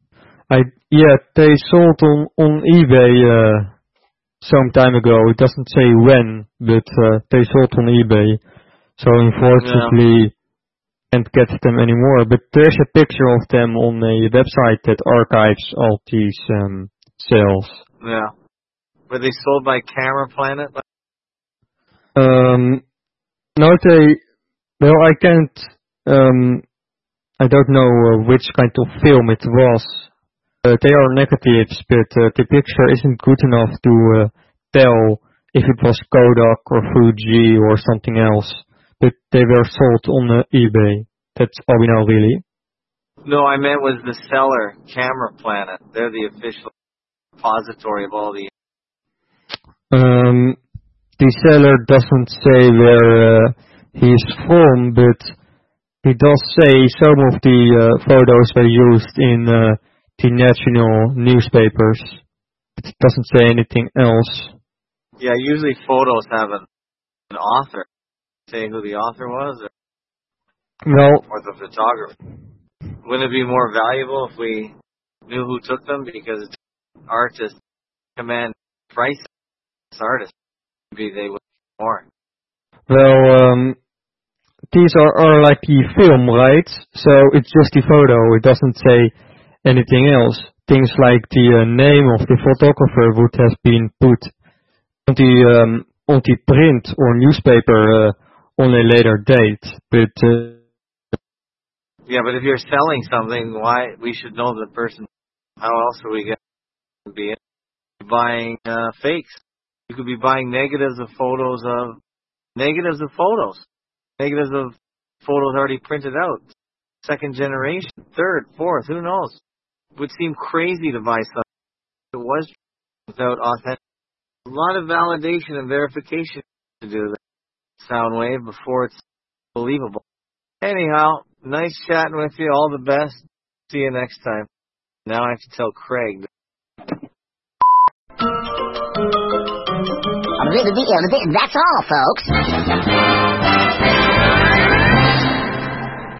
They sold on eBay some time ago. It doesn't say when, but they sold on eBay. So unfortunately, can't get them anymore. But there's a picture of them on a website that archives all these sales. Yeah. Were they sold by Camera Planet? No, I can't, I don't know which kind of film it was. They are negatives, but the picture isn't good enough to tell if it was Kodak or Fuji or something else. But they were sold on eBay. That's all we know, really. No, I meant was the seller, Camera Planet. They're the official repository of all the... The seller doesn't say where he's from, but he does say some of the photos were used in the national newspapers. It doesn't say anything else. Yeah, usually photos have an author. Say who the author was? Or the photographer. Wouldn't it be more valuable if we knew who took them? Because artists command prices. Artists, maybe they would more. Well, these are like the film, right? So it's just the photo. It doesn't say anything else. Things like the name of the photographer would have been put on the print or newspaper on a later date. But yeah, but if you're selling something, why we should know the person? How else are we going to be buying fakes? You could be buying negatives of photos. Negatives of photos already printed out. Second generation, third, fourth, who knows? It would seem crazy to buy something that was without authentic. A lot of validation and verification to do that. sound wave before it's believable. Anyhow, nice chatting with you. All the best. See you next time. Now I have to tell Craig. That's all, folks.